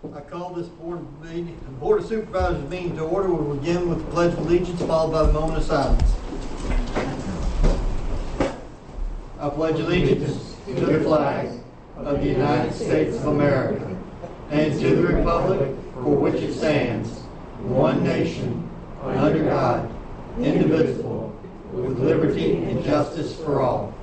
I call this Board of Supervisors meeting to order. We'll begin with the Pledge of Allegiance, followed by the moment of silence. I pledge allegiance to the flag of the United States of America and to the republic for which it stands, one nation, under God, indivisible, with liberty and justice for all.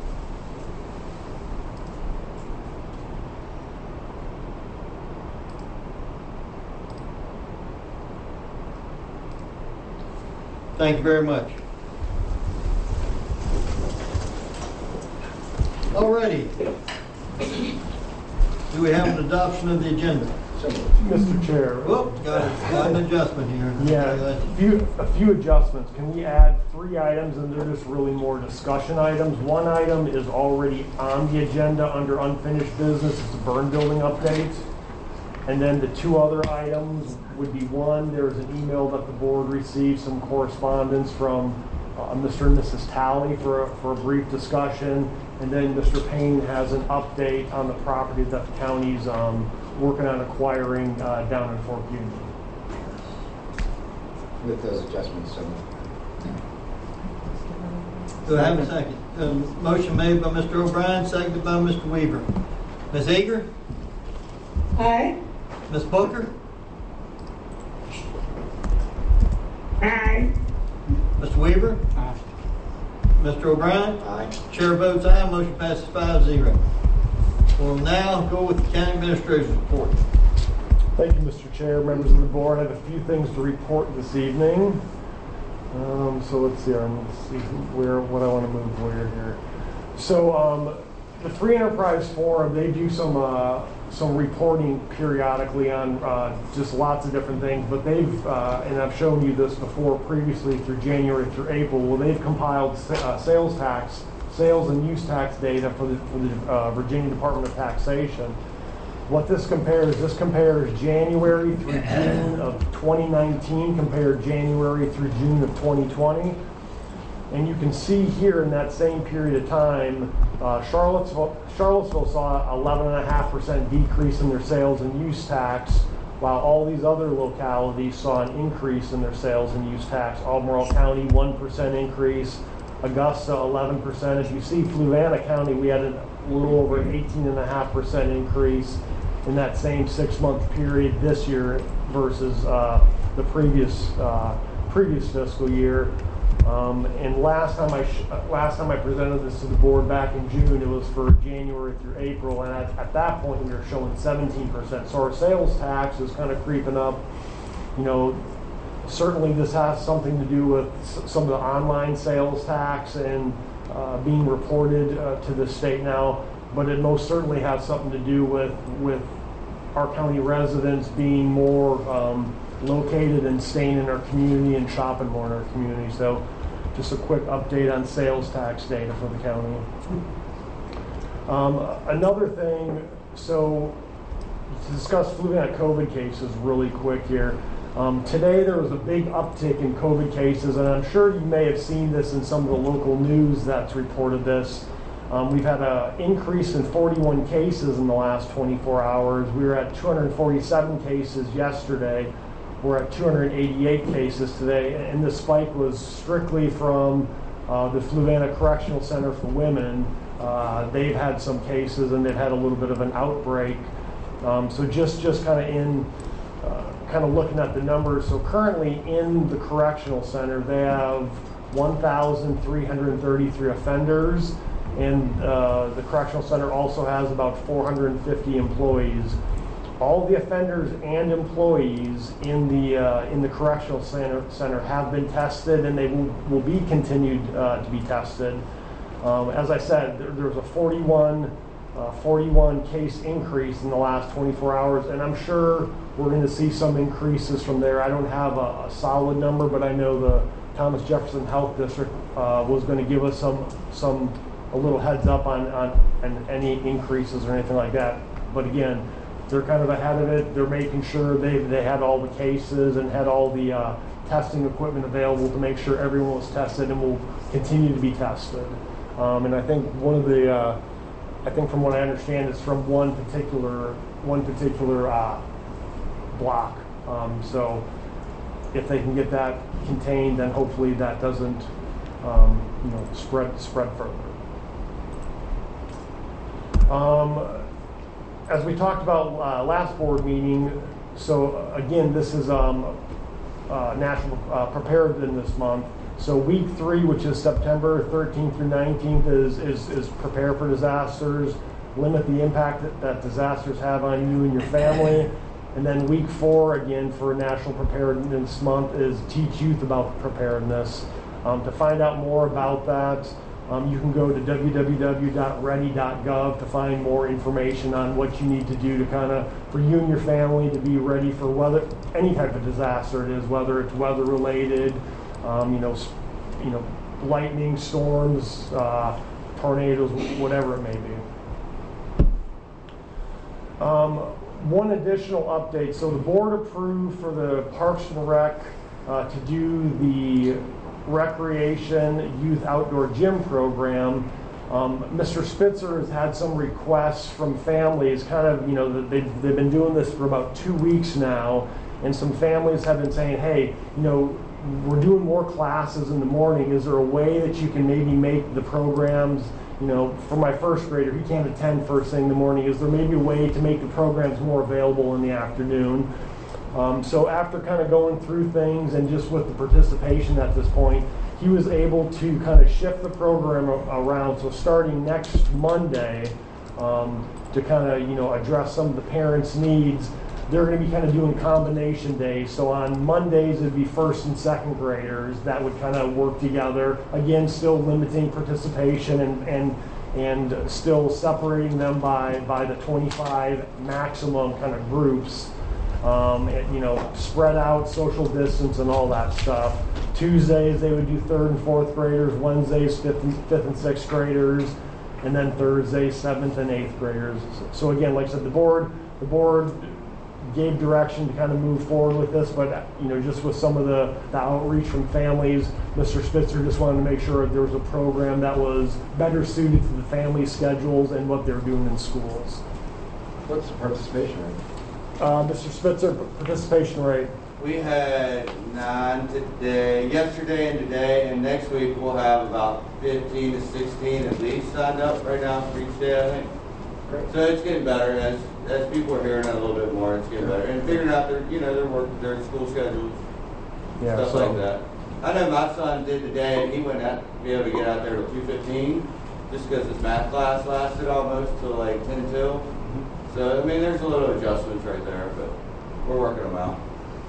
Thank you very much. Alrighty. Do we have an adoption of the agenda? Mr. Chair. Oh, got an adjustment here. Yeah, a few adjustments. Can we add 3 items, and they're just really more discussion items? One item is already on the agenda under unfinished business. It's a burn building update. And then the 2 other items would be, one, there's an email that the board received, some correspondence from Mr. and Mrs. Talley for a brief discussion. And then Mr. Payne has an update on the property that the county's working on acquiring down in Fort Union. With those adjustments, so. Do I have a second? Motion made by Mr. O'Brien, seconded by Mr. Weaver. Ms. Eager? Aye. Ms. Booker? Aye. Mr. Weaver? Aye. Mr. O'Brien? Aye. Chair votes aye. Motion passes 5-0. We'll now go with the county administrator's report. Thank you, Mr. Chair, members of the board. I have a few things to report this evening. So let's see what I want to move where here. So the Free Enterprise Forum, they do some reporting periodically on just lots of different things, but they've, and I've shown you this before previously through January through April, well, they've compiled sales and use tax data for the Virginia Department of Taxation. What this compares January through June of 2019 compared January through June of 2020. And you can see here in that same period of time, Charlottesville saw 11.5% decrease in their sales and use tax, while all these other localities saw an increase in their sales and use tax. Albemarle County, 1% increase. Augusta, 11%. As you see, Fluvanna County, we had a little over an 18.5% increase in that same 6-month period this year versus the previous fiscal year. And last time I presented this to the board back in June, it was for January through April, and at that point we were showing 17%. So our sales tax is kind of creeping up. You know, certainly this has something to do with some of the online sales tax and being reported to the state now, but it most certainly has something to do with our county residents being more located and staying in our community and shopping more in our community. So just a quick update on sales tax data for the county. Another thing, so to discuss Fluvanna COVID cases really quick here. Today there was a big uptick in COVID cases, and I'm sure you may have seen this in some of the local news that's reported this. We've had an increase in 41 cases in the last 24 hours. We were at 247 cases yesterday. We're at 288 cases today, and the spike was strictly from the Fluvanna Correctional Center for Women. They've had some cases, and they've had a little bit of an outbreak. So just kind of looking at the numbers. So currently in the correctional center, they have 1,333 offenders, and the correctional center also has about 450 employees. All the offenders and employees in the correctional center have been tested, and they will be continued to be tested. As I said, there was a 41 case increase in the last 24 hours, and I'm sure we're going to see some increases from there. I don't have a solid number, but I know the Thomas Jefferson Health District was going to give us a little heads up on any increases or anything like that. But again, they're kind of ahead of it. They're making sure they had all the cases and had all the testing equipment available to make sure everyone was tested and will continue to be tested. And I think from what I understand, it's from one particular block. So if they can get that contained, then hopefully that doesn't spread further. As we talked about last board meeting, so again, this is National Preparedness Month. So week 3, which is September 13th through 19th, is prepare for disasters, limit the impact that disasters have on you and your family. And then week 4, again, for National Preparedness Month, is teach youth about preparedness. To find out more about that, you can go to www.ready.gov to find more information on what you need to do to for you and your family to be ready for any type of disaster it is, whether it's weather related, lightning, storms, tornadoes, whatever it may be. One additional update. So the board approved for the Parks and Rec to do the recreation youth outdoor gym program. Mr. Spitzer has had some requests from families, they've been doing this for about 2 weeks now, and some families have been saying, hey, we're doing more classes in the morning. Is there a way that you can maybe make the programs, for my first grader, he can't attend first thing in the morning. Is there maybe a way to make the programs more available in the afternoon? So after going through things and just with the participation at this point, he was able to shift the program around. So starting next Monday, to address some of the parents' needs, they're going to be doing combination days. So on Mondays, it'd be first and second graders that would work together. Again, still limiting participation and still separating them by the 25 maximum groups. Spread out, social distance, and all that stuff. Tuesdays, they would do 3rd and 4th graders. Wednesdays, 5th and 6th graders. And then Thursdays, 7th and 8th graders. So again, like I said, the board gave direction to move forward with this, but just with some of the outreach from families, Mr. Spitzer just wanted to make sure there was a program that was better suited to the family schedules and what they're doing in schools. What's the participation rate? Mr. Spitzer, participation rate. We had 9 yesterday and today, and next week we'll have about 15 to 16 at least signed up right now for each day, I think. Great. So it's getting better as people are hearing it a little bit more. It's getting better and figuring out their work, their school schedules, stuff like that. I know my son did today, and he went out to be able to get out there till 2:15, just because his math class lasted almost till like 10 till. So there's a little adjustments right there, but we're working them out.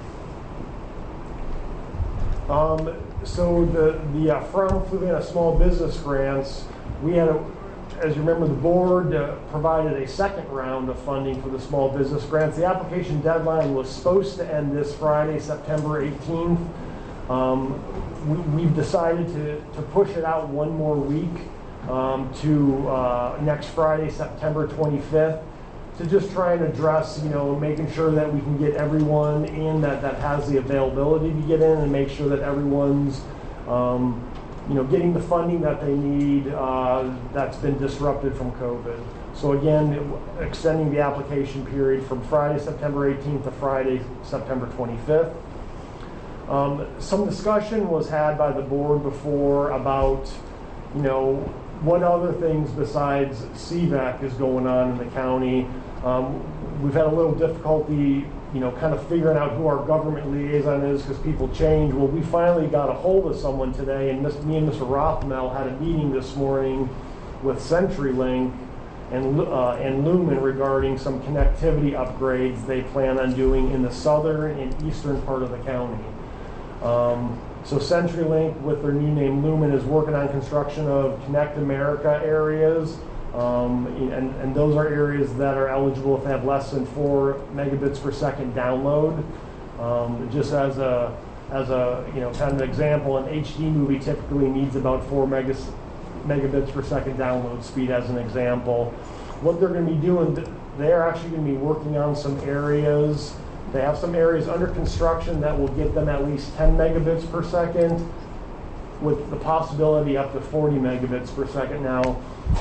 So the from Fluvanna Small Business Grants, we had as you remember, the board provided a second round of funding for the small business grants. The application deadline was supposed to end this Friday, September 18th. We've decided to push it out one more week to next Friday, September 25th, to just try and address, making sure that we can get everyone in that has the availability to get in, and make sure that everyone's getting the funding that they need that's been disrupted from COVID. So again, extending the application period from Friday, September 18th to Friday, September 25th. Some discussion was had by the board before about, what other things besides CVAC is going on in the county. We've had a little difficulty figuring out who our government liaison is because people change. Well, we finally got a hold of someone today, and me and Mr. Rothmel had a meeting this morning with CenturyLink and Lumen regarding some connectivity upgrades they plan on doing in the southern and eastern part of the county. So CenturyLink, with their new name Lumen, is working on construction of Connect America areas. And those are areas that are eligible if they have less than 4 megabits per second download. Just as a kind of example, an HD movie typically needs about 4 megabits per second download speed as an example. What they're going to be doing, they're actually going to be working on some areas. They have some areas under construction that will get them at least 10 megabits per second with the possibility up to 40 megabits per second. Now,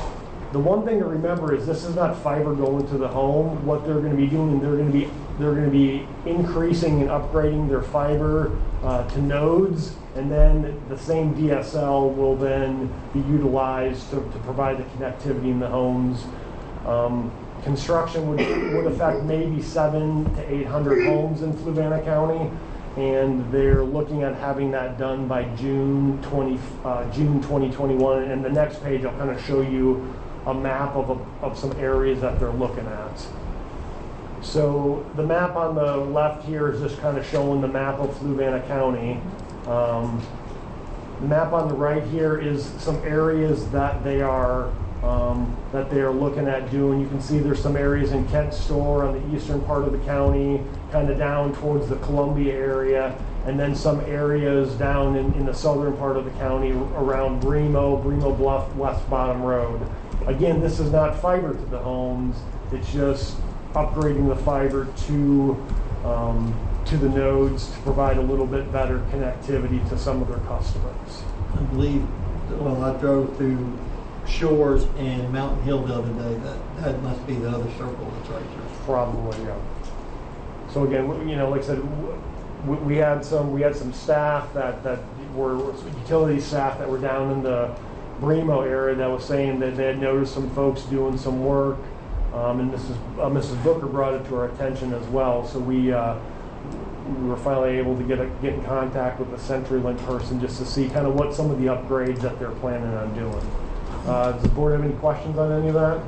The one thing to remember is this is not fiber going to the home. What they're going to be doing, they're going to be increasing and upgrading their fiber to nodes, and then the same DSL will then be utilized to provide the connectivity in the homes. Construction would affect maybe 700 to 800 homes in Fluvanna County, and they're looking at having that done by June 2021. And the next page, I'll kind of show you a map of some areas that they're looking at. So the map on the left here is just kind of showing the map of Fluvanna County. The map on the right here is some areas that they are looking at doing. You can see there's some areas in Kent Store on the eastern part of the county, kind of down towards the Columbia area, and then some areas down in the southern part of the county around Bremo Bluff, West Bottom Road. Again, this is not fiber to the homes, it's just upgrading the fiber to the nodes to provide a little bit better connectivity to some of their customers. I believe, well, I drove through Shores and Mountain Hill the other day. That must be the other circle that's right there. Probably, yeah. So again, like I said, we had some staff that were utility staff that were down in the Bremo area that was saying that they had noticed some folks doing some work, and Mrs. Booker brought it to our attention as well. So we were finally able to get in contact with the CenturyLink person just to see kind of what some of the upgrades that they're planning on doing. Does the board have any questions on any of that?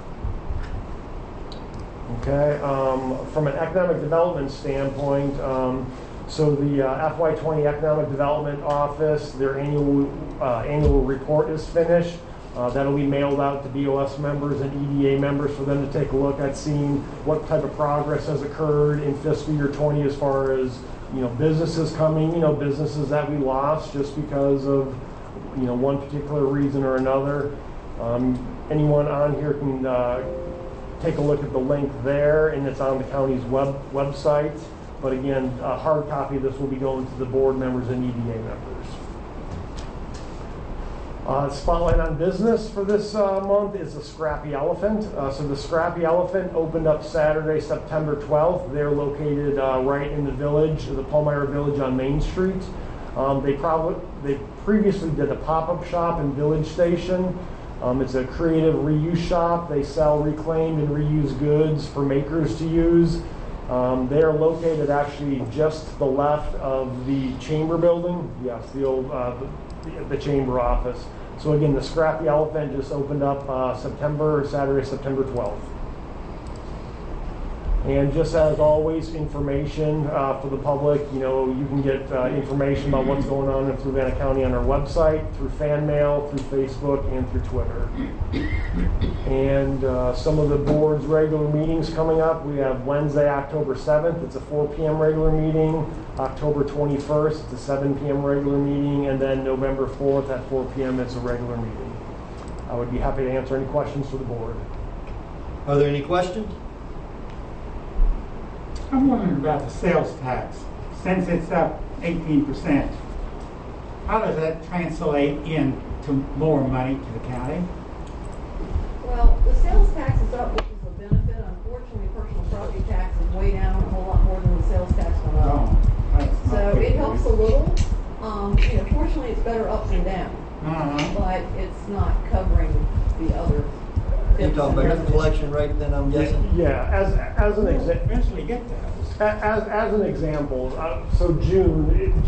Okay. From an economic development standpoint, so the FY20 Economic Development Office, their annual report is finished. That'll be mailed out to BOS members and EDA members for them to take a look at, seeing what type of progress has occurred in fiscal year 20 as far as businesses coming, businesses that we lost just because of one particular reason or another. Anyone on here can take a look at the link there, and it's on the county's website. But again, a hard copy of this will be going to the board members and EDA members. Spotlight on business for this month is the Scrappy Elephant. So the Scrappy Elephant opened up Saturday, September 12th. They're located right in the village, the Palmyra Village on Main Street. They previously did a pop-up shop in Village Station. It's a creative reuse shop. They sell reclaimed and reused goods for makers to use. They are located actually just to the left of the chamber building. Yes, the old the chamber office. So again, the Scrappy Elephant just opened up Saturday, September 12th. And just as always, information for the public. You can get information about what's going on in Fluvanna County on our website, through fan mail, through Facebook, and through Twitter. And some of the board's regular meetings coming up. We have Wednesday, October 7th. It's a 4 p.m. regular meeting. October 21st, it's a 7 p.m. regular meeting. And then November 4th at 4 p.m. it's a regular meeting. I would be happy to answer any questions for the board. Are there any questions? I'm wondering about the sales tax. Since it's up 18%, how does that translate into more money to the county? Well, the sales tax is up, which is a benefit. Unfortunately, personal property tax is way down a whole lot more than the sales tax went up. Oh, that's So not it good. helps a little. Fortunately, it's better up than down, but it's not covering the other. You're talking about the collection rate, then I'm guessing? Yeah, as an example. Eventually get those. As an example, so June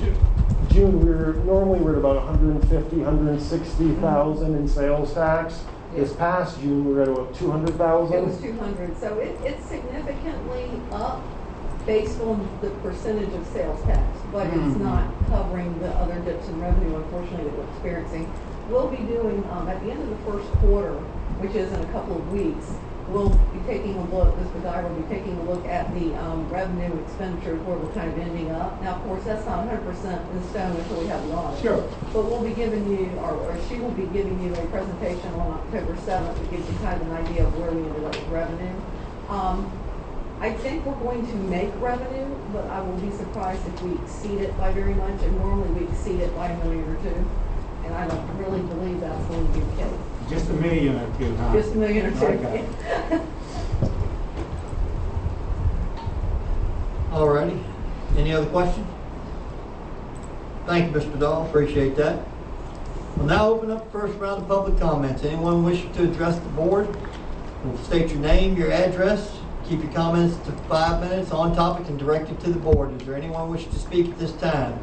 we're at about 150, 160,000 in sales tax. This past June we were at about 200,000. It was 200, so it's significantly up based on the percentage of sales tax, but it's not covering the other dips in revenue, unfortunately, that we're experiencing. We'll be doing, at the end of the first quarter, which is in a couple of weeks, we'll be taking a look, Ms. Bedier will be taking a look at the revenue expenditures where we're kind of ending up. Now, of course, that's not 100% in stone until we have the audit. Sure. But we'll be giving you, or she will be giving you a presentation on October 7th that gives you kind of an idea of where we ended up with revenue. I think we're going to make revenue, but I will be surprised if we exceed it by very much, and normally we exceed it by $1 million or $2 million. And I don't really believe that's going to be the case. Just $1 million or two, huh? Just $1 million or two. Okay. All righty. Any other questions? Thank you, Mr. Dahl. Appreciate that. We'll now open up the first round of public comments. Anyone wishing to address the board will state your name, your address. Keep your comments to 5 minutes, on topic, and directed to the board. Is there anyone wishing to speak at this time?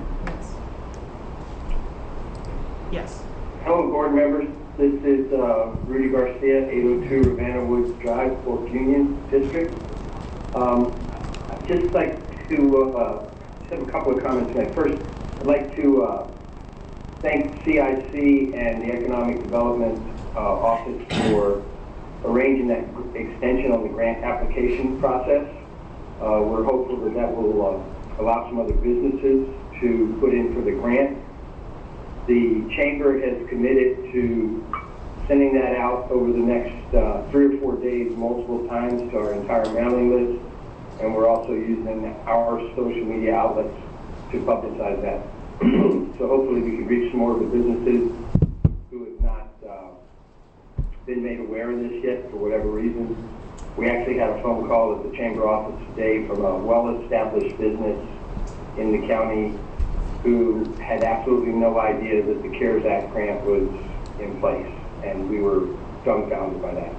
Yes. Hello, board members. This is Rudy Garcia, 802 Ravenna Woods Drive, Fork Union District. I'd just like to just have a couple of comments tonight. First, I'd like to thank CIC and the Economic Development Office for arranging that extension on the grant application process. We're hopeful that that will allow some other businesses to put in for the grant. The Chamber has committed to sending that out over the next 3 or 4 days multiple times to our entire mailing list, and we're also using our social media outlets to publicize that. So hopefully we can reach some more of the businesses who have not been made aware of this yet for whatever reason. We actually had a phone call at the Chamber office today from a well-established business in the county who had absolutely no idea that the CARES Act grant was in place, and we were dumbfounded by that.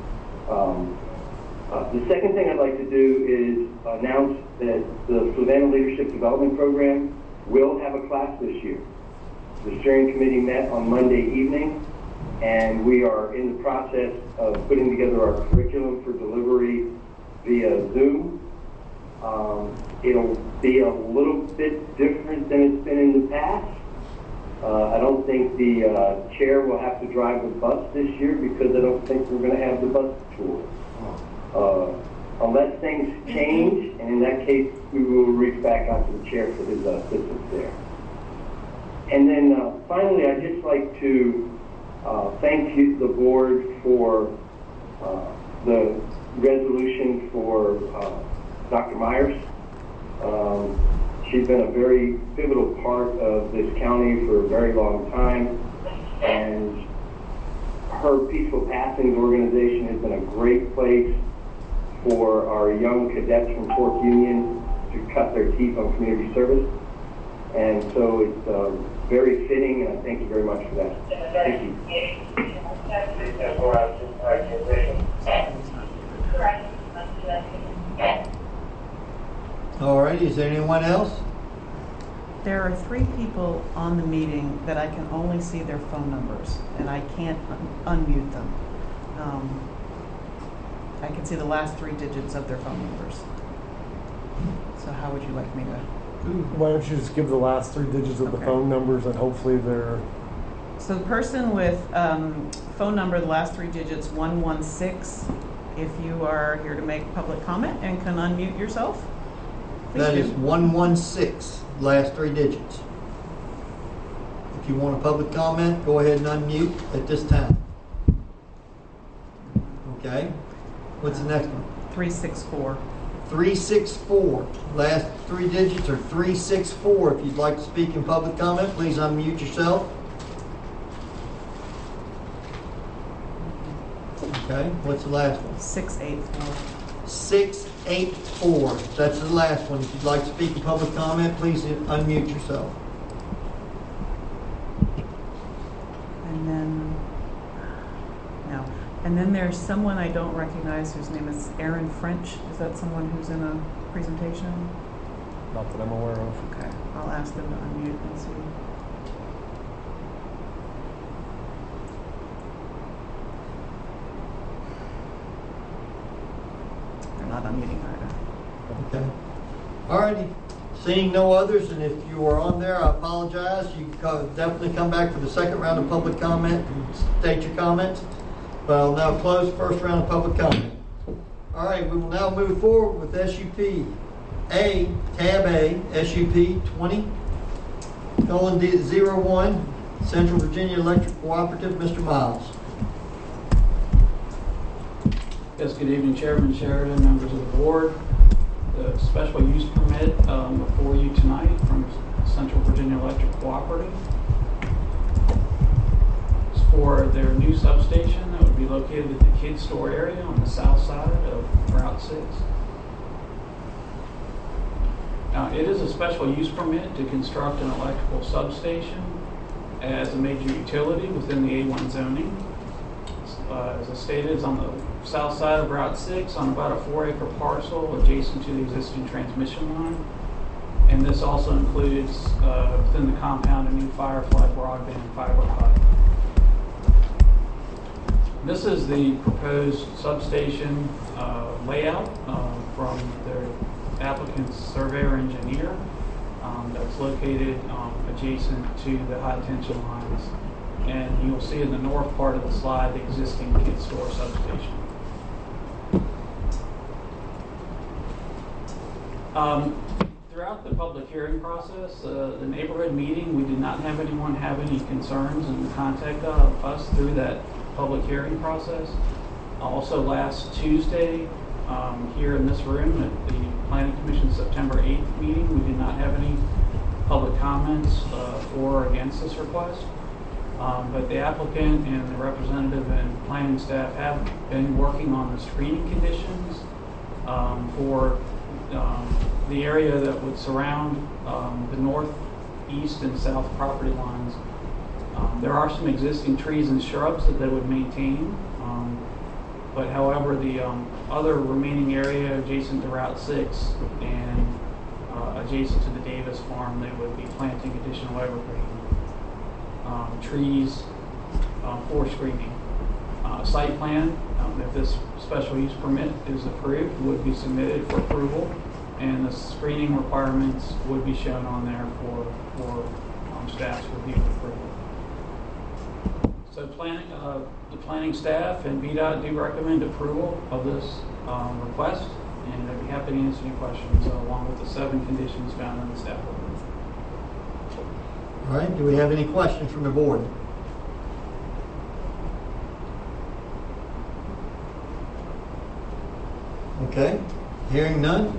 The second thing I'd like to do is announce that the Flavanna Leadership Development Program will have a class this year. The steering committee met on Monday evening, and we are in the process of putting together our curriculum for delivery via Zoom. It'll be a little bit different than it's been in the past. I don't think the chair will have to drive the bus this year because I don't think we're going to have the bus tour. Unless things change, and in that case, we will reach back out to the chair for his assistance there. And then finally, I'd just like to thank you, the board, for the resolution for Dr. Myers. She's been a very pivotal part of this county for a very long time, and her Peaceful Passings organization has been a great place for our young cadets from Fork Union to cut their teeth on community service. And so it's very fitting, and I thank you very much for that. Thank you. All right, is there anyone else? There are 3 people on the meeting that I can only see their phone numbers, and I can't unmute them. I can see the last 3 digits of their phone numbers. So how would you like me to? Why don't you just give the last 3 digits of the phone numbers, and hopefully they're... So the person with phone number, the last 3 digits, 116, if you are here to make public comment and can unmute yourself, please That do. is 116, last 3 digits. If you want a public comment, go ahead and unmute at this time. Okay. What's the next one? 364. 364. Last 3 digits are 364. If you'd like to speak in public comment, please unmute yourself. Okay. What's the last one? 684. 684. That's the last one. If you'd like to speak in public comment, please unmute yourself. And then, no. And then there's someone I don't recognize whose name is Aaron French. Is that someone who's in a presentation? Not that I'm aware of. Okay, I'll ask them to unmute and see. They're not unmuting either. Okay. All righty. Seeing no others, and if you are on there, I apologize. You can definitely come back for the second round of public comment and state your comments. But I'll now close the first round of public comment. All right, we will now move forward with SUP A, Tab A, SUP 20:01, Central Virginia Electric Cooperative, Mr. Miles. Yes, good evening, Chairman Sheridan, members of the board. The special use permit before you tonight from Central Virginia Electric Cooperative is for their new substation that would be located at the Kid Store area on the south side of Route 6. It is a special use permit to construct an electrical substation as a major utility within the A1 zoning. As I stated, it's on the south side of Route 6 on about a 4-acre parcel adjacent to the existing transmission line. And this also includes within the compound a new Firefly broadband fiber pipe. This is the proposed substation layout from their applicant's surveyor engineer that's located adjacent to the high tension lines. And you'll see in the north part of the slide the existing Kid Store substation. Throughout the public hearing process, the neighborhood meeting, we did not have anyone have any concerns and contact us through that public hearing process. Also last Tuesday, here in this room at the Planning Commission September 8th meeting, we did not have any public comments for or against this request. But the applicant and the representative and planning staff have been working on the screening conditions for the area that would surround the north, east, and south property lines. There are some existing trees and shrubs that they would maintain, but however, the other remaining area adjacent to Route 6 and adjacent to the Davis farm, they would be planting additional evergreen trees for screening. Site plan, if this special use permit is approved, would be submitted for approval, and the screening requirements would be shown on there for staff's review and approval. So the planning staff and VDOT do recommend approval of this request, and I'd be happy to answer any questions along with the 7 conditions found in the staff report. All right, do we have any questions from the board? Okay, hearing none.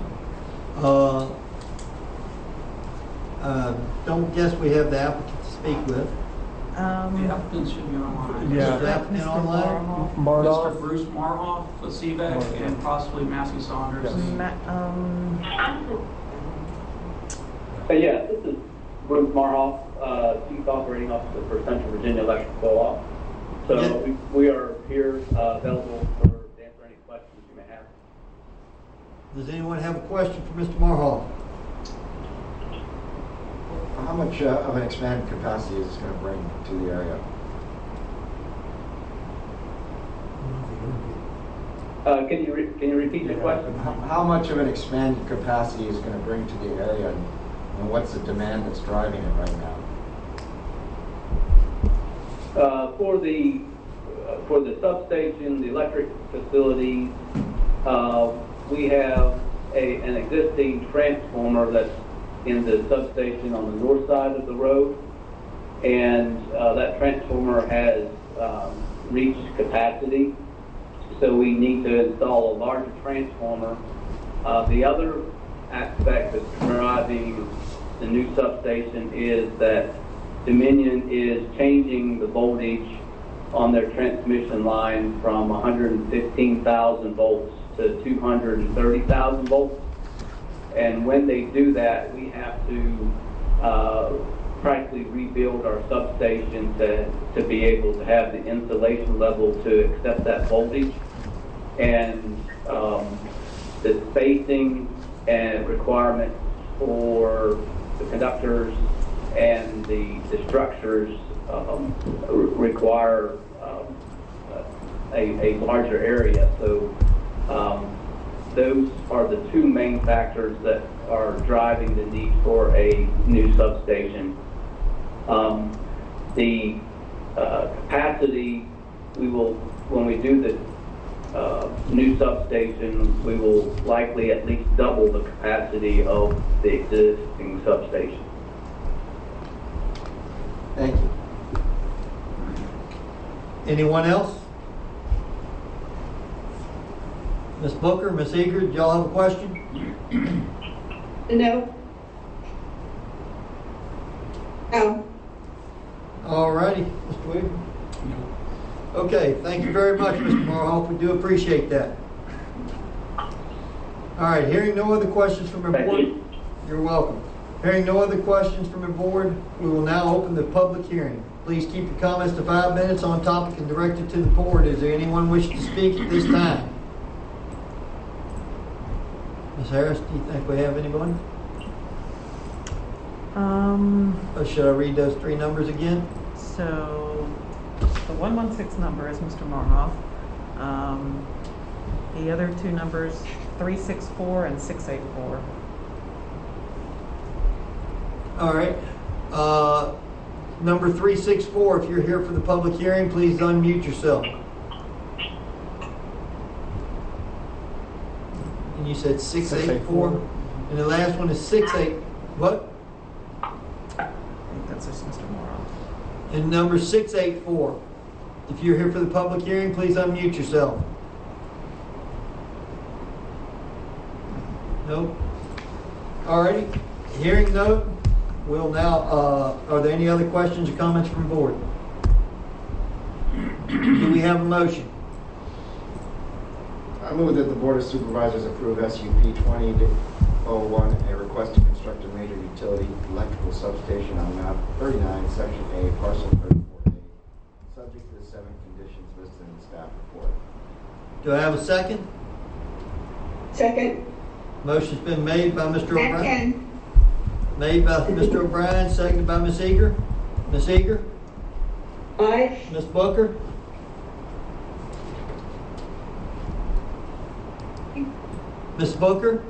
Don't guess we have the applicant to speak with. The applicant should be online. Yeah. The applicant online? Mardoff. Mr. Bruce Marhoff, the CVAC, and possibly Matthew Saunders. Yeah, this is Bruce Marhoff, Chief Operating Officer for Central Virginia Electric Co-op. So we are here available to answer any questions you may have. Does anyone have a question for Mr. Marhoff? How much of an expanded capacity is this going to bring to the area? Can you repeat the question? How much of an expanded capacity is going to bring to the area, and what's the demand that's driving it right now? For the substation, the electric facilities, we have an existing transformer that's in the substation on the north side of the road, and that transformer has reached capacity, so we need to install a larger transformer. The other aspect that's driving the new substation is that Dominion is changing the voltage on their transmission line from 115,000 volts to 230,000 volts. And when they do that, we have to practically rebuild our substation to be able to have the insulation level to accept that voltage. And the spacing and requirements for the conductors and the structures require a larger area. So those are the 2 main factors that are driving the need for a new substation. The capacity, when we do the new substation, we will likely at least double the capacity of the existing substation. Thank you. Anyone else? Ms. Booker, Ms. Eager, do y'all have a question? No. No. All righty, Mr. Weaver. No Okay, thank you very much, Mr. Marhoff. We do appreciate that. All right, hearing no other questions from the Thank board. you. You're welcome. Hearing no other questions from the board, we will now open the public hearing. Please keep your comments to 5 minutes on topic and direct it to the board. Is there anyone wishing to speak at this time? Ms. Harris, do you think we have anyone? Or should I read those 3 numbers again? So the 116 number is Mr. Marhoff. The other 2 numbers, 364 and 684. All right. Number 364, if you're here for the public hearing, please unmute yourself. And you said 684? And the last one is 68. What? I think that's just Mr. Marhoff. And number 684. If you're here for the public hearing, please unmute yourself. Nope. All righty. Hearing none, we'll now, are there any other questions or comments from the board? Do we have a motion? I move that the Board of Supervisors approve SUP 2001, a request to construct a major utility electrical substation on map 39, section A, parcel 34A, subject to the 7 conditions listed in the staff report. Do I have a second? Second. Motion's been made by Mr. O'Brien. Second. Made by Mr. O'Brien, seconded by Ms. Eager. Ms. Eager? Aye. Ms. Booker? Ms. Booker?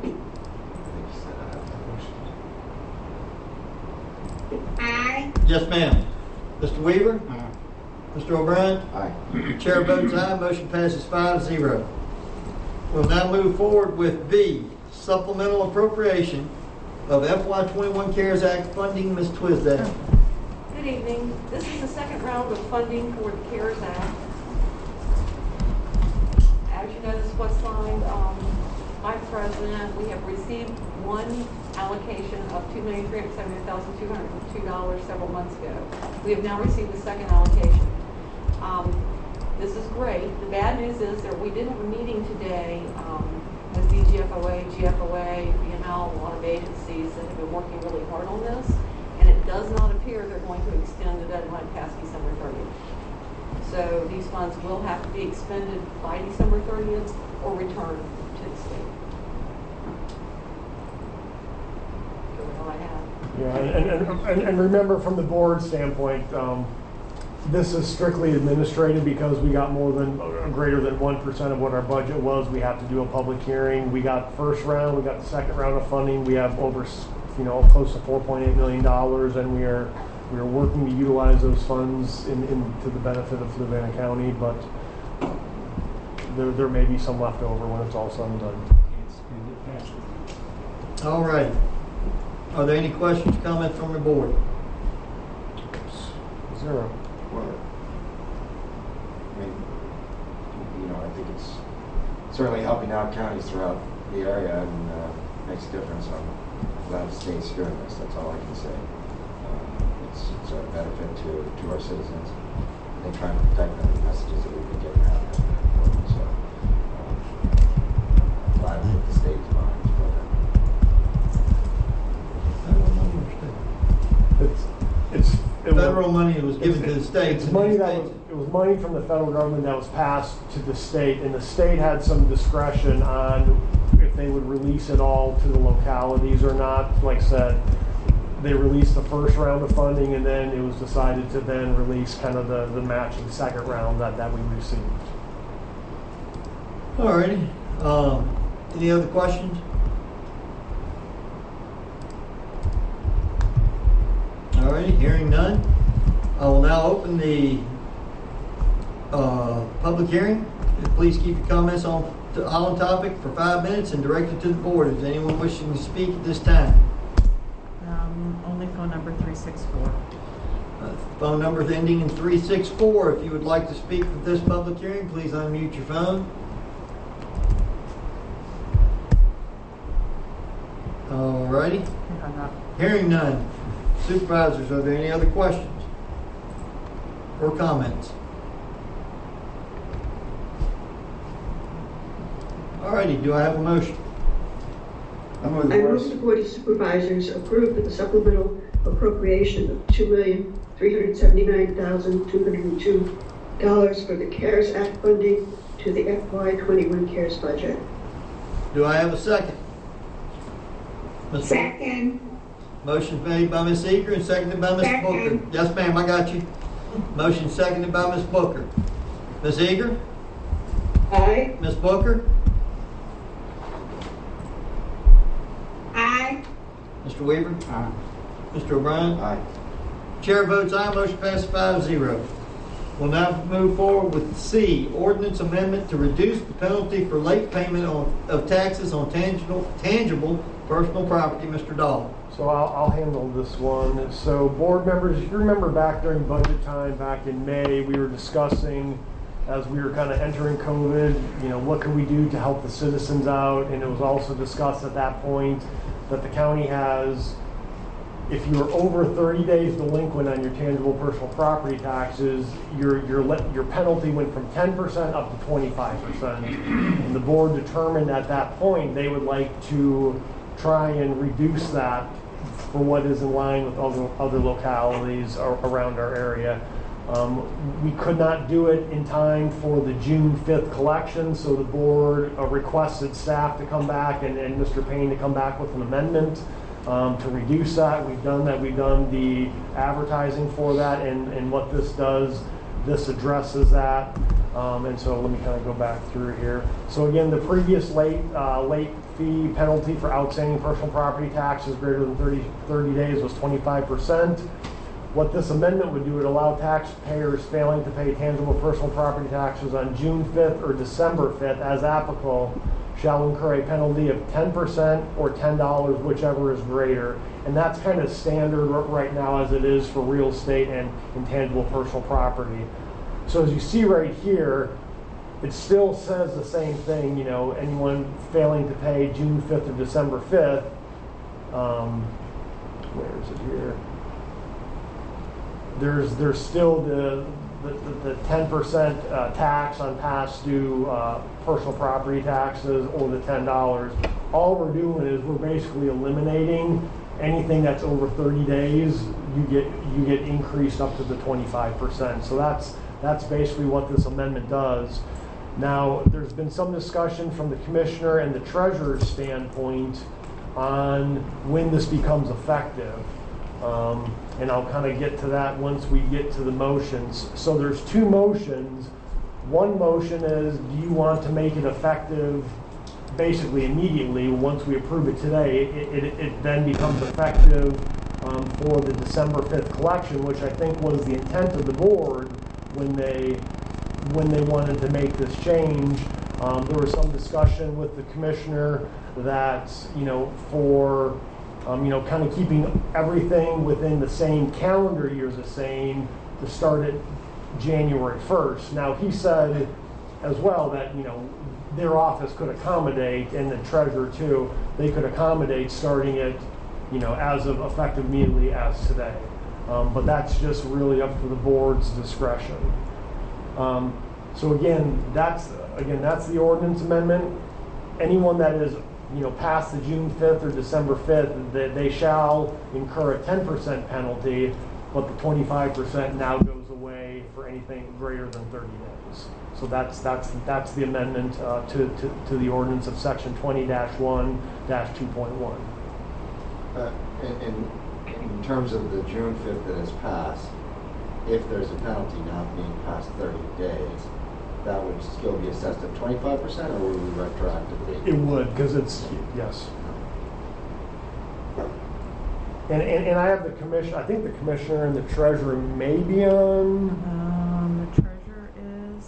Aye. Yes, ma'am. Mr. Weaver? Mr. O'Brien? Aye. Chair votes aye. Motion passes 5-0. We'll now move forward with B, supplemental appropriation of FY21 CARES Act funding. Ms. Twisdale. Good evening. This is the second round of funding for the CARES Act. As you know, this was signed by the President. We have received one allocation of $2,370,202 several months ago. We have now received the second allocation. This is great. The bad news is that we did have a meeting today with DGFOA, GFOA, BML, a lot of agencies that have been working really hard on this, and it does not appear they're going to extend the deadline past December 30th. So these funds will have to be expended by December 30th or returned to the state. That's all I have. Yeah, and remember from the board standpoint, this is strictly administrative because we got greater than 1% of what our budget was. We have to do a public hearing. We got first round, we got the second round of funding. We have over, close to $4.8 million, and we are working to utilize those funds to the benefit of Fluvanna County, but there may be some left over when it's all said and done. All right. Are there any questions, comments from the board? 0. Well, I think it's certainly helping out counties throughout the area and makes a difference. I'm glad the state's doing this. That's all I can say. It's a benefit to our citizens. They try to protect them. The messages that we've been getting out have been important. So I'm glad that the state's behind this program. Federal money was given to the states. It was money from the federal government that was passed to the state, and the state had some discretion on if they would release it all to the localities or not. Like I said, they released the first round of funding, and then it was decided to then release kind of the matching second round that we received. All righty. Any other questions? All righty, hearing none. I will now open the public hearing. Please keep your comments on topic for 5 minutes and direct it to the board. Is anyone wishing to speak at this time? Only phone number 364. Phone number ending in 364. If you would like to speak at this public hearing, please unmute your phone. All righty. Hearing none. Supervisors, are there any other questions or comments? All righty, do I have a motion? I move the I Board move the Board of Supervisors approve the supplemental appropriation of $2,379,202 for the CARES Act funding to the FY21 CARES budget. Do I have a second? Ms. Booker? Second. Motion made by Ms. Eager and seconded by Ms. Booker. Second. Yes, ma'am, I got you. Motion seconded by Ms. Booker. Ms. Eager? Aye. Ms. Booker? Aye. Mr. Weaver? Aye. Mr. O'Brien? Aye. Chair votes aye, motion passes 5-0. We'll now move forward with C, ordinance amendment to reduce the penalty for late payment of taxes on tangible personal property. Mr. Dahl. So I'll handle this one. So board members, if you remember back during budget time back in May, we were discussing as we were kind of entering COVID, what could we do to help the citizens out? And it was also discussed at that point that the county has, if you're over 30 days delinquent on your tangible personal property taxes, your penalty went from 10% up to 25%. And the board determined at that point they would like to try and reduce that for what is in line with other localities around our area. We could not do it in time for the June 5th collection, so the board requested staff to come back and Mr. Payne to come back with an amendment to reduce that. We've done that. We've done the advertising for that, and what this does, this addresses that. And so let me kind of go back through here. So again, the previous late fee penalty for outstanding personal property taxes greater than 30 days was 25%. What this amendment would do, would allow taxpayers failing to pay tangible personal property taxes on June 5th or December 5th, as applicable, shall incur a penalty of 10% or $10, whichever is greater. And that's kind of standard right now as it is for real estate and intangible personal property. So as you see right here, it still says the same thing, anyone failing to pay June 5th or December 5th, where is it here? There's still the 10% tax on past due personal property taxes, or the $10. All we're doing is we're basically eliminating anything that's over 30 days. You get increased up to the 25%. So that's basically what this amendment does. Now, there's been some discussion from the commissioner and the treasurer's standpoint on when this becomes effective. And I'll kind of get to that once we get to the motions. So there's two motions. One motion is, do you want to make it effective basically immediately? Once we approve it today, it then becomes effective for the December 5th collection, which I think was the intent of the board when they wanted to make this change. There was some discussion with the commissioner that, for kind of keeping everything within the same calendar year as the same, to start at January 1st. Now, he said as well that, their office could accommodate, and the treasurer too, they could accommodate starting it, as of effective immediately as today. But that's just really up to the board's discretion. So again, that's the ordinance amendment. Anyone that is past the June 5th or December 5th, they shall incur a 10% penalty, but the 25% now goes away for anything greater than 30 days. So that's the amendment to the ordinance of section 20-1-2.1. In terms of the June 5th that has passed, if there's a penalty not being past 30 days, that would still be assessed at 25%, or would we retroactively? It would, because it's, yes. And I have the commission, I think the commissioner and the treasurer may be on. The treasurer is,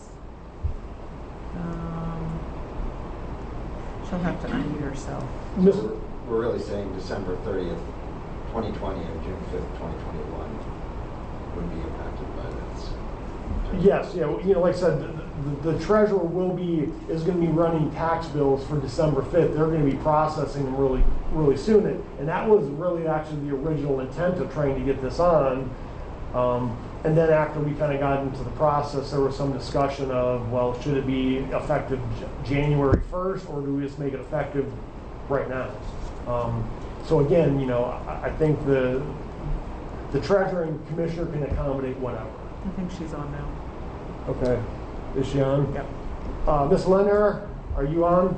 she'll have to unmute herself. So we're really saying December 30th, 2020 and June 5th, 2021 would be impacted by this. Yes, like I said, the treasurer is going to be running tax bills for December 5th. They're going to be processing them really soon. And that was really actually the original intent of trying to get this on. And then after we kind of got into the process, there was some discussion of, well, should it be effective January 1st, or do we just make it effective right now? So again, you know, I think the treasurer and commissioner can accommodate whatever. I think she's on now. Okay. Is she on? Yep. Ms. Lenner, are you on?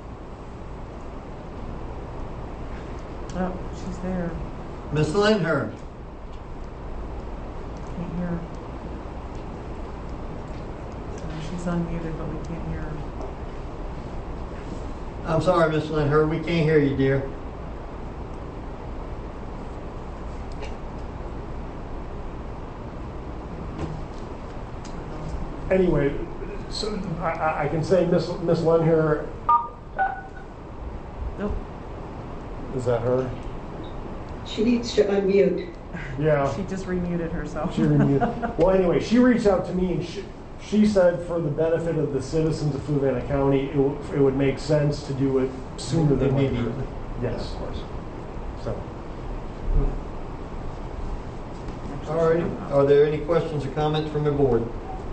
Oh, she's there. Ms. Lindher. Can't hear her. She's unmuted, but we can't hear her. I'm sorry, Ms. Lindher, we can't hear you, dear. Anyway, so I can say Miss Lenher. Nope. Is that her? She needs to unmute. Yeah. She just remuted herself. She remuted. Well, anyway, she reached out to me and she said for the benefit of the citizens of Fluvanna County, it would make sense to do it sooner than later. Immediately. Yes, of course. So. All right. Are there any questions or comments from the board?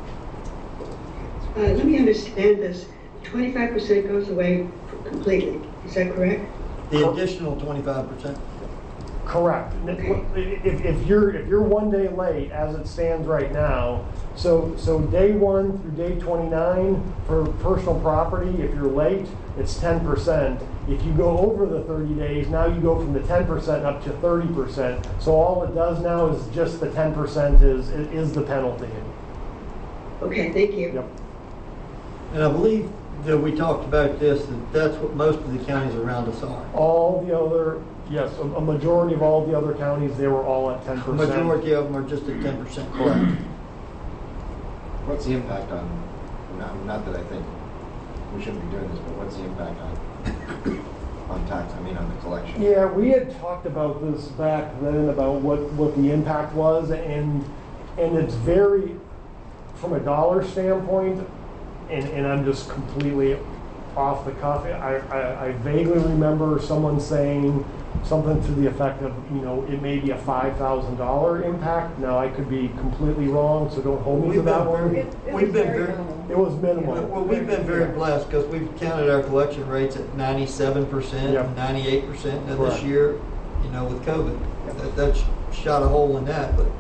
Let me understand this. 25% goes away completely. Is that correct? The additional 25%? Correct. Okay. If you're 1 day late, as it stands right now, so day 1 through day 29 for personal property, if you're late, it's 10%. If you go over the 30 days, now you go from the 10% up to 30%. So all it does now is just the 10% is the penalty. Okay, thank you. Yep. And I believe that we talked about this, that's what most of the counties around us are. All the other, yes, a majority of all the other counties, they were all at 10%. The majority of them are just at 10%, correct? What's the impact on, not that I think we shouldn't be doing this, but what's the impact on tax, I mean on the collection? Yeah, we had talked about this back then, about what the impact was, and it's very, from a dollar standpoint, and I'm just completely off the cuff. I vaguely remember someone saying something to the effect of, you know, it may be a $5,000 impact. Now I could be completely wrong, so don't hold me to that one. It We've was been very very- minimal. It was minimal. Well, we've been very blessed because we've counted our collection rates at 97%, Yep. 98% now this Correct. year, you know, with COVID. That's shot a hole in that, but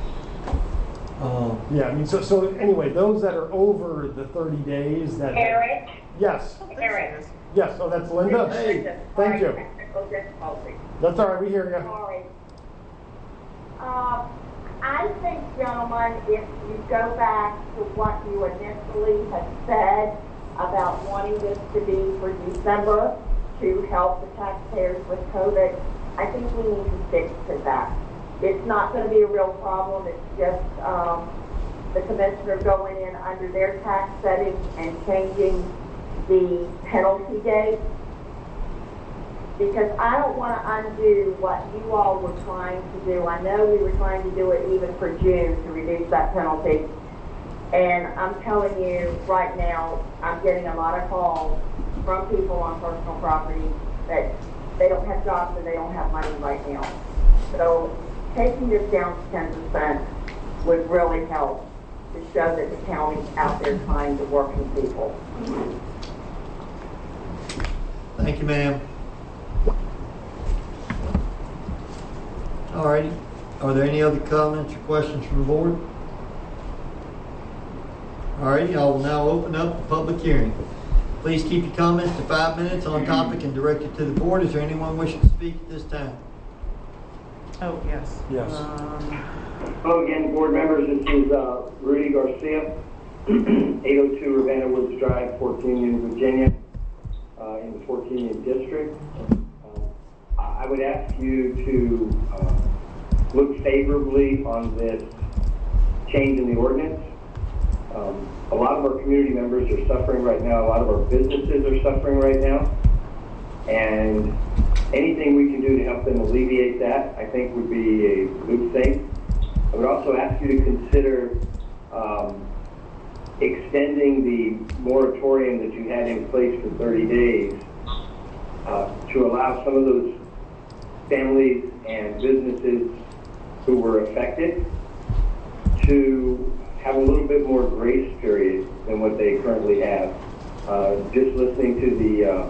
Yeah, I mean, so anyway, those that are over the 30 days that. Eric? Yes. Eric. Yes, oh, that's Linda? Hey, thank you. Technical difficulty. That's all right, we hear you. Sorry. I think, gentlemen, if you go back to what you initially had said about wanting this to be for December to help the taxpayers with COVID, I think we need to stick to that. It's not going to be a real problem. It's just the commissioner going in under their tax settings and changing the penalty date. Because I don't want to undo what you all were trying to do. I know we were trying to do it even for June to reduce that penalty. And I'm telling you right now, I'm getting a lot of calls from people on personal property that they don't have jobs and they don't have money right now. So taking this down to 10% would really help to show that the county's out there trying to work with people. thank you, ma'am. All righty. Are there any other comments or questions from the board? All righty, I will now open up the public hearing. Please keep your comments to 5 minutes on topic and direct it to the board. Is there anyone wishing to speak at this time? Oh, yes. Yes. Hello again, board members. This is Rudy Garcia, 802 Ravenna Woods Drive, Fort Union, Virginia, in the Fort Union District. I would ask you to look favorably on this change in the ordinance. A lot of our community members are suffering right now. A lot of our businesses are suffering right now. And anything we can do to help them alleviate that, I think would be a good thing. I would also ask you to consider extending the moratorium that you had in place for 30 days to allow some of those families and businesses who were affected to have a little bit more grace period than what they currently have. Just listening to the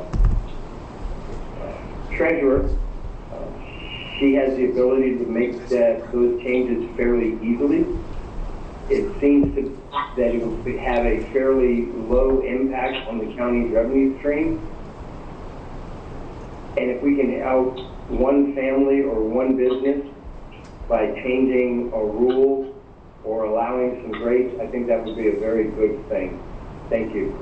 treasurer, she has the ability to make those changes fairly easily. It seems that it will have a fairly low impact on the county's revenue stream. And if we can help one family or one business by changing a rule or allowing some grace, I think that would be a very good thing. Thank you.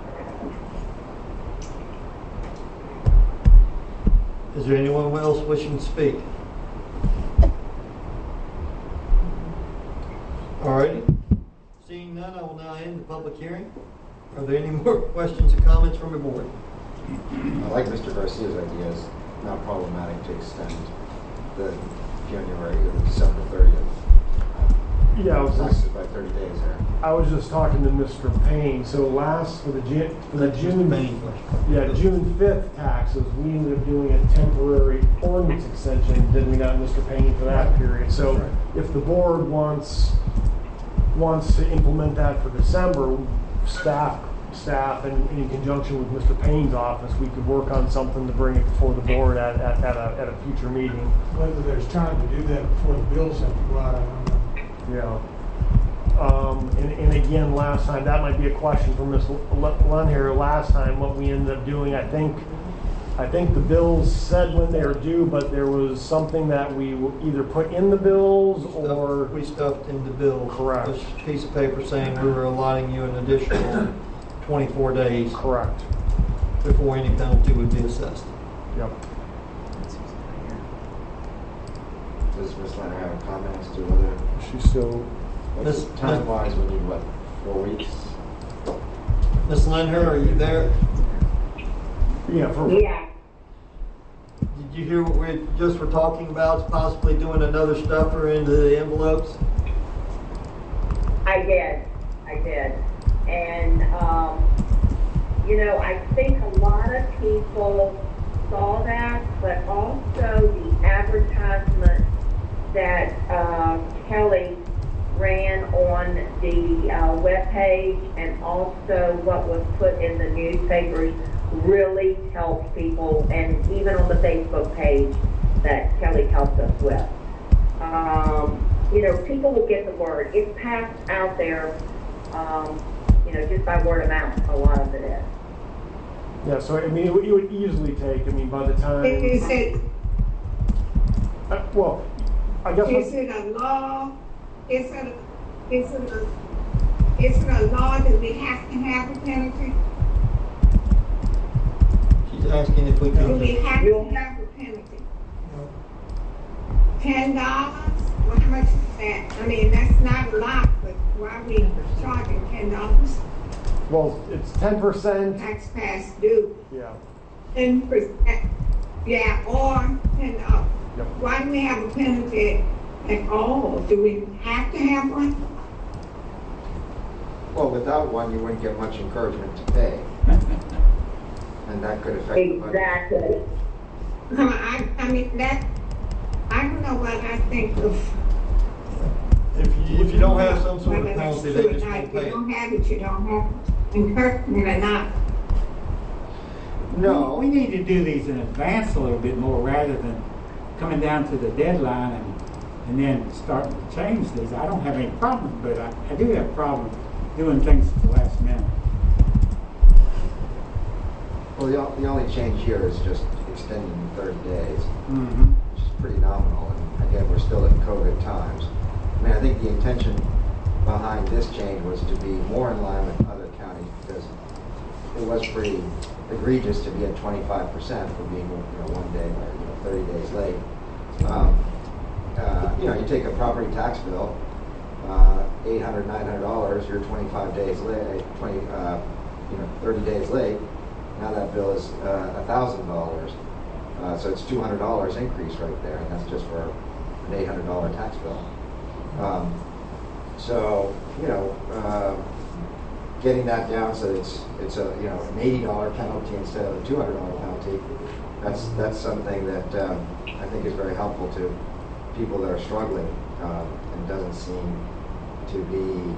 Is there anyone else wishing to speak? All righty. Seeing none, I will now end the public hearing. Are there any more questions or comments from the board? I like Mr. Garcia's idea. It's not problematic to extend the January or the December 30th. Yeah, I was just, by 30 days there. I was just talking to Mr. Payne. So for the June 5th taxes, we ended up doing a temporary ordinance extension, did we not, Mr. Payne, for that period? So if the board wants to implement that for December, staff and in conjunction with Mr. Payne's office, we could work on something to bring it before the board at a future meeting. Whether there's time to do that before the bills have to go out, I don't know. Yeah. And again, last time, that might be a question for Ms. Lunn here. Last time, what we ended up doing, I think the bills said when they were due, but there was something that we either put in the bills or we stuffed in the bill. Correct. This piece of paper saying we were allotting you an additional 24 days. Correct. Before any penalty would be assessed. Yep. Does Ms. Leonard have a comment as to whether She's still. time-wise, we need what, 4 weeks? Ms. Lenher, are you there? Yeah. Yeah. Did you hear what we just were talking about? Possibly doing another stuffer into the envelopes? I did. And, I think a lot of people saw that, but also the advertisement that Kelly ran on the webpage and also what was put in the newspapers really helped people, and even on the Facebook page that Kelly helped us with. People will get the word. It's passed out there, just by word of mouth, a lot of it is. Yeah, so I mean, it would easily take. I mean, by the time. Is it? Well, I guess. Is it a law? Is it a law that we have to have a penalty? She's asking if we Do can. we have to have a penalty? $10? Well, how much is that? I mean, that's not a lot, but why are we charging $10? Well, it's 10%. Tax past due. Yeah. 10%. Yeah, or $10. Yep. Why do we have a penalty at all? Do we have to have one? Well, without one, you wouldn't get much encouragement to pay. And that could affect the budget. Exactly. I don't know what I think of. If you don't have some sort of penalty, they just won't If you pay it. don't have it, you don't have it. Encouragement or not. No. We need to do these in advance a little bit more rather than coming down to the deadline and then starting to change these. I don't have any problem, but I do have a problem doing things at the last minute. Well, the only change here is just extending 30 days, Mm-hmm. which is pretty nominal. And again, we're still in COVID times. I mean, I think the intention behind this change was to be more in line with other counties because it was pretty egregious to be at 25% for being 1 day or 30 days late. You take a property tax bill, $800, $900, you're 25 days late, 30 days late. Now that bill is $1,000, so it's $200 increase right there, and that's just for an $800 tax bill. Getting that down so it's a an $80 penalty instead of a $200 penalty. That's something that I think is very helpful to people that are struggling and doesn't seem to be,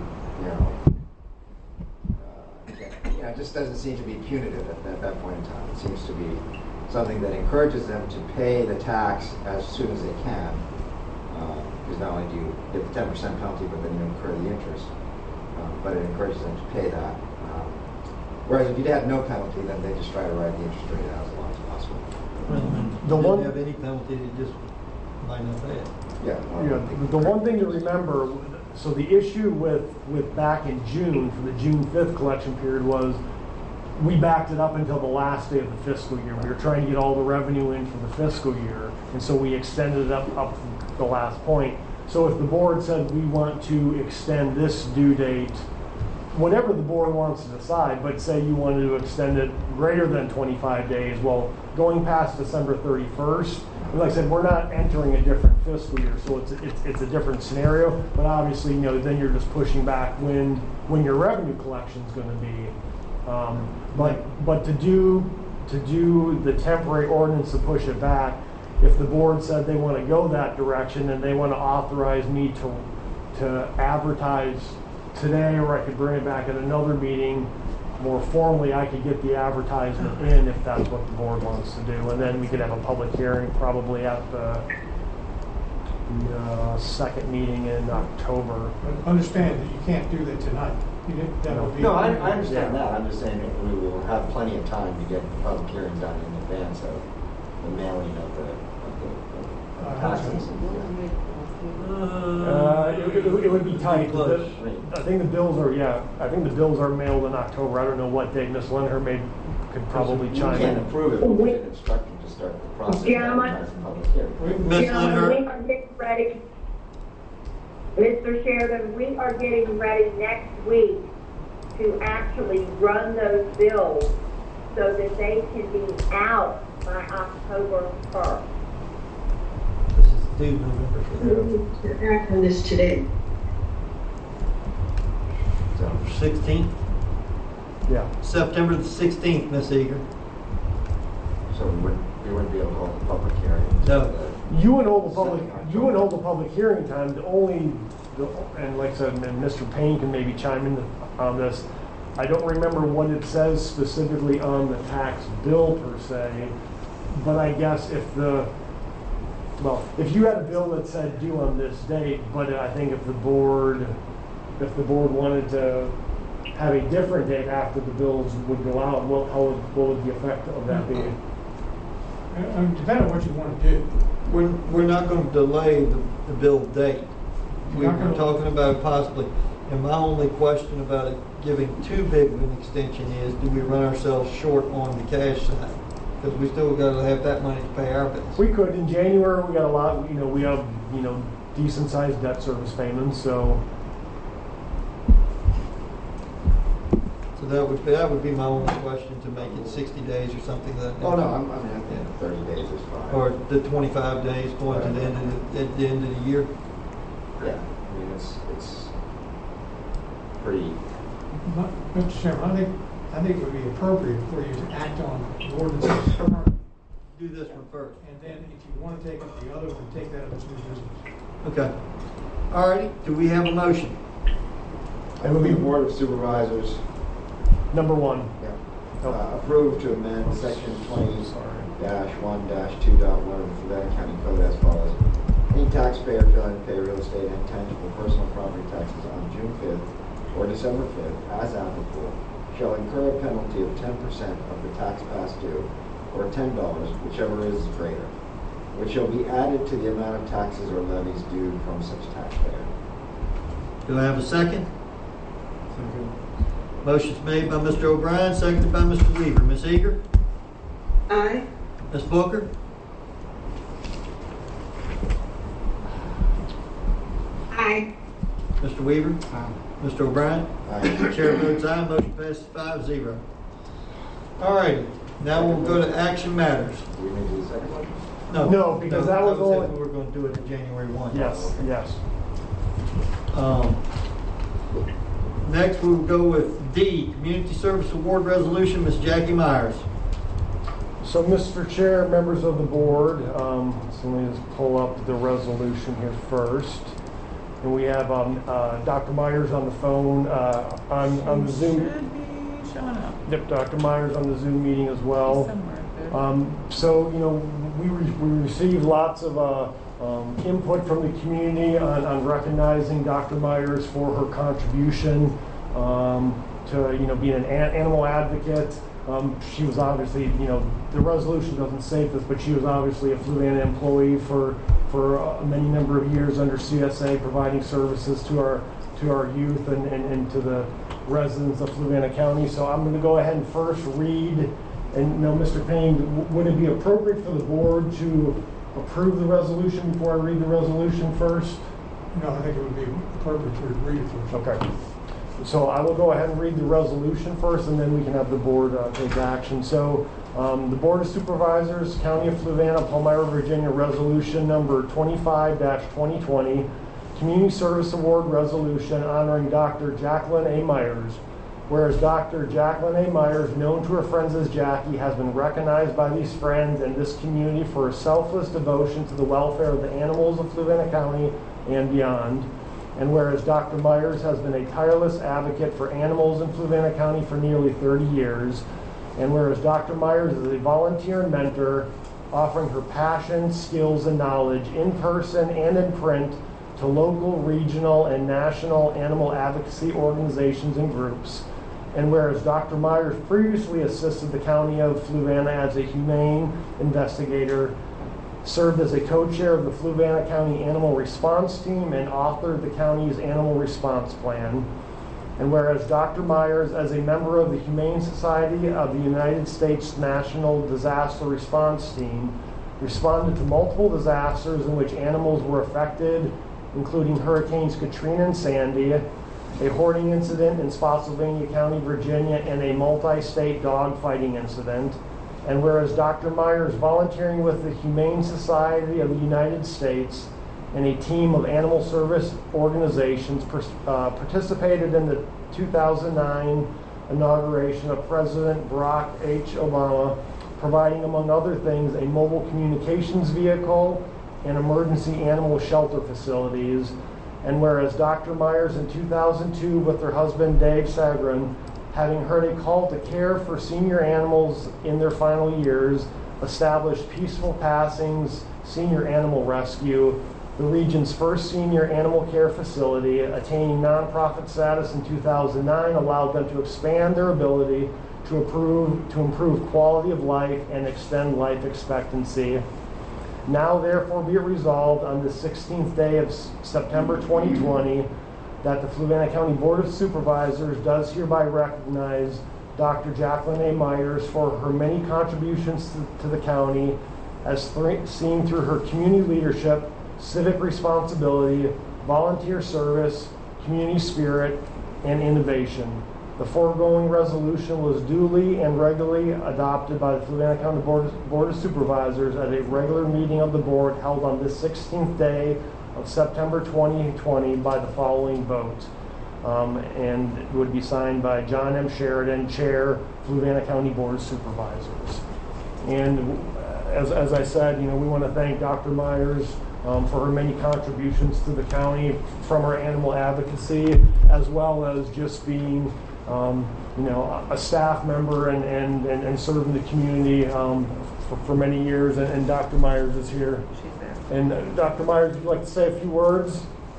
it just doesn't seem to be punitive at that point in time. It seems to be something that encourages them to pay the tax as soon as they can. Because not only do you get the 10% penalty, but then you incur the interest. But it encourages them to pay that. Whereas if you'd had no penalty, then they just try to ride the interest rate out as long as possible. The one didn't have any penalty, they just might not pay it. Yeah, the one thing to remember, so the issue with back in June, for the June 5th collection period, was we backed it up until the last day of the fiscal year. We were trying to get all the revenue in for the fiscal year, and so we extended it up to the last point. So if the board said we want to extend this due date, whatever the board wants to decide, but say you wanted to extend it greater than 25 days, well, going past December 31st, and like I said, we're not entering a different fiscal year, so it's a different scenario. But obviously, then you're just pushing back when your revenue collection is going to be. But to do the temporary ordinance to push it back, if the board said they want to go that direction and they want to authorize me to advertise today, or I could bring it back at another meeting more formally, I could get the advertisement in if that's what the board wants to do, and then we could have a public hearing probably at the second meeting in October. But understand that you can't do that tonight. No, I understand that. I'm just saying that we will have plenty of time to get the public hearing done in advance of the mailing of the taxes. It would be tight. I think the bills are mailed in October. I don't know what date. Ms. Lenher could probably chime in. You can't approve it, but we can instruct them to start the process. Gentlemen, we are getting ready. Mr. Sheridan, we are getting ready next week to actually run those bills so that they can be out by October 1st. This is due November 5th. To act on this today. 16th? Yeah. September the 16th, Miss Eager. So we wouldn't be able to hold the public hearing. No. You would hold the public hearing time. And like I said, and Mr. Payne can maybe chime in on this. I don't remember what it says specifically on the tax bill per se, but I guess if you had a bill that said due on this date, but I think if the board wanted to have a different date after the bills would go out, what would the effect of that be? Depending on what you want to do. We're not going to delay the bill date. We were talking about possibly, and my only question about it giving too big of an extension is, do we run ourselves short on the cash side? Because we still got to have that money to pay our bills. We could. In January, we got a lot, we have, decent sized debt service payments, so. So that would be my only question, to make it 60 days or something like that. Oh, no, I think 30 days is fine. Or the 25 days going to the end of the year. Yeah, I mean, it's pretty. Mr. Chairman, I think it would be appropriate for you to act on the ordinances first. Do this one first. And then if you want to take up the other one, take that up as new business. Okay. All righty. Do we have a motion? I move the Board of Supervisors. Number one. Yeah. Approve to amend section 20-1-2.1 of the Fluvanna County Code as follows. Any taxpayer failing to pay real estate and tangible personal property taxes on June 5th or December 5th, as applicable, shall incur a penalty of 10% of the tax past due, or $10, whichever is greater, which shall be added to the amount of taxes or levies due from such taxpayer. Do I have a second? Motion's made by Mr. O'Brien, seconded by Mr. Weaver. Ms. Eager? Aye. Ms. Booker? Aye. Mr. Weaver? Aye. Mr. O'Brien? Aye. Chair votes aye. Motion passes 5-0. All right. Now we'll go to action matters. Do we need to do the second one? No, because that was only. if we were going to do it in January 1. Yes, yes. Next, we'll go with D, Community Service Award Resolution, Ms. Jackie Myers. So, Mr. Chair, members of the board, so let me just pull up the resolution here first. And we have Dr. Myers on the phone, on the Zoom. Should be showing up. Yep, Dr. Myers on the Zoom meeting as well. Somewhere. So, you know, we received lots of input from the community on recognizing Dr. Myers for her contribution to, you know, being an animal advocate. She was obviously, you know, the resolution doesn't say this, but she was obviously a Fluvanna employee for many number of years under CSA, providing services to our youth and to the residents of Fluvanna County. So I'm going to go ahead and first read. And no, Mr. Payne, would it be appropriate for the board to approve the resolution before I read the resolution first? No, I think it would be appropriate to read it first. Okay. So I will go ahead and read the resolution first, and then we can have the board take action. So the Board of Supervisors, County of Fluvanna, Palmyra, Virginia, Resolution number 25-2020, Community Service Award Resolution honoring Dr. Jacqueline A. Myers. Whereas Dr. Jacqueline A. Myers, known to her friends as Jackie, has been recognized by these friends and this community for her selfless devotion to the welfare of the animals of Fluvanna County and beyond. And whereas Dr. Myers has been a tireless advocate for animals in Fluvanna County for nearly 30 years. And whereas Dr. Myers is a volunteer and mentor, offering her passion, skills, and knowledge in person and in print to local, regional, and national animal advocacy organizations and groups. And whereas Dr. Myers previously assisted the County of Fluvanna as a humane investigator, served as a co-chair of the Fluvanna County Animal Response Team, and authored the county's animal response plan. And whereas Dr. Myers, as a member of the Humane Society of the United States National Disaster Response Team, responded to multiple disasters in which animals were affected, including Hurricanes Katrina and Sandy, a hoarding incident in Spotsylvania County, Virginia, and a multi-state dog fighting incident. And whereas Dr. Myers, volunteering with the Humane Society of the United States and a team of animal service organizations, participated in the 2009 inauguration of President Barack H. Obama, providing, among other things, a mobile communications vehicle and emergency animal shelter facilities. And whereas Dr. Myers in 2002, with her husband Dave Sagrin, having heard a call to care for senior animals in their final years, established Peaceful Passings Senior Animal Rescue, the region's first senior animal care facility. Attaining nonprofit status in 2009 allowed them to expand their ability to improve quality of life and extend life expectancy. Now therefore be it resolved on the 16th day of September 2020 that the Fluvanna County Board of Supervisors does hereby recognize Dr. Jacqueline A. Myers for her many contributions to the county, as seen through her community leadership, civic responsibility, volunteer service, community spirit, and innovation. The foregoing resolution was duly and regularly adopted by the Fluvanna County Board of Supervisors at a regular meeting of the board held on this 16th day of September 2020 by the following vote. And it would be signed by John M. Sheridan, Chair, Fluvanna County Board of Supervisors. And as I said, you know, we want to thank Dr. Myers for her many contributions to the county, from her animal advocacy, as well as just being you know, a staff member and serving the community for many years. And Dr. Myers is here. She's there. And Dr. Myers, would you like to say a few words?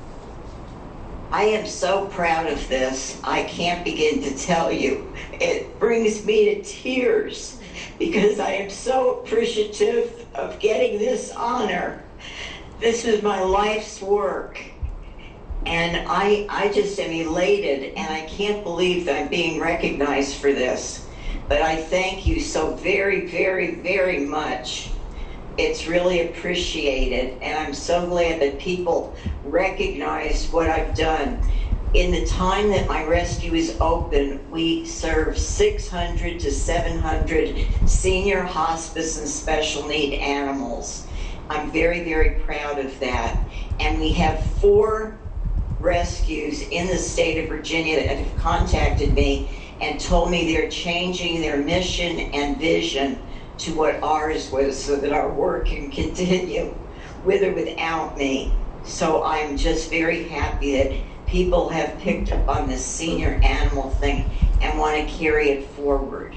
I am so proud of this. I can't begin to tell you. It brings me to tears because I am so appreciative of getting this honor. This is my life's work. And I just am elated, and I can't believe that I'm being recognized for this. But I thank you so very, very, very much. It's really appreciated, and I'm so glad that people recognize what I've done. In the time that my rescue is open, we serve 600 to 700 senior hospice and special need animals. I'm very, very proud of that. And we have 4 rescues in the state of Virginia that have contacted me and told me they're changing their mission and vision to what ours was so that our work can continue with or without me. So I'm just very happy that people have picked up on this senior animal thing and want to carry it forward.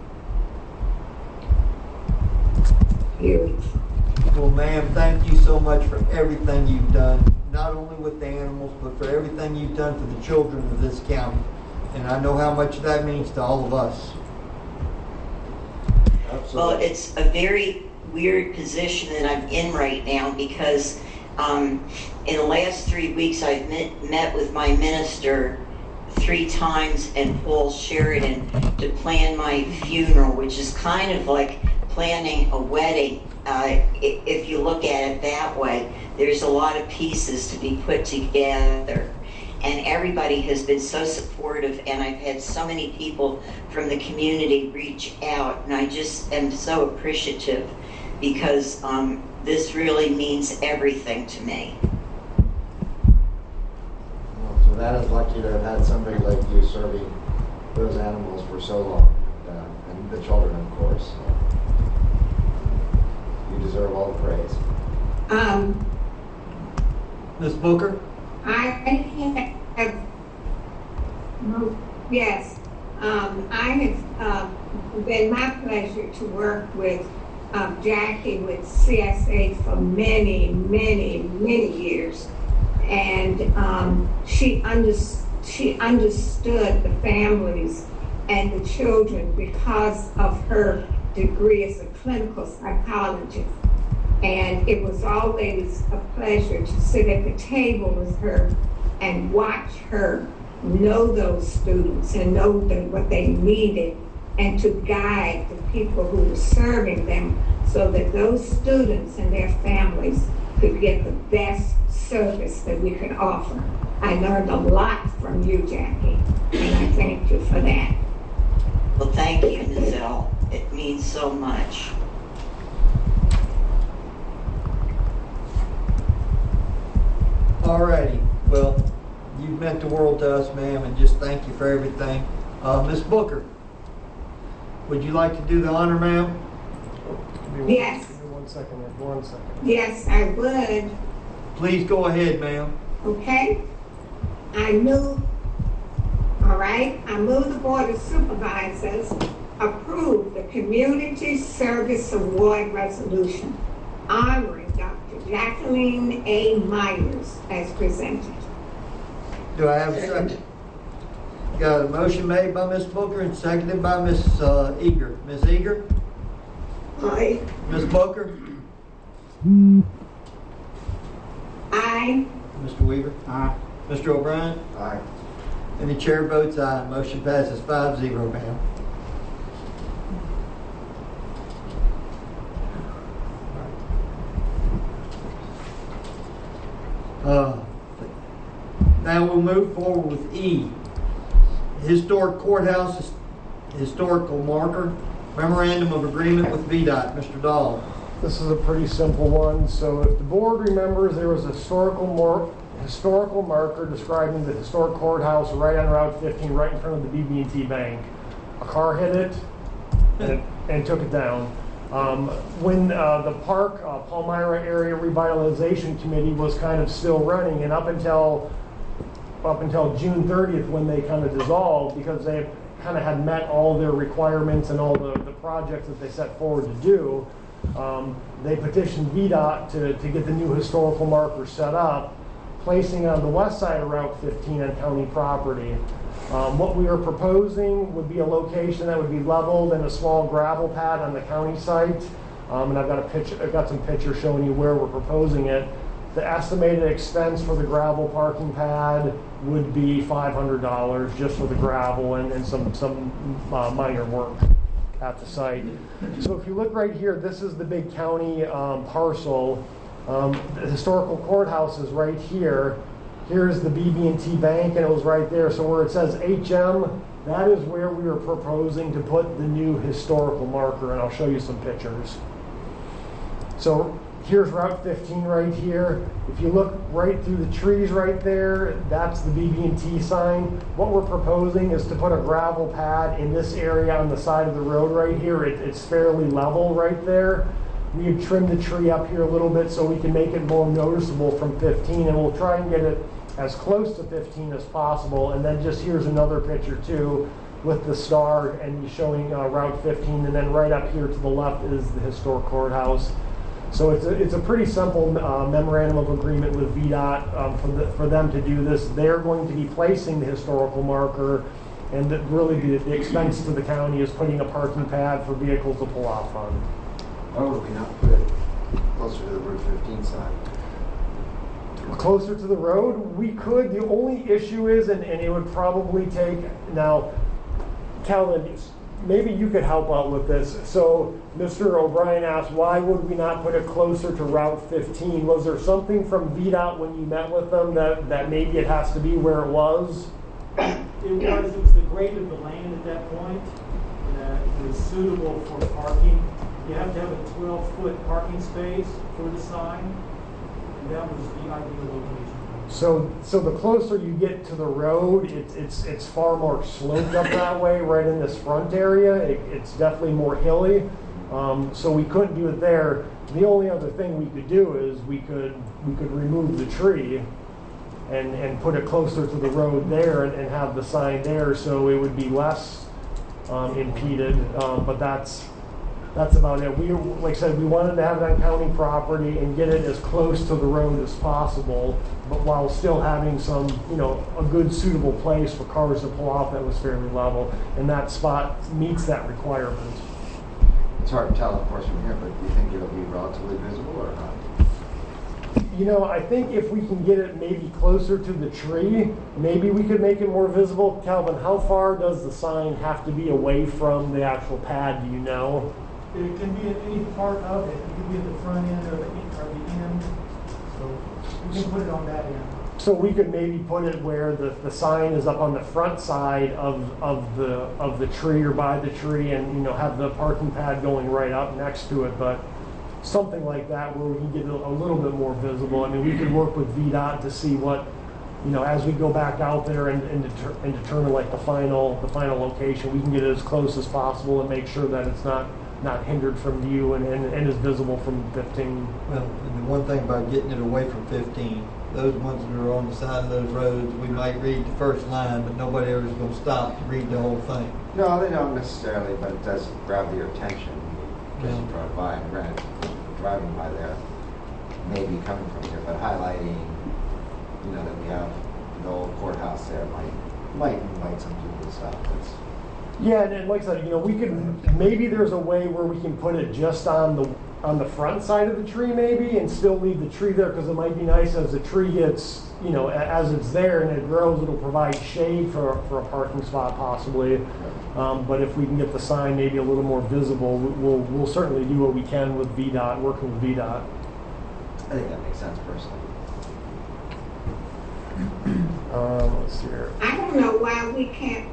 Well, ma'am, thank you so much for everything you've done, not only with the animals, but for everything you've done for the children of this county. And I know how much that means to all of us. Absolutely. Well, it's a very weird position that I'm in right now because in the last 3 weeks I've met with my minister 3 times in Paul Sheridan to plan my funeral, which is kind of like planning a wedding. If you look at it that way, there's a lot of pieces to be put together. And everybody has been so supportive, and I've had so many people from the community reach out, and I just am so appreciative because this really means everything to me. Well, so that is lucky to have had somebody like you serving those animals for so long, and the children, of course. You deserve all the praise. Ms. Booker? I have, yes, I have been my pleasure to work with Jackie with CSA for many, many, many years. And she understood the families and the children because of her degree as a clinical psychologist. And it was always a pleasure to sit at the table with her and watch her know those students and know what they needed and to guide the people who were serving them so that those students and their families could get the best service that we could offer. I learned a lot from you, Jackie, and I thank you for that. Well, thank you, Nizelle. It means so much. Alrighty, well, you've meant the world to us, ma'am, and just thank you for everything. Ms. Booker, would you like to do the honor, ma'am? Yes. Give me 1 second here, 1 second. Yes, I would. Please go ahead, ma'am. Okay? I move the Board of Supervisors approve the Community Service Award Resolution honoring Dr. Jacqueline A. Myers as presented. Do I have a second? Got a motion made by Ms. Booker and seconded by Ms. Eager. Ms. Eager? Aye. Ms. Booker? Aye. Mr. Weaver? Aye. Mr. O'Brien? Aye. And the chair votes aye. Motion passes 5-0, ma'am. Now we'll move forward with E. Historic Courthouse Historical Marker. Memorandum of Agreement with VDOT. Mr. Dahl. This is a pretty simple one. So if the board remembers, there was a historical marker describing the historic courthouse right on Route 15, right in front of the BB&T Bank. A car hit it and took it down. When the park, Palmyra Area Revitalization Committee was kind of still running, and up until June 30th when they kind of dissolved, because they kind of had met all their requirements and all the projects that they set forward to do, they petitioned VDOT to get the new historical marker set up, placing it on the west side of Route 15 on county property. What we are proposing would be a location that would be leveled and a small gravel pad on the county site. And I've got some pictures showing you where we're proposing it. The estimated expense for the gravel parking pad would be $500 just for the gravel and some minor work at the site. So if you look right here, this is the big county parcel. The historical courthouse is right here. Here's the BB&T Bank, and it was right there. So where it says HM, that is where we are proposing to put the new historical marker, and I'll show you some pictures. So here's Route 15 right here. If you look right through the trees right there, that's the BB&T sign. What we're proposing is to put a gravel pad in this area on the side of the road right here. It's fairly level right there. we had trimmed the tree up here a little bit so we can make it more noticeable from 15, and we'll try and get it as close to 15 as possible. And then just here's another picture too with the star and showing Route 15, and then right up here to the left is the historic courthouse. So it's a pretty simple memorandum of agreement with VDOT for them to do this. They're going to be placing the historical marker, and really the expense to the county is putting a parking pad for vehicles to pull off on. Why would we not put it closer to the Route 15 side? Closer to the road, we could. The only issue is, and it would probably take, now, Calvin, maybe you could help out with this. So Mr. O'Brien asked, why would we not put it closer to Route 15? Was there something from VDOT when you met with them that maybe it has to be where it was? It was the grade of the land at that point that was suitable for parking. You have to have a 12-foot parking space for the sign, and that was the ideal location. So the closer you get to the road, it's far more sloped up that way, right in this front area. It's definitely more hilly, so we couldn't do it there. The only other thing we could do is we could remove the tree and put it closer to the road there and have the sign there, so it would be less impeded. But that's about it. We, like I said, we wanted to have it on county property and get it as close to the road as possible, but while still having some, a good suitable place for cars to pull off that was fairly level, and that spot meets that requirement. It's hard to tell, of course, from here, but do you think it'll be relatively visible or not? I think if we can get it maybe closer to the tree, maybe we could make it more visible. Calvin, how far does the sign have to be away from the actual pad, do you know? It can be at any part of it. It can be at the front end or the end. So we can put it on that end. So we could maybe put it where the sign is up on the front side of the tree or by the tree, and have the parking pad going right up next to it, but something like that where we can get it a little bit more visible. I mean, we could work with VDOT to see what, as we go back out there and determine like the final location, we can get it as close as possible and make sure that it's not hindered from view and is visible from 15. Well, and the one thing about getting it away from 15, those ones that are on the side of those roads, we might read the first line, but nobody ever is going to stop to read the whole thing. No, they don't necessarily, but it does grab your attention as you drive by. And granted, driving by there, maybe coming from here, but highlighting, that we have the old courthouse there might invite some people to stop. Yeah, and like I said, we could, maybe there's a way where we can put it just on the front side of the tree maybe, and still leave the tree there, because it might be nice as the tree gets, as it's there and it grows, it'll provide shade for a parking spot possibly. But if we can get the sign maybe a little more visible, we'll certainly do what we can with VDOT, working with VDOT. I think that makes sense personally. Let's see here. I don't know why we can't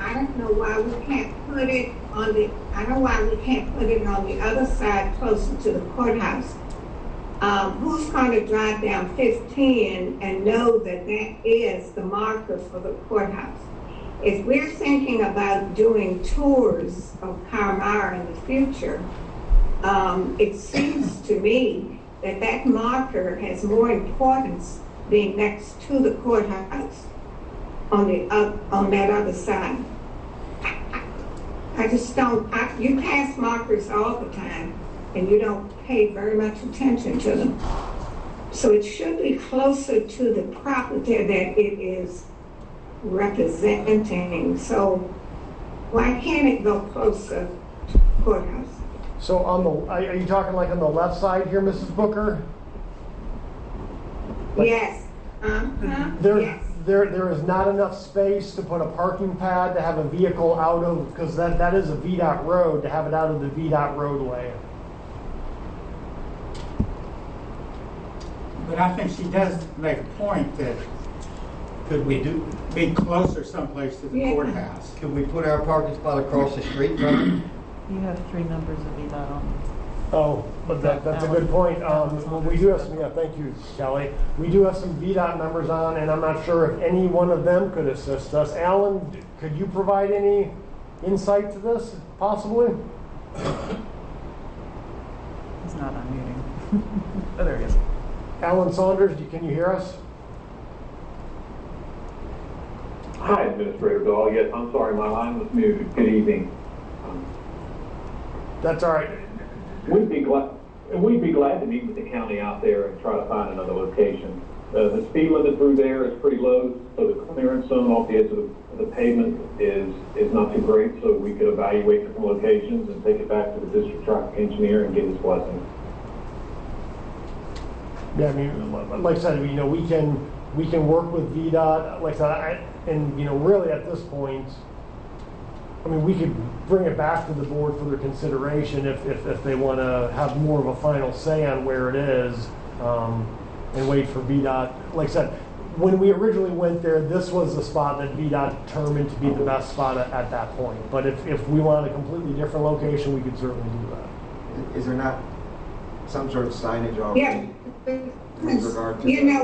put it on the, on the other side closer to the courthouse. Who's going to drive down 15 and know that is the marker for the courthouse? If we're thinking about doing tours of Carmar in the future, it seems to me that marker has more importance being next to the courthouse on that other side. I just don't, you pass markers all the time and you don't pay very much attention to them. So it should be closer to the property that it is representing. So why can't it go closer to the courthouse? So are you talking like on the left side here, Mrs. Booker? Yes. Yes. There is not enough space to put a parking pad to have a vehicle out of, because that is a VDOT road, to have it out of the VDOT roadway. But I think she does make a point that Could we be closer someplace to the courthouse. Could we put our parking spot across the street from it? You have 3 numbers of VDOT on. Oh, but that's a good point. We do have some, thank you, Kelly. We do have some VDOT numbers on, and I'm not sure if any one of them could assist us. Alan, could you provide any insight to this, possibly? not unmuting. Oh, there he is. Alan Saunders, can you hear us? Hi, Administrator Dahl. Yes, I'm sorry, my line was muted. Good evening. That's all right. We'd be glad to meet with the county out there and try to find another location. The speed limit through there is pretty low, so the clearance zone off the edge of the pavement is not too great, so we could evaluate different locations and take it back to the district traffic engineer and get his blessing. Yeah, I mean, like I said, you know, we can work with VDOT, like I said, and you know, really at this point, I mean, we could bring it back to the board for their consideration if they want to have more of a final say on where it is, and wait for VDOT. Like I said, when we originally went there, this was the spot that VDOT determined to be the best spot at that point. But if we want a completely different location, we could certainly do that. Is there not some sort of signage already? Yeah. With regard to you know,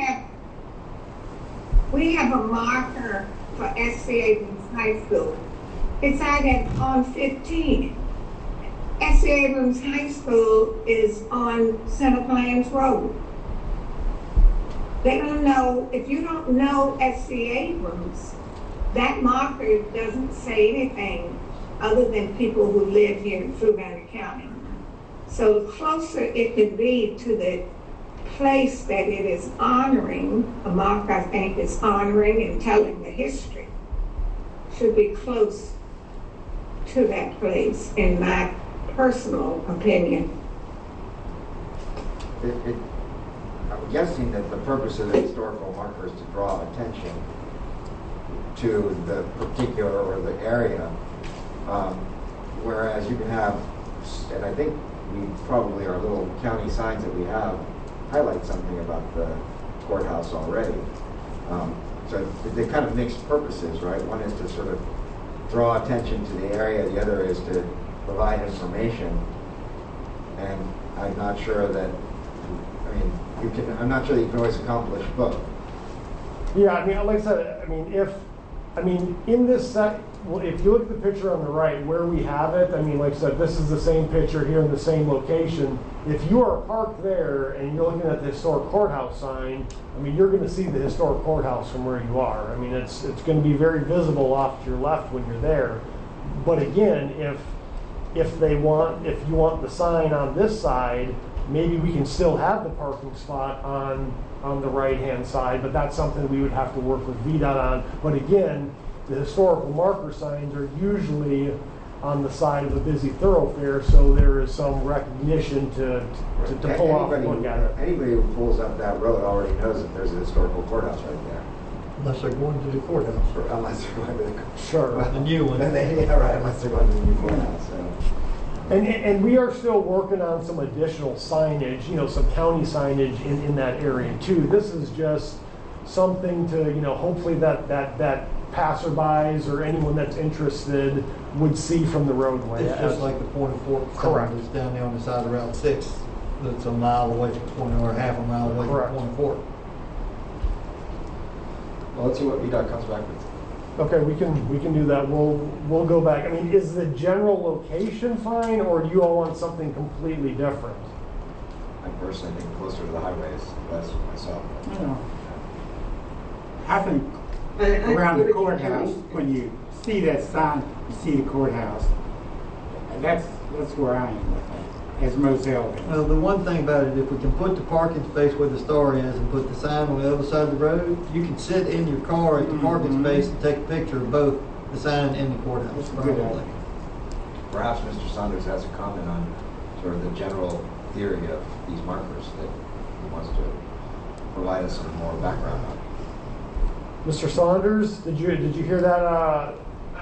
we have a marker for SC Abrams High School. It's on 15. SC Abrams High School is on Center Plains Road. They don't know, if you don't know SC Abrams, that marker doesn't say anything other than people who live here in Fluvanna County. So the closer it can be to the place that it is honoring, a mark I think is honoring and telling the history, should be close to that place, in my personal opinion. I'm guessing that the purpose of the historical marker is to draw attention to the particular or the area, whereas you can have, and I think we probably, our little county signs that we have highlight something about the courthouse already. So they kind of mixed purposes, right? One is to sort of draw attention to the area, the other is to provide information. And I'm not sure that, I'm not sure that you can always accomplish both. Yeah, I mean, like I said, in this set, well, if you look at the picture on the right where we have it, I mean, like I said, this is the same picture here in the same location. If you are parked there and you're looking at the historic courthouse sign, I mean, you're going to see the historic courthouse from where you are. I mean, it's going to be very visible off to your left when you're there. But again, if you want the sign on this side, maybe we can still have the parking spot on the right-hand side, but that's something we would have to work with VDOT on. But again, the historical marker signs are usually on the side of a busy thoroughfare, so there is some recognition to pull off and look at it. Anybody who pulls up that road already knows that there's a historical courthouse right there. Unless they're going to the courthouse. Unless they're going to the Sure. The new one. Yeah, right, unless they're going to the new courthouse. So. And we are still working on some additional signage, you know, some county signage in that area too. This is just something to, you know, hopefully that passerbys or anyone that's interested would see from the roadway. It's just like the Point of Fork. Correct. It's down there on the side of Route 6. That's a mile away from Point, or half a mile away Correct. from Point of Fork. Well, let's see what VDOT comes back with. Okay, we can do that. We'll go back. I mean, is the general location fine, or do you all want something completely different? I personally think closer to the highway is best for myself. I think around the courthouse, when you see that sign, you see the courthouse. That's where I am with it, as most elegant. Well, the one thing about it, if we can put the parking space where the star is and put the sign on the other side of the road, you can sit in your car at the parking space and take a picture of both the sign and the courthouse. Probably. Perhaps Mr. Saunders has a comment on sort of the general theory of these markers that he wants to provide us some more background on. Mr. Saunders, did you hear that?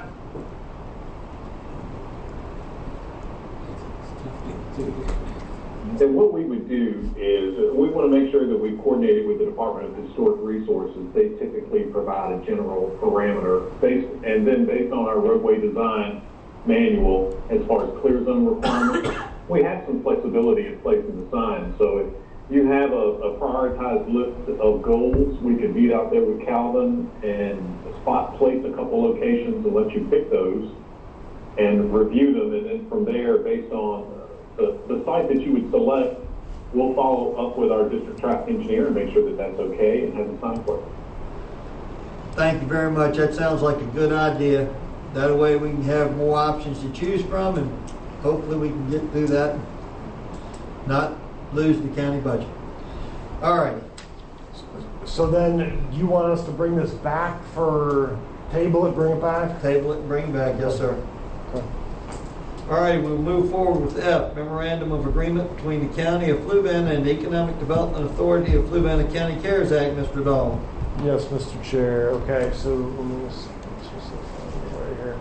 And what we would do is we want to make sure that we coordinate it with the Department of Historic Resources. They typically provide a general parameter based on our roadway design manual as far as clear zone requirements. We have some flexibility in placing the sign. So if you have a prioritized list of goals, we could meet out there with Calvin and spot place a couple locations and let you pick those and review them. And then from there, based on the site that you would select, we'll follow up with our district traffic engineer and make sure that that's okay and have a sign for it. Thank you very much. That sounds like a good idea. That way we can have more options to choose from, and hopefully we can get through that, not lose the county budget. All right. So then, you want us to bring this back for, table it, bring it back? Table it and bring it back, yes, sir. Okay. All right, we'll move forward with F, Memorandum of Agreement between the County of Fluvanna and the Economic Development Authority of Fluvanna County CARES Act. Mr. Dahl. Yes, Mr. Chair. Okay, so let me just right here.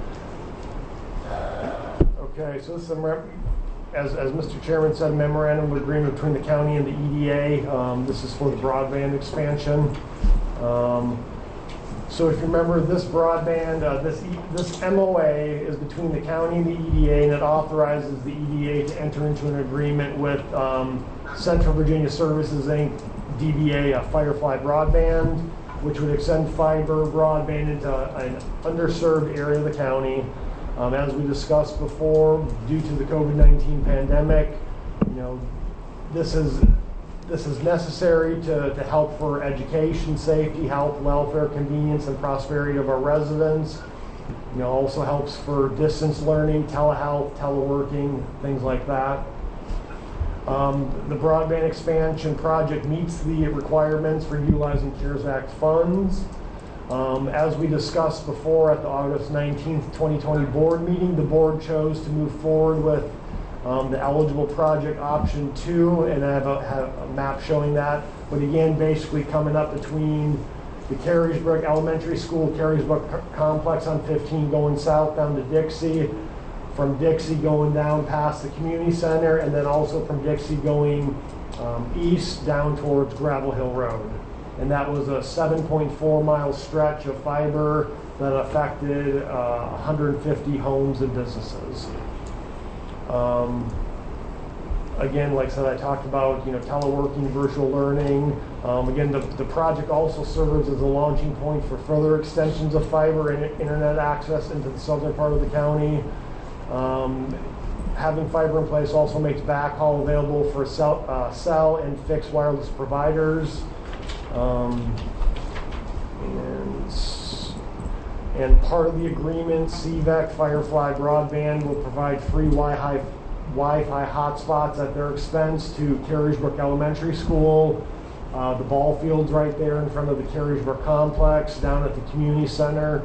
Okay, so this is as Mr. Chairman said, memorandum of agreement between the county and the EDA. This is for the broadband expansion. So if you remember, this broadband, this MOA is between the county and the EDA, and it authorizes the EDA to enter into an agreement with Central Virginia Services, Inc., DBA Firefly Broadband, which would extend fiber broadband into an underserved area of the county. As we discussed before, due to the COVID-19 pandemic, this is necessary to help for education, safety, health, welfare, convenience, and prosperity of our residents. Also helps for distance learning, telehealth, teleworking, things like that. The broadband expansion project meets the requirements for utilizing CARES Act funds. As we discussed before at the August 19th, 2020 board meeting, the board chose to move forward with the eligible project option 2, and I have a map showing that. But again, basically coming up between the Carriesbrook Elementary School, Carriesbrook Complex on 15 going south down to Dixie, from Dixie going down past the community center, and then also from Dixie going east down towards Gravel Hill Road. And that was a 7.4 mile stretch of fiber that affected 150 homes and businesses. Again, like I said, I talked about teleworking, virtual learning. Again, the project also serves as a launching point for further extensions of fiber and internet access into the southern part of the county. Having fiber in place also makes backhaul available for cell and fixed wireless providers. And part of the agreement, CVEC Firefly Broadband will provide free Wi-Fi hotspots at their expense to Carriesbrook Elementary School. The ball field's right there in front of the Carriesbrook Complex, down at the community center.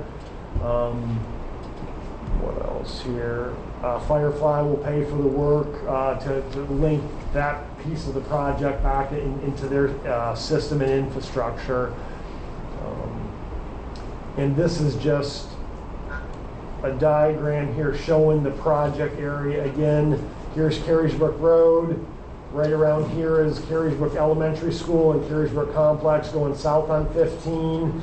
What else here? Firefly will pay for the work to link that piece of the project back into their system and infrastructure. And this is just a diagram here showing the project area. Again, here's Carriesbrook Road. Right around here is Carriesbrook Elementary School and Carriesbrook Complex going south on 15.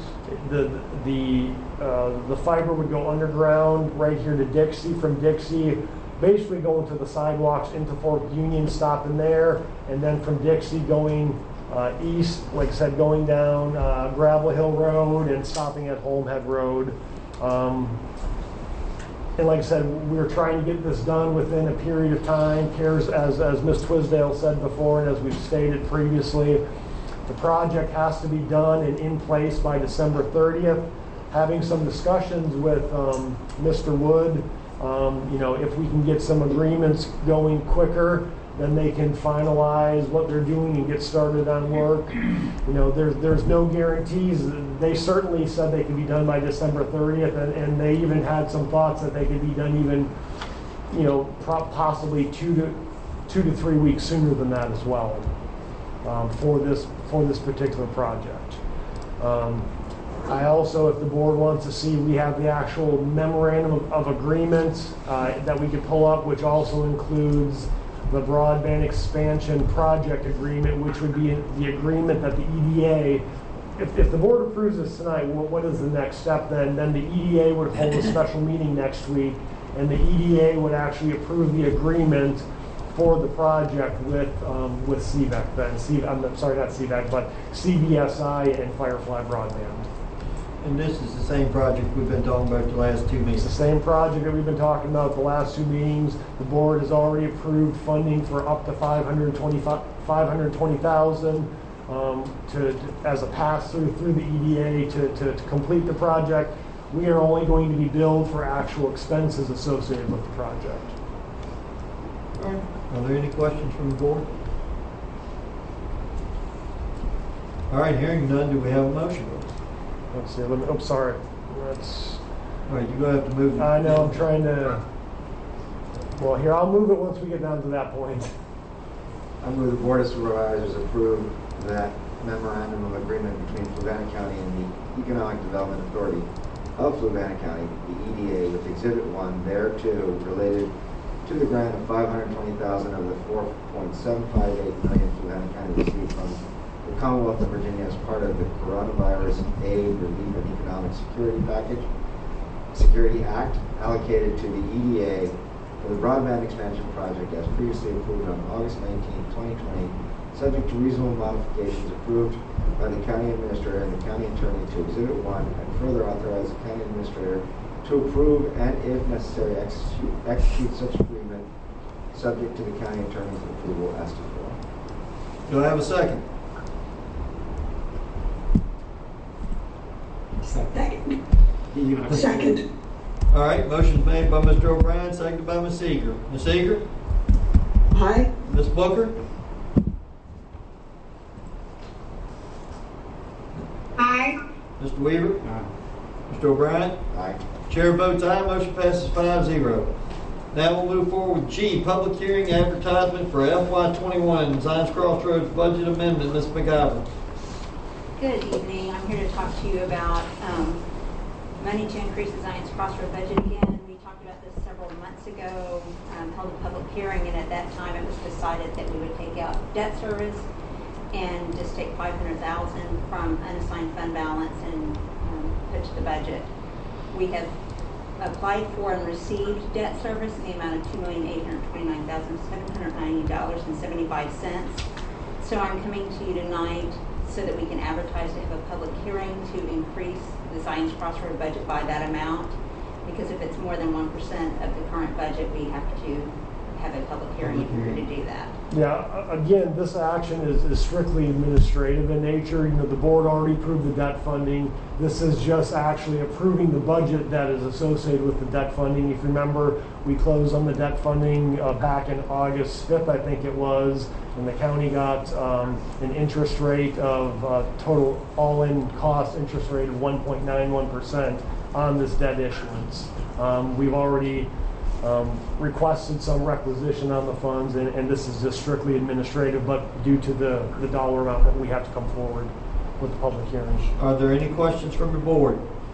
The fiber would go underground right here to Dixie. From Dixie, basically going to the sidewalks into Fort Union, stopping there, and then from Dixie going east, like I said, going down Gravel Hill Road and stopping at Holmhead Road. And like I said, we were trying to get this done within a period of time. CARES, as Ms. Twisdale said before, and as we've stated previously, the project has to be done and in place by December 30th. Having some discussions with Mr. Wood, if we can get some agreements going quicker, then they can finalize what they're doing and get started on work. There's no guarantees. They certainly said they could be done by December 30th, and they even had some thoughts that they could be done even, possibly 2 to 3 weeks sooner than that as well, for this particular project. I also, if the board wants to see, we have the actual memorandum of agreement that we could pull up, which also includes the broadband expansion project agreement, which would be the agreement that the EDA, if the board approves this tonight, what is the next step then? Then the EDA would hold a special meeting next week, and the EDA would actually approve the agreement for the project with CVEC then. I'm sorry, not CVEC, but CBSI and Firefly Broadband. And this is the same project we've been talking about the last 2 It's meetings. the same project that we've been talking about the last 2 meetings. The board has already approved funding for up to $520,000 as a pass-through through the EDA to complete the project. We are only going to be billed for actual expenses associated with the project. Are there any questions from the board? All right, hearing none, do we have a motion? Let's see, oh, sorry. That's, All right, you're going to have to move it. I know, I'm trying to, well, here, I'll move it once we get down to that point. I move the Board of Supervisors approve that memorandum of agreement between Fluvanna County and the Economic Development Authority of Fluvanna County, the EDA, with Exhibit 1 thereto related to the grant of $520,000 of the $4.758 million Fluvanna County received from the Commonwealth of Virginia as part of the Coronavirus Aid, Relief, and Economic Security Act allocated to the EDA for the broadband expansion project as previously approved on August 19, 2020, subject to reasonable modifications approved by the county administrator and the county attorney to Exhibit 1, and further authorize the county administrator to approve and, if necessary, execute such agreement subject to the county attorney's approval as to form. Do I have a second? Second. All right, motion's made by Mr. O'Brien, seconded by Ms. Eager. Ms. Eager? Aye. Ms. Booker? Aye. Mr. Weaver? Aye. Mr. O'Brien? Aye. Chair votes aye, motion passes 5-0. Now we'll move forward with G, public hearing advertisement for FY21 Zions Crossroads budget amendment. Ms. McIver. Good evening. I'm here to talk to you about money to increase the Zions Crossroads budget again. We talked about this several months ago, held a public hearing, and at that time it was decided that we would take out debt service and just take $500,000 from unassigned fund balance and put to the budget. We have applied for and received debt service in the amount of $2,829,790.75. So I'm coming to you tonight so that we can advertise to have a public hearing to increase the Zions Crossroads budget by that amount. Because if it's more than 1% of the current budget, we have to have a public hearing in order to do that. Yeah, again, this action is strictly administrative in nature. You know, the board already approved the debt funding. This is just actually approving the budget that is associated with the debt funding. If you remember, we closed on the debt funding back in August 5th, I think it was, and the county got an interest rate of total all-in cost interest rate of 1.91% on this debt issuance. We've already requested some requisition on the funds, and this is just strictly administrative, but due to the dollar amount that we have to come forward with the public hearing. Are there any questions from the board?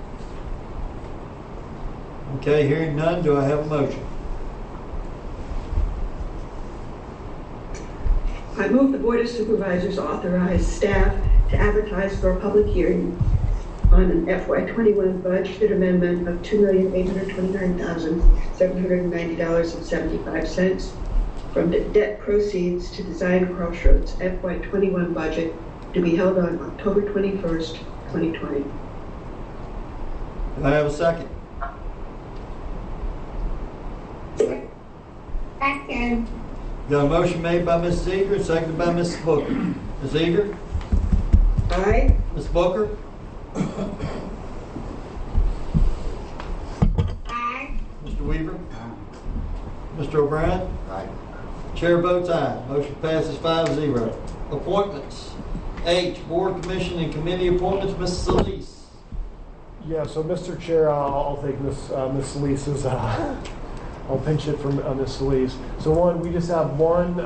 Okay, hearing none, do I have a motion? I move the Board of Supervisors authorize staff to advertise for a public hearing on an FY21 budget amendment of $2,829,790.75 from the debt proceeds to Zions Crossroads FY21 budget to be held on October 21st, 2020. Do I have a second? Second. Got a motion made by Mrs. Eager, seconded by Mrs. Booker. Ms. Eager? Aye. Ms. Booker? Aye. Mr. Weaver? Mr. O'Brien? Aye. Chair votes aye. Motion passes 5-0. Appointments. H, Board, Commission, and Committee appointments. Mrs. Solis. Yeah, so Mr. Chair, I'll take Ms. Solis's, I'll pinch it from Ms. Solis. So one, we just have one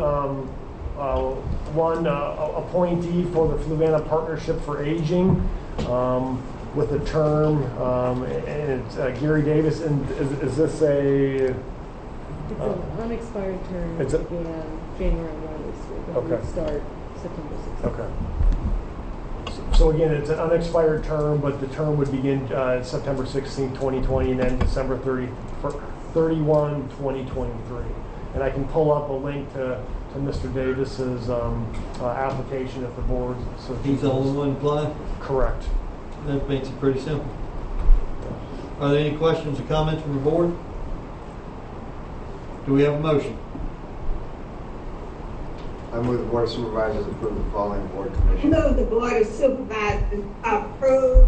appointee for the Fluvanna Partnership for Aging with a term, and it's Gary Davis. And is this a... It's an unexpired term. It's began January 1 this year, but Okay. we start September 16th. Okay. So again, it's an unexpired term, but the term would begin September 16, 2020, and then December 31, 2023. And I can pull up a link to Mr. Davis's application if the board. So He's the only one applying? Correct. That makes it pretty simple. Are there any questions or comments from the board? Do we have a motion? I move the Board of Supervisors approve the following board commissions. Move the Board of Supervisors approve.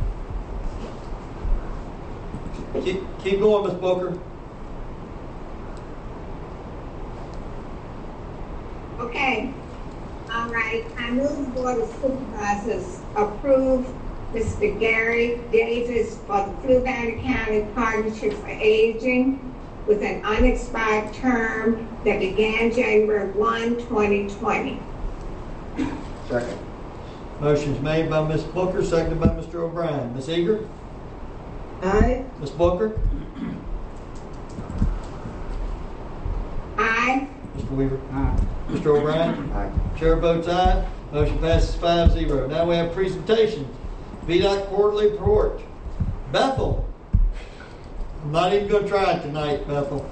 Keep going, Ms. Booker. Okay. All right. I move the Board of Supervisors approve Mr. Gary Davis for the Fluvanna County Partnership for Aging with an unexpired term that began January 1, 2020. Second. Motion's made by Ms. Booker, seconded by Mr. O'Brien. Ms. Eager? Aye. Ms. Booker? Aye. Mr. Weaver? Aye. Mr. O'Brien? Aye. Chair votes aye. Motion passes 5-0. Now we have presentations. VDOT quarterly report. Bethel. I'm not even going to try it tonight, Bethel.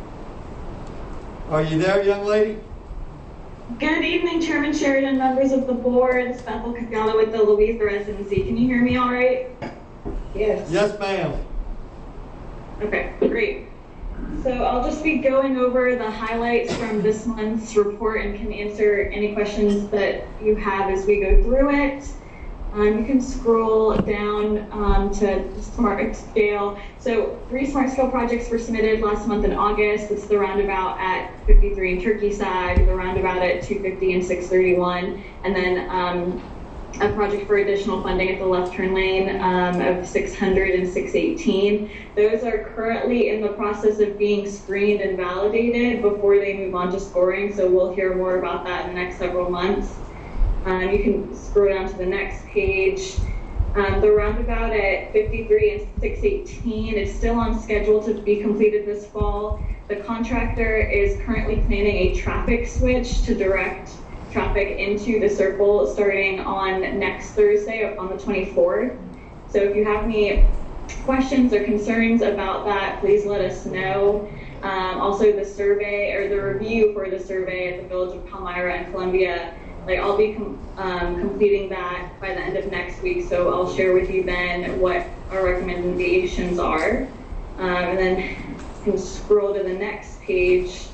Are you there, young lady? Good evening, Chairman Sheridan, members of the board. It's Bethel Cagala with the Louisa Residency. Can you hear me all right? Yes. Yes, ma'am. Okay, great. So I'll just be going over the highlights from this month's report and can answer any questions that you have as we go through it. You can scroll down to Smart Scale. So 3 Smart Scale projects were submitted last month in August. It's the roundabout at 53 in Turkey Side, the roundabout at 250 and 631, and then a project for additional funding at the left turn lane of 600 and 618. Those are currently in the process of being screened and validated before they move on to scoring, so we'll hear more about that in the next several months. You can scroll down to the next page. The roundabout at 53 and 618 is still on schedule to be completed this fall. The contractor is currently planning a traffic switch to direct traffic into the circle starting on next Thursday on the 24th. So if you have any questions or concerns about that, please let us know. Also the survey or the review for the survey at the Village of Palmyra and Columbia, I'll be completing that by the end of next week, so I'll share with you then what our recommendations are. And then you can scroll to the next page.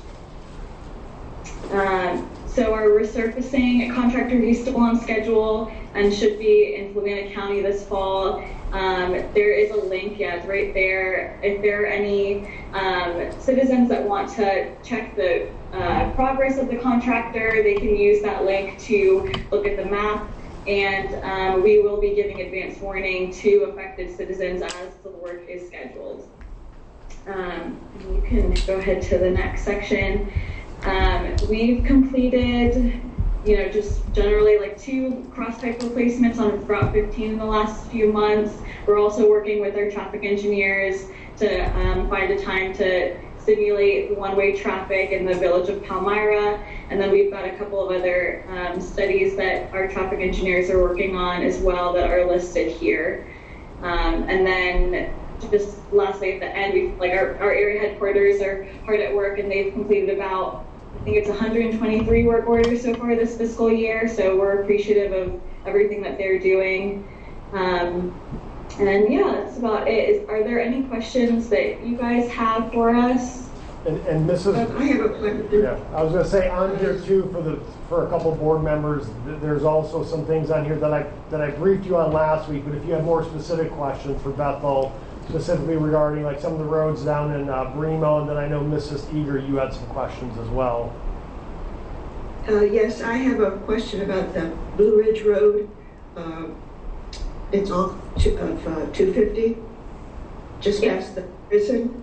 So our resurfacing contractor is still on schedule and should be in Fluvanna County this fall. There is a link, yeah, it's right there. If there are any citizens that want to check the progress of the contractor, they can use that link to look at the map, and we will be giving advance warning to affected citizens as the work is scheduled. You can go ahead to the next section. We've completed, just generally 2 cross pipe replacements on Route 15 in the last few months. We're also working with our traffic engineers to find a time to simulate the one-way traffic in the Village of Palmyra. And then we've got a couple of other studies that our traffic engineers are working on as well that are listed here. And then just lastly at the end, our area headquarters are hard at work, and they've completed about, I think it's 123 work orders so far this fiscal year. So we're appreciative of everything that they're doing. And yeah, that's about it. Are there any questions that you guys have for us? And Mrs. I have a question. Yeah, I was going to say on here too for a couple of board members. There's also some things on here that I briefed you on last week. But if you have more specific questions for Bethel, specifically regarding some of the roads down in Bremo, and then I know Mrs. Eager, you had some questions as well. Yes, I have a question about the Blue Ridge Road. It's off of 250, just past the prison.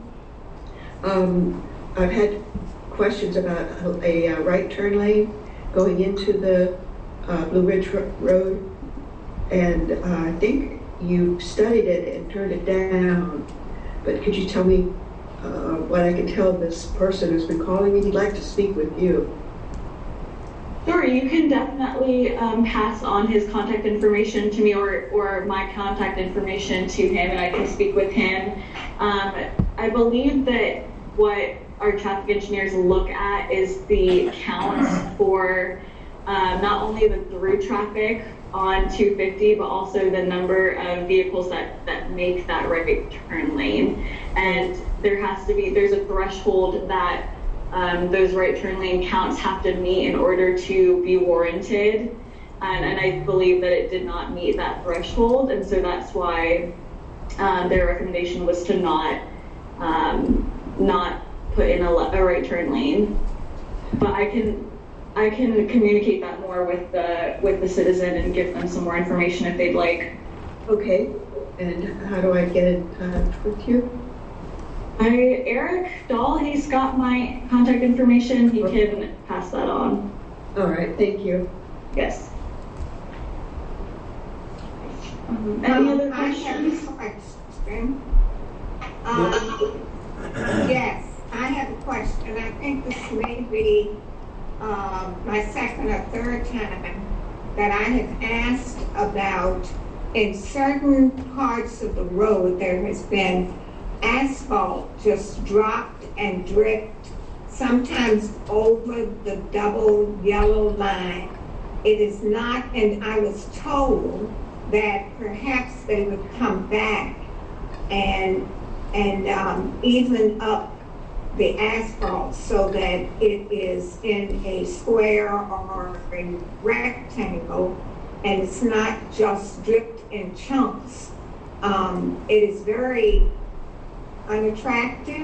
I've had questions about a right turn lane going into the Blue Ridge Road, and I think you studied it and turned it down. But could you tell me what I can tell this person who's been calling me? He'd like to speak with you. Sure, you can definitely pass on his contact information to me or my contact information to him, and I can speak with him. I believe that what our traffic engineers look at is the counts for not only the through traffic on 250, but also the number of vehicles that make that right turn lane. And there's a threshold that those right turn lane counts have to meet in order to be warranted. And I believe that it did not meet that threshold. And so that's why their recommendation was to not put in a right turn lane. But I can communicate that more with the citizen and give them some more information if they'd like. Okay, and how do I get in touch with you? Eric Dahl, he's got my contact information. He can pass that on. All right, thank you. Yes. Any other questions? I have a question. Yes, I have a question. I think this may be my second or third time that I have asked about, in certain parts of the road, there has been asphalt just dropped and dripped, sometimes over the double yellow line. It is not, and I was told that perhaps they would come back and even up the asphalt so that it is in a square or a rectangle and it's not just dripped in chunks. It is very unattractive.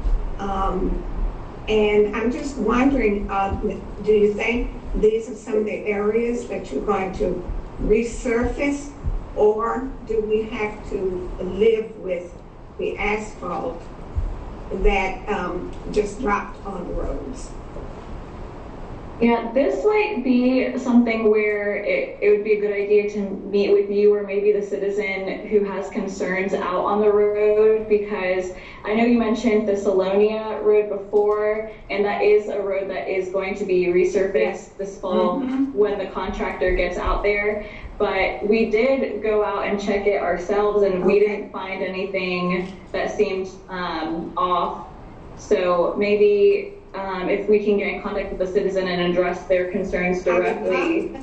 And I'm just wondering, do you think these are some of the areas that you're going to resurface, or do we have to live with the asphalt that just dropped on the roads? Yeah, this might be something where it would be a good idea to meet with you or maybe the citizen who has concerns out on the road, because I know you mentioned the Salonia Road before, and that is a road that is going to be resurfaced this fall when the contractor gets out there. But we did go out and check it ourselves, and we didn't find anything that seemed off. So maybe if we can get in contact with the citizen and address their concerns directly.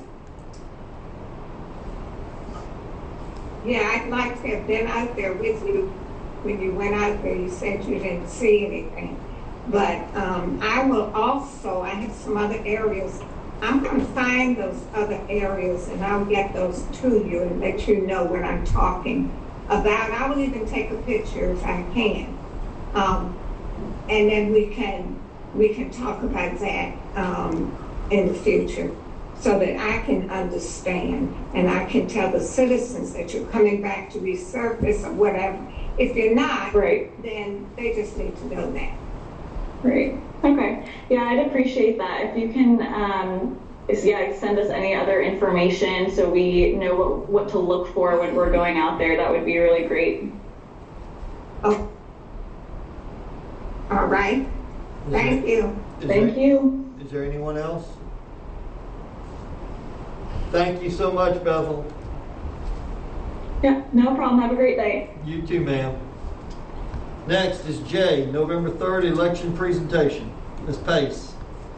Yeah, I'd like to have been out there with you when you went out there. You said you didn't see anything. But I will also, I have some other areas. I'm going to find those other areas and I'll get those to you and let you know what I'm talking about. I will even take a picture if I can. And then we can talk about that in the future so that I can understand and I can tell the citizens that you're coming back to resurface or whatever. If you're not, then they just need to know that. Right. Okay. Yeah, I'd appreciate that. If you can, send us any other information so we know what to look for when we're going out there, that would be really great. Oh. All right. Thank you. Thank you. Is there anyone else? Thank you so much, Bethel. Yeah, no problem. Have a great day. You too, ma'am. Next is J, November 3rd election presentation. Ms. Pace.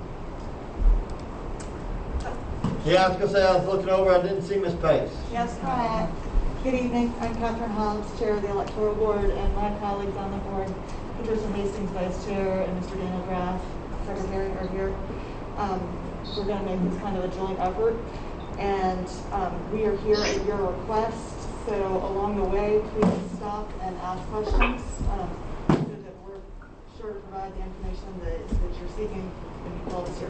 Yeah, I was going to say, I was looking over, I didn't see Ms. Pace. Yes, hi. Good evening. I'm Catherine Hobbs, Chair of the Electoral Board, and my colleagues on the board, Patricia Hastings, Vice Chair, and Mr. Daniel Graff, Secretary, are here. We're going to make this kind of a joint effort, and we are here at your request. So along the way, please stop and ask questions so that we're sure to provide the information that you're seeking when you call us here.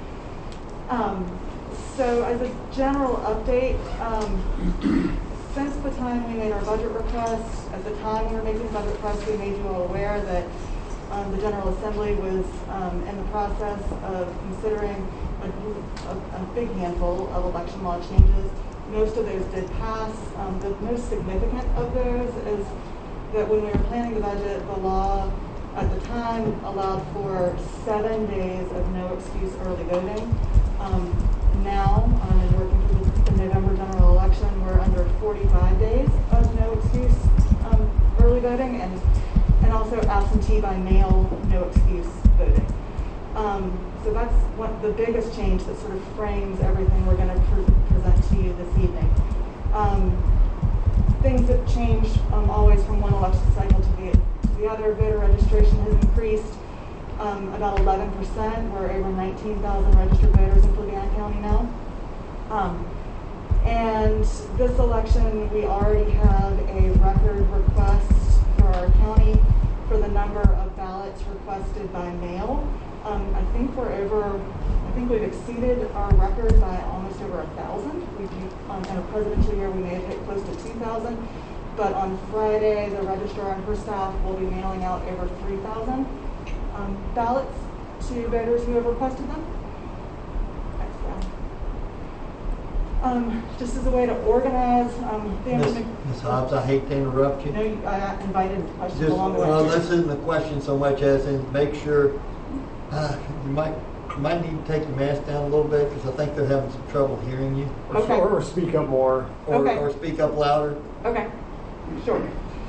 So as a general update, since the time we made our budget request, at the time we were making the budget request, we made you all aware that the General Assembly was in the process of considering a big handful of election law changes. Most of those did pass. The most significant of those is that when we were planning the budget, the law at the time allowed for 7 days of no excuse early voting. Now, in working through the November general election, we're under 45 days of no excuse early voting, and also absentee by mail no excuse voting. So that's the biggest change that sort of frames everything we're going to present to you this evening. Things have changed always from one election cycle to the other. Voter registration has increased about 11%. We're over 19,000 registered voters in Fluvanna County now. And this election, we already have a record request for our county for the number of ballots requested by mail. I think we've exceeded our record by almost over 1,000. In a presidential year, we may have hit close to 2,000. But on Friday, the registrar and her staff will be mailing out over 3,000 ballots to voters who have requested them. Just as a way to organize Ms. Hobbs, I hate to interrupt you. No, I invited questions Just, along the way. well, this isn't the question so much as in make sure you might need to take your mask down a little bit because I think they're having some trouble hearing you. Okay. Or speak up more. Or speak up louder. Okay, sure.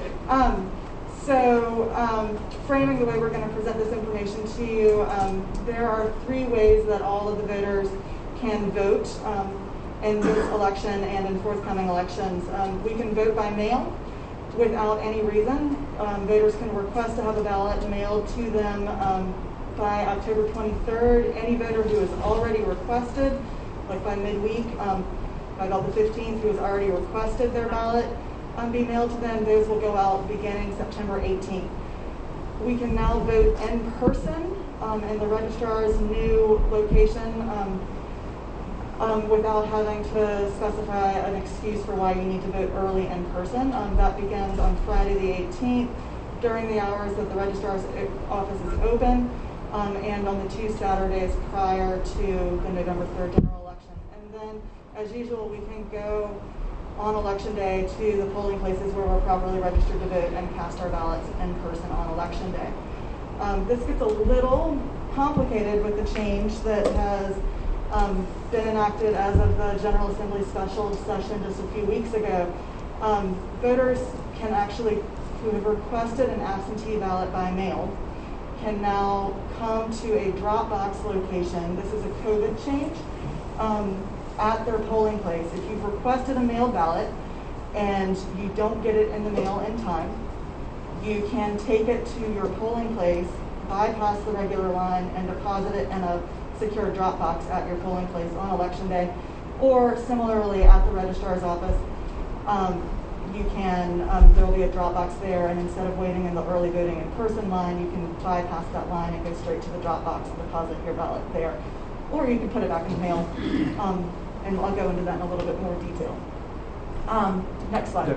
Framing the way we're going to present this information to you, there are 3 ways that all of the voters can vote in this election and in forthcoming elections. We can vote by mail without any reason. Voters can request to have a ballot mailed to them by October 23rd. Any voter who has already requested, like by midweek, by about the 15th, who has already requested their ballot be mailed to them, those will go out beginning September 18th. We can now vote in person in the registrar's new location without having to specify an excuse for why you need to vote early in person. That begins on Friday the 18th during the hours that the registrar's office is open and on the 2 Saturdays prior to the November 3rd general election. And then, as usual, we can go on election day to the polling places where we're properly registered to vote and cast our ballots in person on election day. This gets a little complicated with the change that has been enacted as of the General Assembly special session just a few weeks ago. Voters can actually, who have requested an absentee ballot by mail, can now come to a drop box location. This is a COVID change. At their polling place. If you've requested a mail ballot and you don't get it in the mail in time, you can take it to your polling place, bypass the regular line, and deposit it in a secure drop box at your polling place on election day. Or similarly at the registrar's office, there will be a drop box there, and instead of waiting in the early voting in person line, you can bypass that line and go straight to the drop box and deposit your ballot there. Or you can put it back in the mail. And I'll go into that in a little bit more detail. Next slide.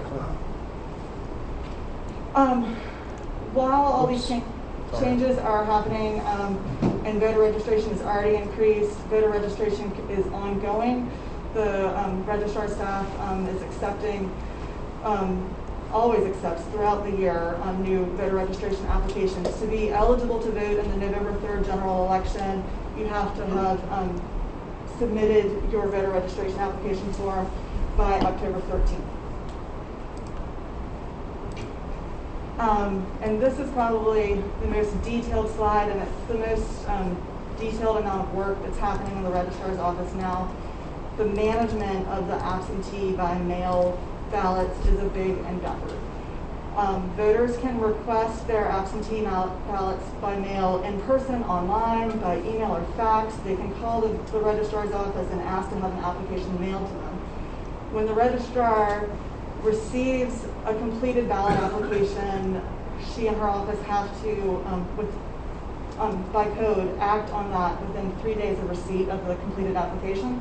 While all these changes are happening and voter registration is already increased, voter registration is ongoing. The registrar staff is accepting, always accepts throughout the year new voter registration applications. To be eligible to vote in the November 3rd general election, you have to have submitted your voter registration application form by October 13th. And this is probably the most detailed slide, and it's the most detailed amount of work that's happening in the registrar's office now. The management of the absentee by mail ballots is a big endeavor. Voters can request their absentee ballots by mail in person, online, by email or fax. They can call the registrar's office and ask to have an application mailed to them. When the registrar receives a completed ballot application, she and her office have to, by code, act on that within 3 days of receipt of the completed application.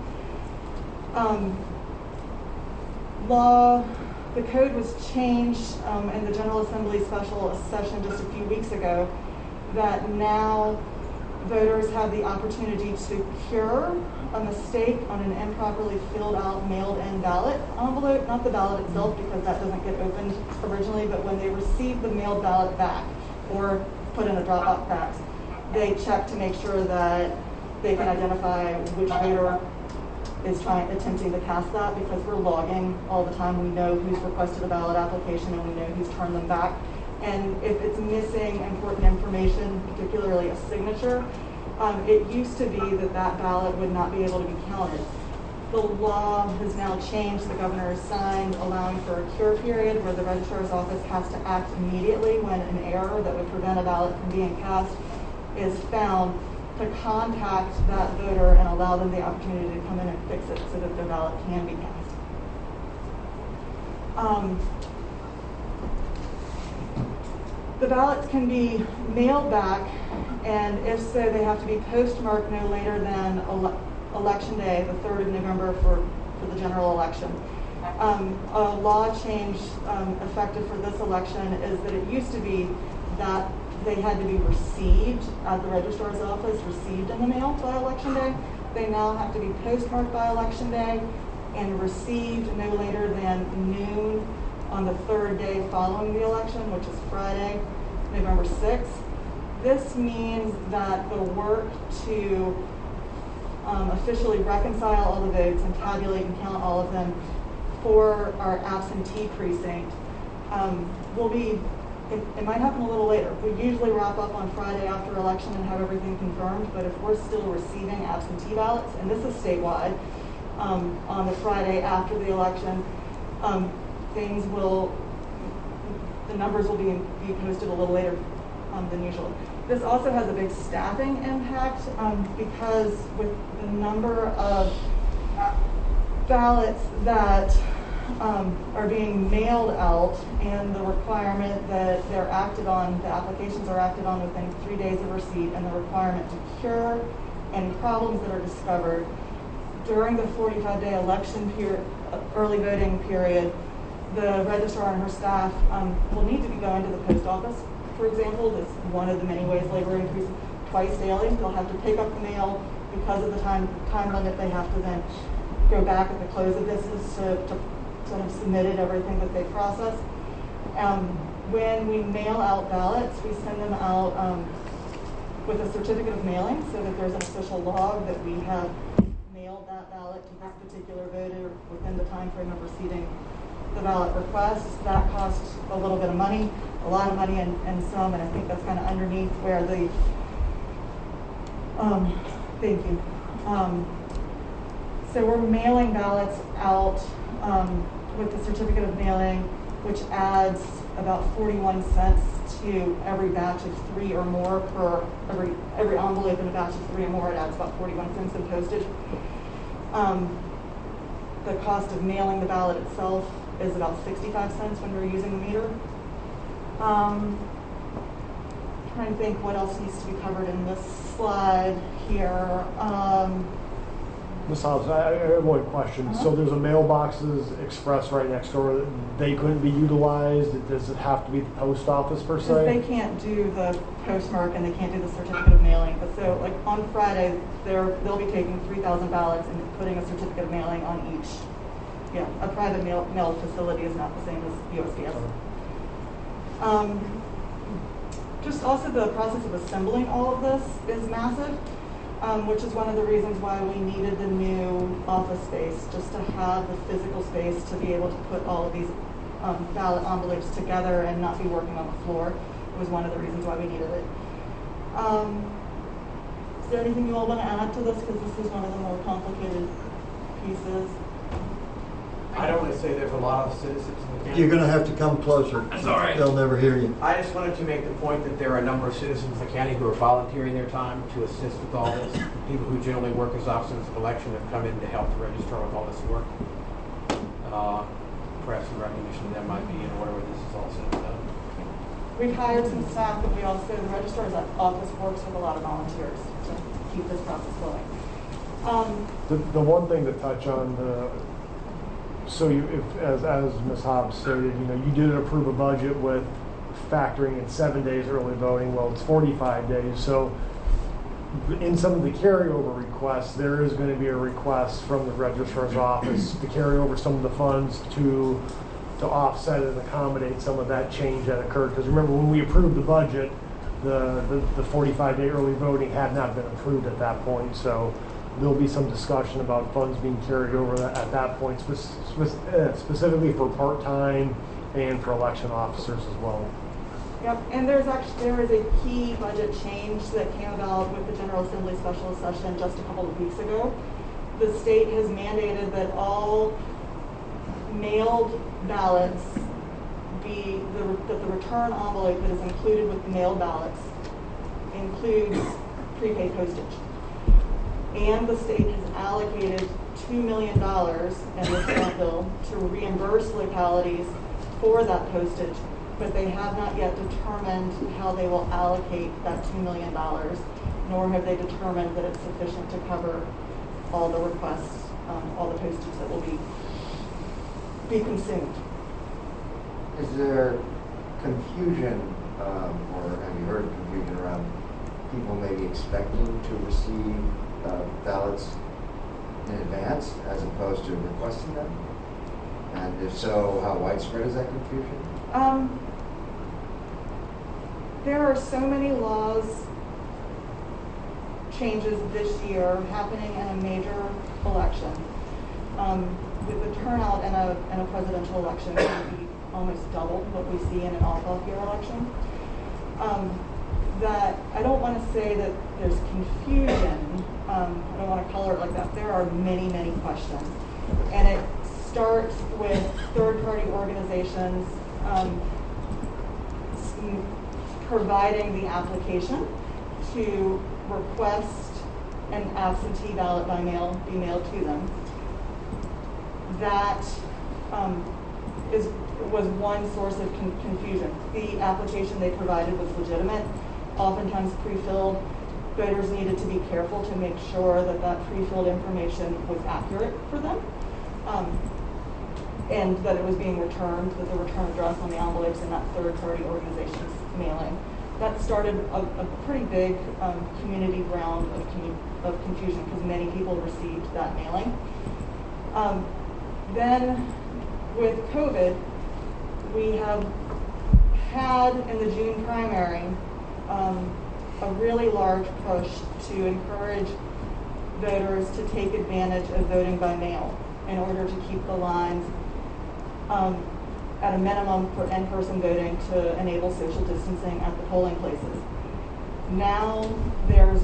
The code was changed in the General Assembly special session just a few weeks ago, that now voters have the opportunity to cure a mistake on an improperly filled out mailed-in ballot envelope, not the ballot itself because that doesn't get opened originally, but when they receive the mailed ballot back or put in a drop box, they check to make sure that they can identify which voter is attempting to cast that, because we're logging all the time. We know who's requested a ballot application and we know who's turned them back. And if it's missing important information, particularly a signature, It used to be that that ballot would not be able to be counted. The law has now changed. The governor has signed allowing for a cure period where the registrar's office has to act immediately when an error that would prevent a ballot from being cast is found, to contact that voter and allow them the opportunity to come in and fix it so that their ballot can be cast. The ballots can be mailed back, and if so, they have to be postmarked no later than Election Day, the 3rd of November for the general election. A law change effective for this election is that it used to be that they had to be received at the registrar's office, received in the mail by Election Day. They now have to be postmarked by Election Day and received no later than noon on the 3rd day following the election, which is Friday, November 6th. This means that the work to officially reconcile all the votes and tabulate and count all of them for our absentee precinct will be, it might happen a little later. We usually wrap up on Friday after election and have everything confirmed, but if we're still receiving absentee ballots, and this is statewide, on the Friday after the election, the numbers will be posted a little later than usual. This also has a big staffing impact because with the number of ballots that are being mailed out and the requirement that they're acted on, the applications are acted on within 3 days of receipt, and the requirement to cure any problems that are discovered during the 45-day election period, early voting period, the registrar and her staff will need to be going to the post office, for example. That's one of the many ways labor increases twice daily. They'll have to pick up the mail because of the time limit. They have to then go back at the close of business to have submitted everything that they processed. When we mail out ballots, we send them out with a certificate of mailing so that there's an official log that we have mailed that ballot to this particular voter within the time frame of receiving the ballot request. That costs a little bit of money, a lot of money, and some, and I think that's kind of underneath where the, thank you. So we're mailing ballots out with the certificate of mailing, which adds about 41 cents to every batch of 3 or more per every envelope in a batch of 3 or more. It adds about 41 cents in postage. The cost of mailing the ballot itself is about 65 cents when we're using the meter. Trying to think what else needs to be covered in this slide here. Ms. Hobbs, I have one question. So there's a mailboxes express right next door that they couldn't be utilized. Does it have to be the post office per se? They can't do the postmark and they can't do the certificate of mailing. But so, like on Friday, they'll be taking 3,000 ballots and putting a certificate of mailing on each. Yeah, a private mail facility is not the same as USPS. Just also the process of assembling all of this is massive, which is one of the reasons why we needed the new office space, just to have the physical space to be able to put all of these ballot envelopes together and not be working on the floor. It was one of the reasons why we needed it. Is there anything you all want to add to this? Because this is one of the more complicated pieces. I don't want to say there's a lot of citizens in the county. You're going to have to come closer. Sorry. They'll never hear you. I just wanted to make the point that there are a number of citizens in the county who are volunteering their time to assist with all this. People who generally work as officers of election have come in to help the registrar with all this work. Perhaps some recognition of them might be in order when this is all said and done. We've hired some staff, but we also, the registrar's office works with a lot of volunteers to keep this process going. The one thing to touch on, so as Ms. Hobbs stated, you did approve a budget with factoring in 7 days early voting. Well, it's 45 days. So in some of the carryover requests, there is going to be a request from the registrar's office to carry over some of the funds to offset and accommodate some of that change that occurred. Because remember, when we approved the budget, the 45-day early voting had not been approved at that point. So there'll be some discussion about funds being carried over at that point, specifically for part-time and for election officers as well. Yep, and there is a key budget change that came about with the General Assembly special session just a couple of weeks ago. The state has mandated that all mailed ballots that the return envelope that is included with the mailed ballots includes prepaid postage. And the state has allocated $2 million in the Senate bill to reimburse localities for that postage, but they have not yet determined how they will allocate that $2 million, nor have they determined that it's sufficient to cover all the requests, all the postage that will be consumed. Is there confusion, or have you heard of confusion around people maybe expecting to receive ballots in advance as opposed to requesting them? And if so, how widespread is that confusion? There are so many laws changes this year happening in a major election. With the turnout in a presidential election, it would be almost double what we see in an off-year election. That I don't want to say that there's confusion. I don't want to color it like that. There are many, many questions. And it starts with third-party organizations providing the application to request an absentee ballot by mail be mailed to them. That was one source of confusion. The application they provided was legitimate, oftentimes pre-filled. Voters needed to be careful to make sure that that pre-filled information was accurate for them, and that it was being returned, that the return address on the envelopes in that third-party organization's mailing. That started a pretty big community round of confusion because many people received that mailing. Then with COVID, we have had in the June primary a really large push to encourage voters to take advantage of voting by mail in order to keep the lines at a minimum for in-person voting to enable social distancing at the polling places. Now there's,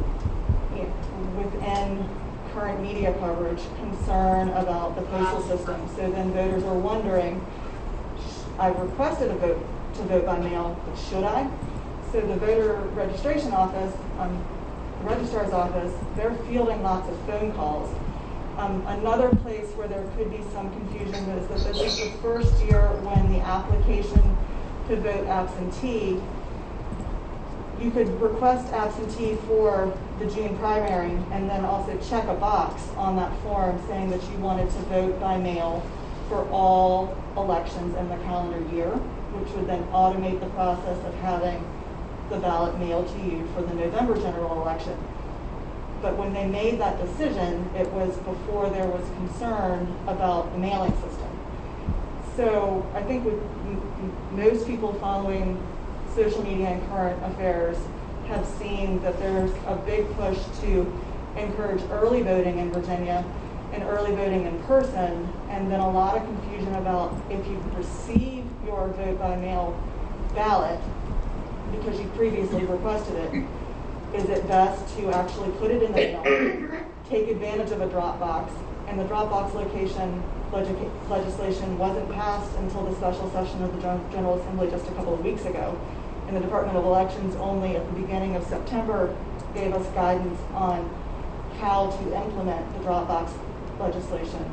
within current media coverage, concern about the postal system. So then voters are wondering, I've requested to vote by mail, but should I? So the voter registration office, the registrar's office, they're fielding lots of phone calls. Another place where there could be some confusion is that this is the first year when the application to vote absentee, you could request absentee for the June primary and then also check a box on that form saying that you wanted to vote by mail for all elections in the calendar year, which would then automate the process of having the ballot mailed to you for the November general election. But when they made that decision, it was before there was concern about the mailing system. So I think with most people following social media and current affairs have seen that there's a big push to encourage early voting in Virginia and early voting in person, and then a lot of confusion about if you receive your vote by mail ballot because you previously requested it, is it best to actually put it in the mail, take advantage of a drop box, and the drop box location legislation wasn't passed until the special session of the General Assembly just a couple of weeks ago. And the Department of Elections only at the beginning of September gave us guidance on how to implement the drop box legislation.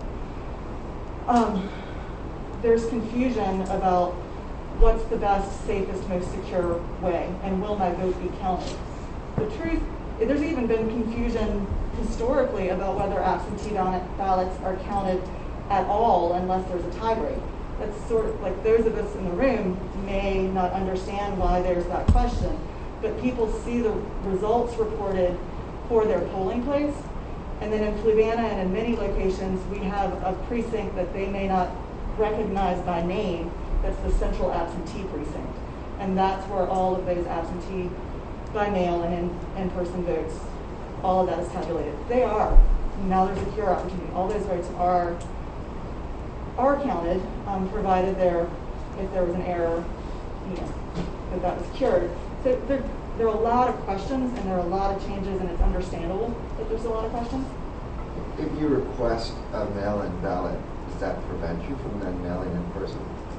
There's confusion about what's the best, safest, most secure way, and will my vote be counted? The truth, there's even been confusion historically about whether absentee ballots are counted at all unless there's a tie break. That's sort of like those of us in the room may not understand why there's that question, but people see the results reported for their polling place, and then in Fluvanna and in many locations we have a precinct that they may not recognize by name that's the central absentee precinct, and that's where all of those absentee by mail and in-person votes, all of that is tabulated. They are. Now there's a cure opportunity. All those votes are counted, provided if there was an error that was cured. So there are a lot of questions and there are a lot of changes, and it's understandable that there's a lot of questions. If you request a mail-in ballot, does that prevent you from then mailing in person?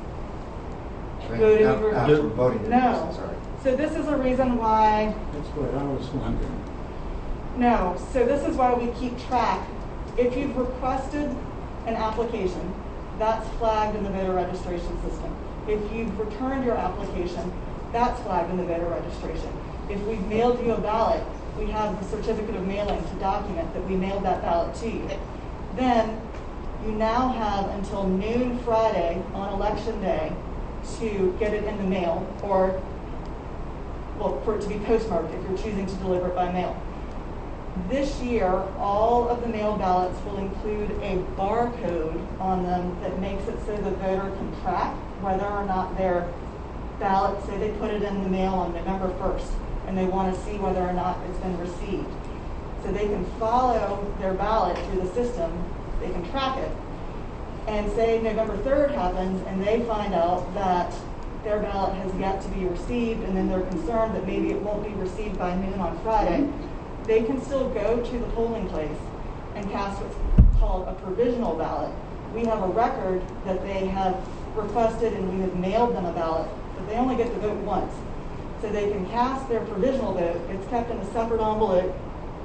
Voting in No. person, sorry. So this is a reason why. That's what I was wondering. No. So this is why we keep track. If you've requested an application, that's flagged in the voter registration system. If you've returned your application, that's flagged in the voter registration. If we've mailed you a ballot, we have the certificate of mailing to document that we mailed that ballot to you. Then you now have until noon Friday on election day to get it in the mail, or, well, for it to be postmarked if you're choosing to deliver it by mail. This year, all of the mail ballots will include a barcode on them that makes it so the voter can track whether or not their ballot, say they put it in the mail on November 1st, and they want to see whether or not it's been received. So they can follow their ballot through the system, they can track it. And say November 3rd happens and they find out that their ballot has yet to be received, and then they're concerned that maybe it won't be received by noon on Friday, they can still go to the polling place and cast what's called a provisional ballot. We have a record that they have requested and we have mailed them a ballot, but they only get to vote once. So they can cast their provisional vote. It's kept in a separate envelope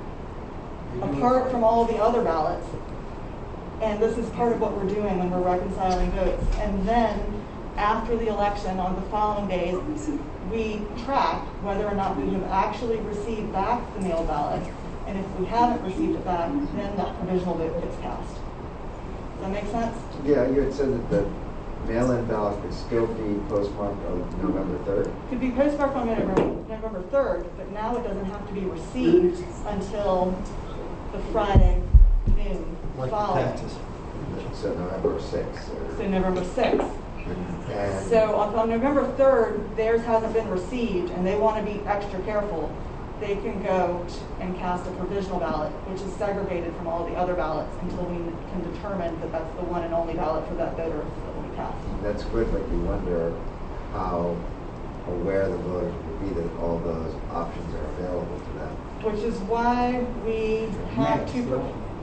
apart from all the other ballots. And this is part of what we're doing when we're reconciling votes. And then after the election, on the following days, we track whether or not we have actually received back the mail ballot. And if we haven't received it back, then that provisional vote gets cast. Does that make sense? Yeah, you had said that the mail-in ballot could still be postmarked on November 3rd? Could be postmarked on November 3rd, but now it doesn't have to be received until the Friday noon following. So November 6th. So November 6th. And So on November 3rd, theirs hasn't been received and they want to be extra careful. They can go and cast a provisional ballot, which is segregated from all the other ballots until we can determine that that's the one and only ballot for that voter that will be cast. that's good, but you wonder how aware the voters will be that all those options are available to them. Which is why we have to,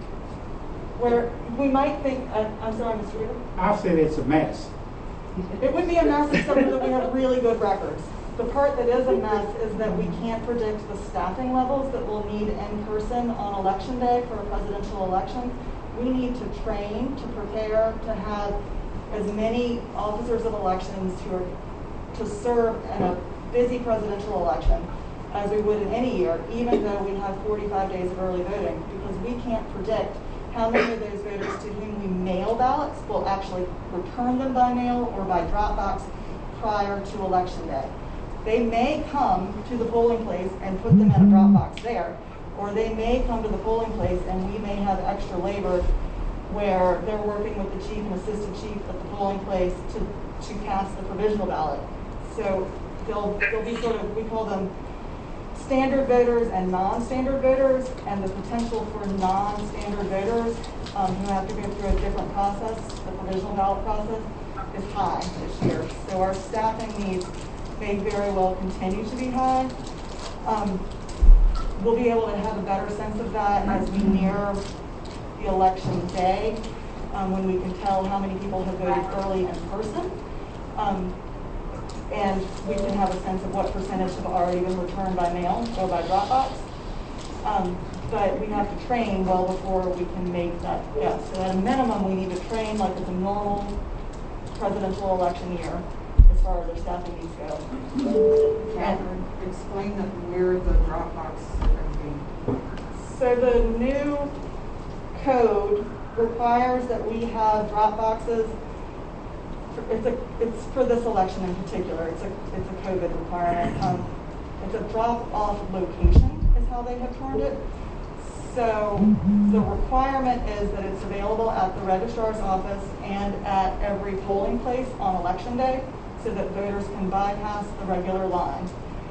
where we might think, I'm sorry, Mr. Weaver? I said it's a mess. It would be a mess except that we have really good records. The part that is a mess is that we can't predict the staffing levels that we'll need in person on election day for a presidential election. We need to train, to prepare, to have as many officers of elections who are to serve in a busy presidential election as we would in any year, even though we have 45 days of early voting, because we can't predict how many of those voters to whom we mail ballots will actually return them by mail or by drop box prior to election day. They may come to the polling place and put them in a drop box there, or they may come to the polling place and we may have extra labor where they're working with the chief and assistant chief at the polling place to cast the provisional ballot. So they'll be sort of, we call them standard voters and non-standard voters, and the potential for non-standard voters who have to go through a different process, the provisional ballot process, is high this year. So our staffing needs may very well continue to be high. We'll be able to have a better sense of that as we near the election day, when we can tell how many people have voted early in person. And we can have a sense of what percentage have already been returned by mail or by drop box. But we have to train well before we can make that guess. So at a minimum, we need to train like it's a normal presidential election year as far as our staffing needs go. Catherine, explain where the drop box are going to be. So the new code requires that we have drop boxes. It's for this election in particular. It's a COVID requirement. It's a drop-off location is how they have termed it. So the requirement is that it's available at the registrar's office and at every polling place on election day, so that voters can bypass the regular line.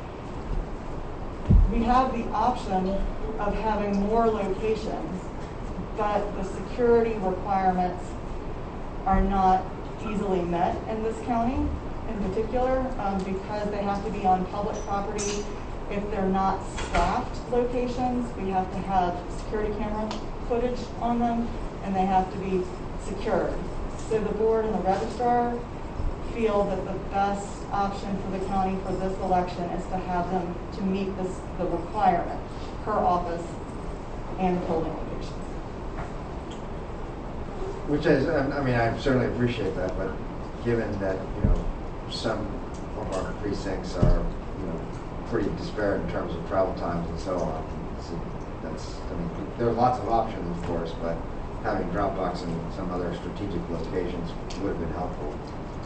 We have the option of having more locations, but the security requirements are not easily met in this county. in particular, because they have to be on public property. If they're not staffed locations, we have to have security camera footage on them, and they have to be secured. So the board and the registrar feel that the best option for the county for this election is to have them to meet the requirement per office and polling locations. Which is, I mean, I certainly appreciate that, but given that, some of our precincts are, pretty disparate in terms of travel times and so on, there are lots of options, of course, but having Dropbox in some other strategic locations would have been helpful.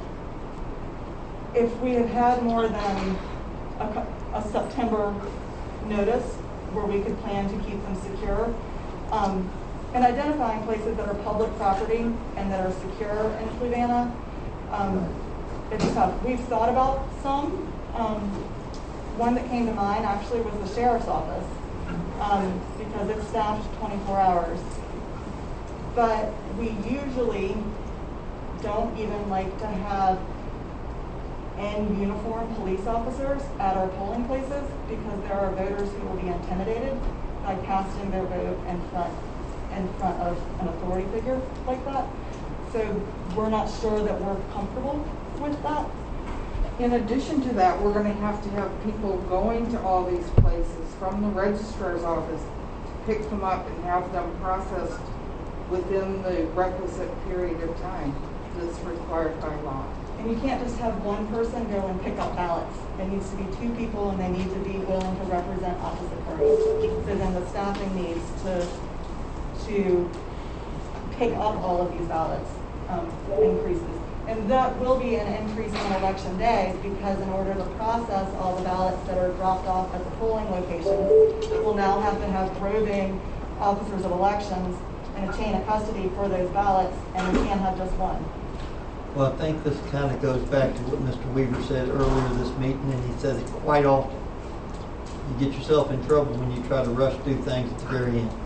If we had had more than a September notice where we could plan to keep them secure, and identifying places that are public property and that are secure in Fluvanna, it's tough. We've thought about some. One that came to mind actually was the sheriff's office, because it's staffed 24 hours. But we usually don't even like to have in uniform police officers at our polling places, because there are voters who will be intimidated by casting their vote in front of an authority figure like that. So we're not sure that we're comfortable with that. In addition to that, we're going to have people going to all these places from the registrar's office to pick them up and have them processed within the requisite period of time that's required by law. And you can't just have one person go and pick up ballots. There needs to be two people, and they need to be willing to represent opposite parties. So then the staffing needs to pick up all of these ballots increases. And that will be an increase in election days, because in order to process all the ballots that are dropped off at the polling locations, we'll now have to have roving officers of elections and a chain of custody for those ballots, and we can't have just one. Well, I think this kind of goes back to what Mr. Weaver said earlier this meeting, and he says it quite often. You get yourself in trouble when you try to rush through things at the very end.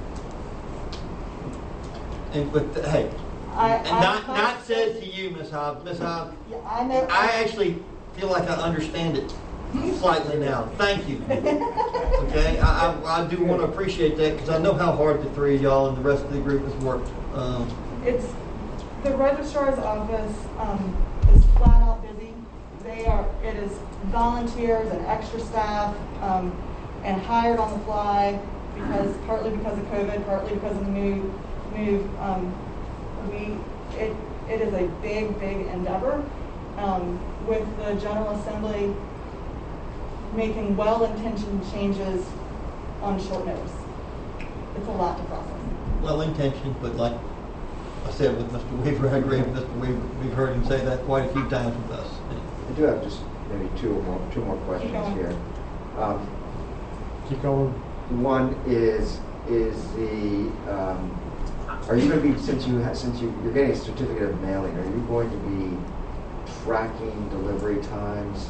But hey, not said to you, Ms. Hobbs. Ms. Hobbs, Yeah, I know. I actually feel like I understand it slightly now. Thank you. Okay, I do want to appreciate that, because I know how hard the three of y'all and the rest of the group has worked. It's the registrar's office is flat out busy. It is volunteers and extra staff and hired on the fly, partly because of COVID, partly because of the move. It is a big endeavor, with the General Assembly making well-intentioned changes on short notice. It's a lot to process. Well-intentioned, but like I said with Mr. Weaver, I agree with Mr. Weaver. We've heard him say that quite a few times with us. I do have just maybe two more questions here. Keep going. One is the are you going to be, since you're getting a certificate of mailing, are you going to be tracking delivery times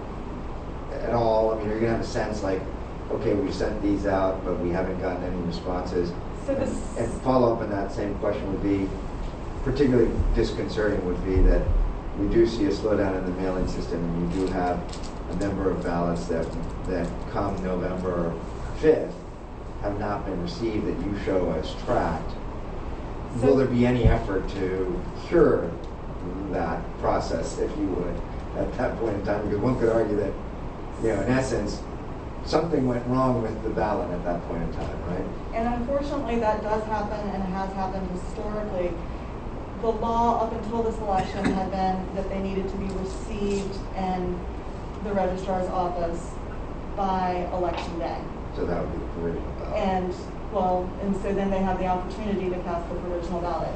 at all? I mean, are you going to have a sense like, okay, we sent these out, but we haven't gotten any responses? And follow up on that same question would be, particularly disconcerting would be that we do see a slowdown in the mailing system, and you do have a number of ballots that come November 5th have not been received that you show as tracked. Will there be any effort to cure that process, if you would, at that point in time? Because one could argue that, in essence, something went wrong with the ballot at that point in time, right? And unfortunately, that does happen, and it has happened historically. The law up until this election had been that they needed to be received in the registrar's office by election day. So that would be the provisional ballot. And so then they have the opportunity to cast the provisional ballot.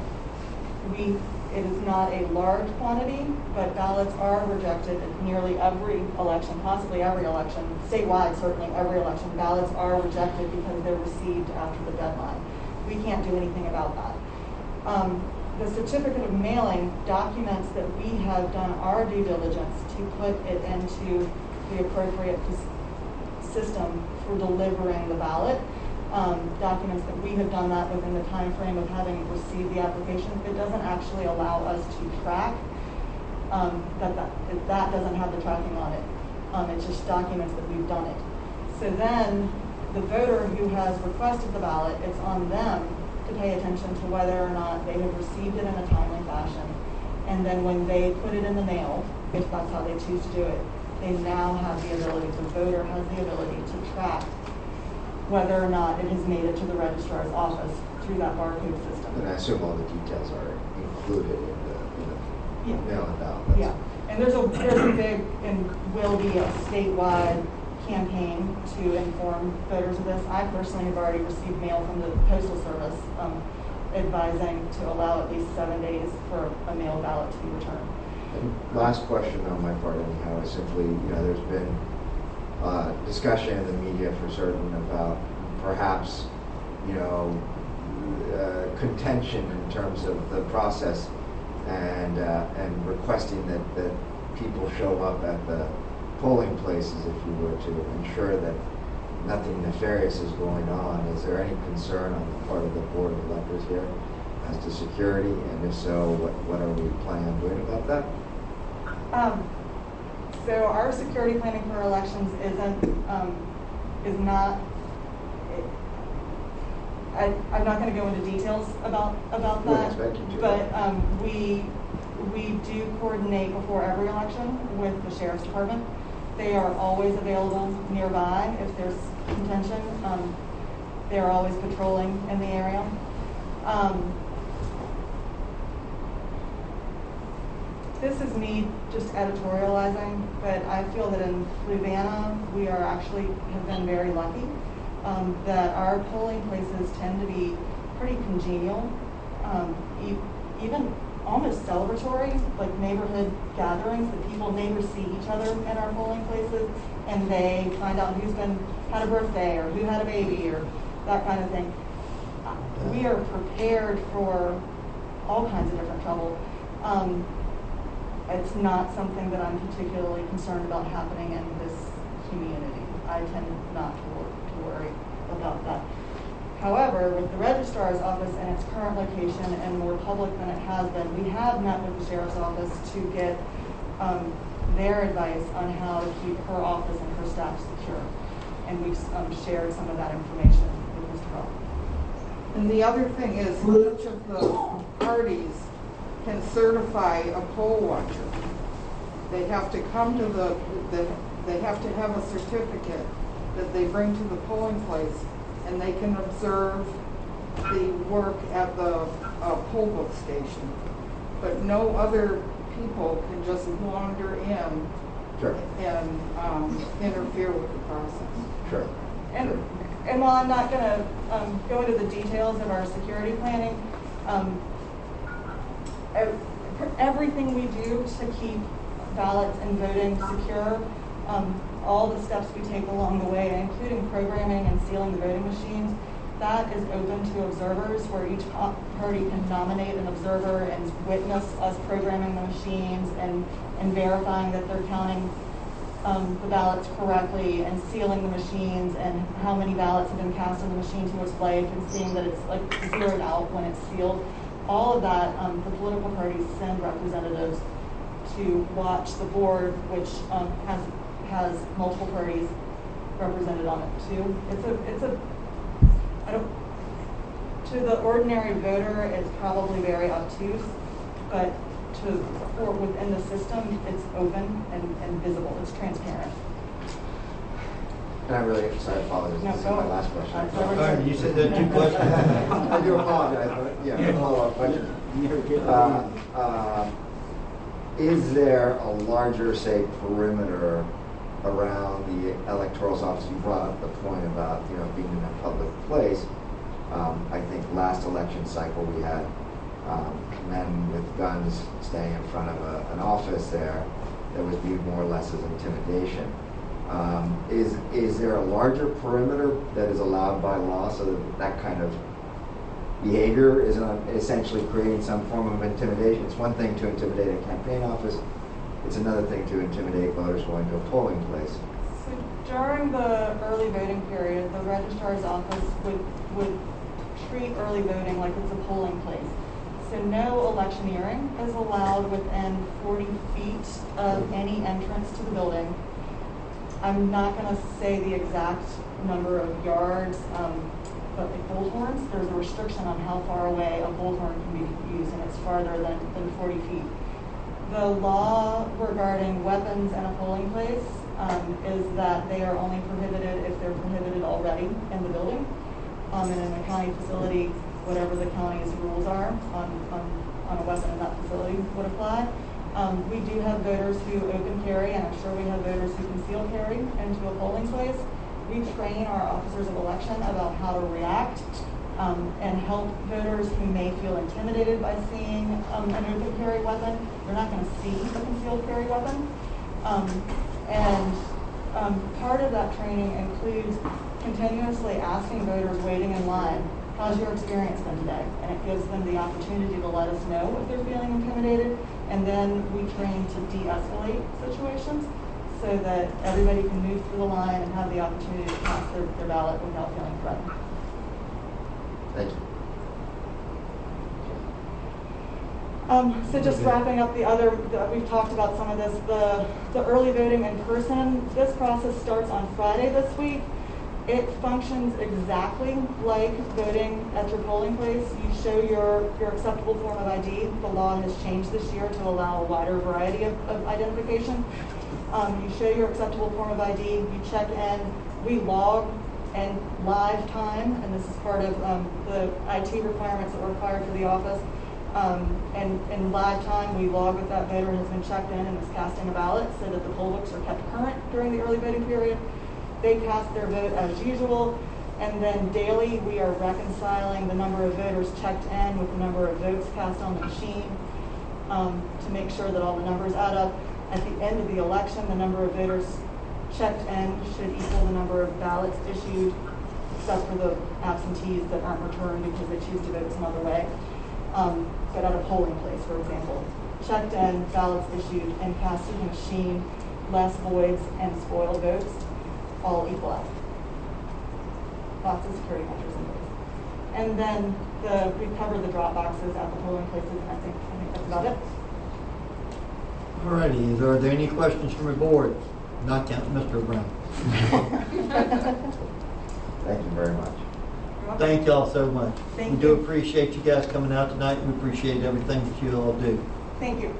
It is not a large quantity, but ballots are rejected in nearly every election, possibly every election, statewide certainly every election. Ballots are rejected because they're received after the deadline. We can't do anything about that. The certificate of mailing documents that we have done our due diligence to put it into the appropriate system for delivering the ballot. Documents that we have done that within the time frame of having received the application. It doesn't actually allow us to track that doesn't have the tracking on it. It just documents that we've done it. So then the voter who has requested the ballot, it's on them to pay attention to whether or not they have received it in a timely fashion. And then when they put it in the mail, if that's how they choose to do it, they now have the ability, the voter has the ability to track whether or not it has made it to the registrar's office through that barcode system. And I assume all the details are included in the mail-in ballot. Yeah, and there's a big and will be a statewide campaign to inform voters of this. I personally have already received mail from the Postal Service advising to allow at least 7 days for a mail ballot to be returned. And last question on my part anyhow is simply, there's been discussion in the media for certain about perhaps, contention in terms of the process and requesting that people show up at the polling places, if you would, to ensure that nothing nefarious is going on. Is there any concern on the part of the Board of Electors here as to security? And if so, what are we planning on doing about that? So our security planning for elections is not. I'm not going to go into details about that, but we do coordinate before every election with the Sheriff's Department. They are always available nearby if there's contention. They are always patrolling in the area. This is me just editorializing, but I feel that in Fluvanna we have been very lucky that our polling places tend to be pretty congenial, even almost celebratory, like neighborhood gatherings that neighbors see each other in our polling places, and they find out who's had a birthday or who had a baby or that kind of thing. We are prepared for all kinds of different trouble. It's not something that I'm particularly concerned about happening in this community. I tend not to worry about that. However, with the registrar's office and its current location and more public than it has been, we have met with the sheriff's office to get their advice on how to keep her office and her staff secure. And we've shared some of that information with Mr. Roth. And the other thing is, each of the parties can certify a poll watcher. They have to come to they have to have a certificate that they bring to the polling place, and they can observe the work at the poll book station. But no other people can just wander in and interfere with the process. Sure. And while I'm not going to go into the details of our security planning, everything we do to keep ballots and voting secure, all the steps we take along the way, including programming and sealing the voting machines, that is open to observers, where each party can nominate an observer and witness us programming the machines and verifying that they're counting the ballots correctly and sealing the machines and how many ballots have been cast in the machine to its life and seeing that it's like zeroed out when it's sealed. All of that, the political parties send representatives to watch the board, which has multiple parties represented on it too. To the ordinary voter, it's probably very obtuse, but within the system, it's open and visible. It's transparent. And I'm really sorry, I apologize. This is my last question. Sorry, you said there are 2 questions. I do apologize, but yeah, follow-up question. Is there a larger, say, perimeter around the electoral office? You brought up the point about being in a public place. I think last election cycle we had men with guns staying in front of an office there that was viewed more or less as intimidation. Is there a larger perimeter that is allowed by law so that kind of behavior is essentially creating some form of intimidation? It's one thing to intimidate a campaign office. It's another thing to intimidate voters going to a polling place. So during the early voting period, the registrar's office would treat early voting like it's a polling place. So no electioneering is allowed within 40 feet of any entrance to the building. I'm not going to say the exact number of yards, but like bullhorns, there's a restriction on how far away a bullhorn can be used, and it's farther than 40 feet. The law regarding weapons in a polling place is that they are only prohibited if they're prohibited already in the building. And in a county facility, whatever the county's rules are on a weapon in that facility would apply. We do have voters who open carry, and I'm sure we have voters who conceal carry into a polling place. We train our officers of election about how to react and help voters who may feel intimidated by seeing an open carry weapon. They're not going to see a concealed carry weapon. Part of that training includes continuously asking voters waiting in line, how's your experience been today? And it gives them the opportunity to let us know if they're feeling intimidated. And then we train to de-escalate situations so that everybody can move through the line and have the opportunity to cast their ballot without feeling threatened. Thank you. So just wrapping up we've talked about some of this, the early voting in person. This process starts on Friday this week. It functions exactly like voting at your polling place. You show your acceptable form of ID. The law has changed this year to allow a wider variety of identification. You show your acceptable form of ID, you check in, we log in live time, and this is part of the IT requirements that were required for the office. And in live time, we log that that voter has been checked in and is casting a ballot so that the poll books are kept current during the early voting period. They cast their vote as usual, and then daily we are reconciling the number of voters checked in with the number of votes cast on the machine to make sure that all the numbers add up. At the end of the election, the number of voters checked in should equal the number of ballots issued, except for the absentees that aren't returned because they choose to vote some other way. But at a polling place, for example, checked in, ballots issued, and cast through the machine, less voids and spoiled votes, all equal out. Lots of security measures in place. And then we cover the drop boxes at the polling places, and I think that's about it. Alrighty, are there any questions from the board? Not counting Mr. O'Brien. Thank you very much. Thank y'all so much. Thank we do you. appreciate you guys coming out tonight. We appreciate everything that you all do. Thank you.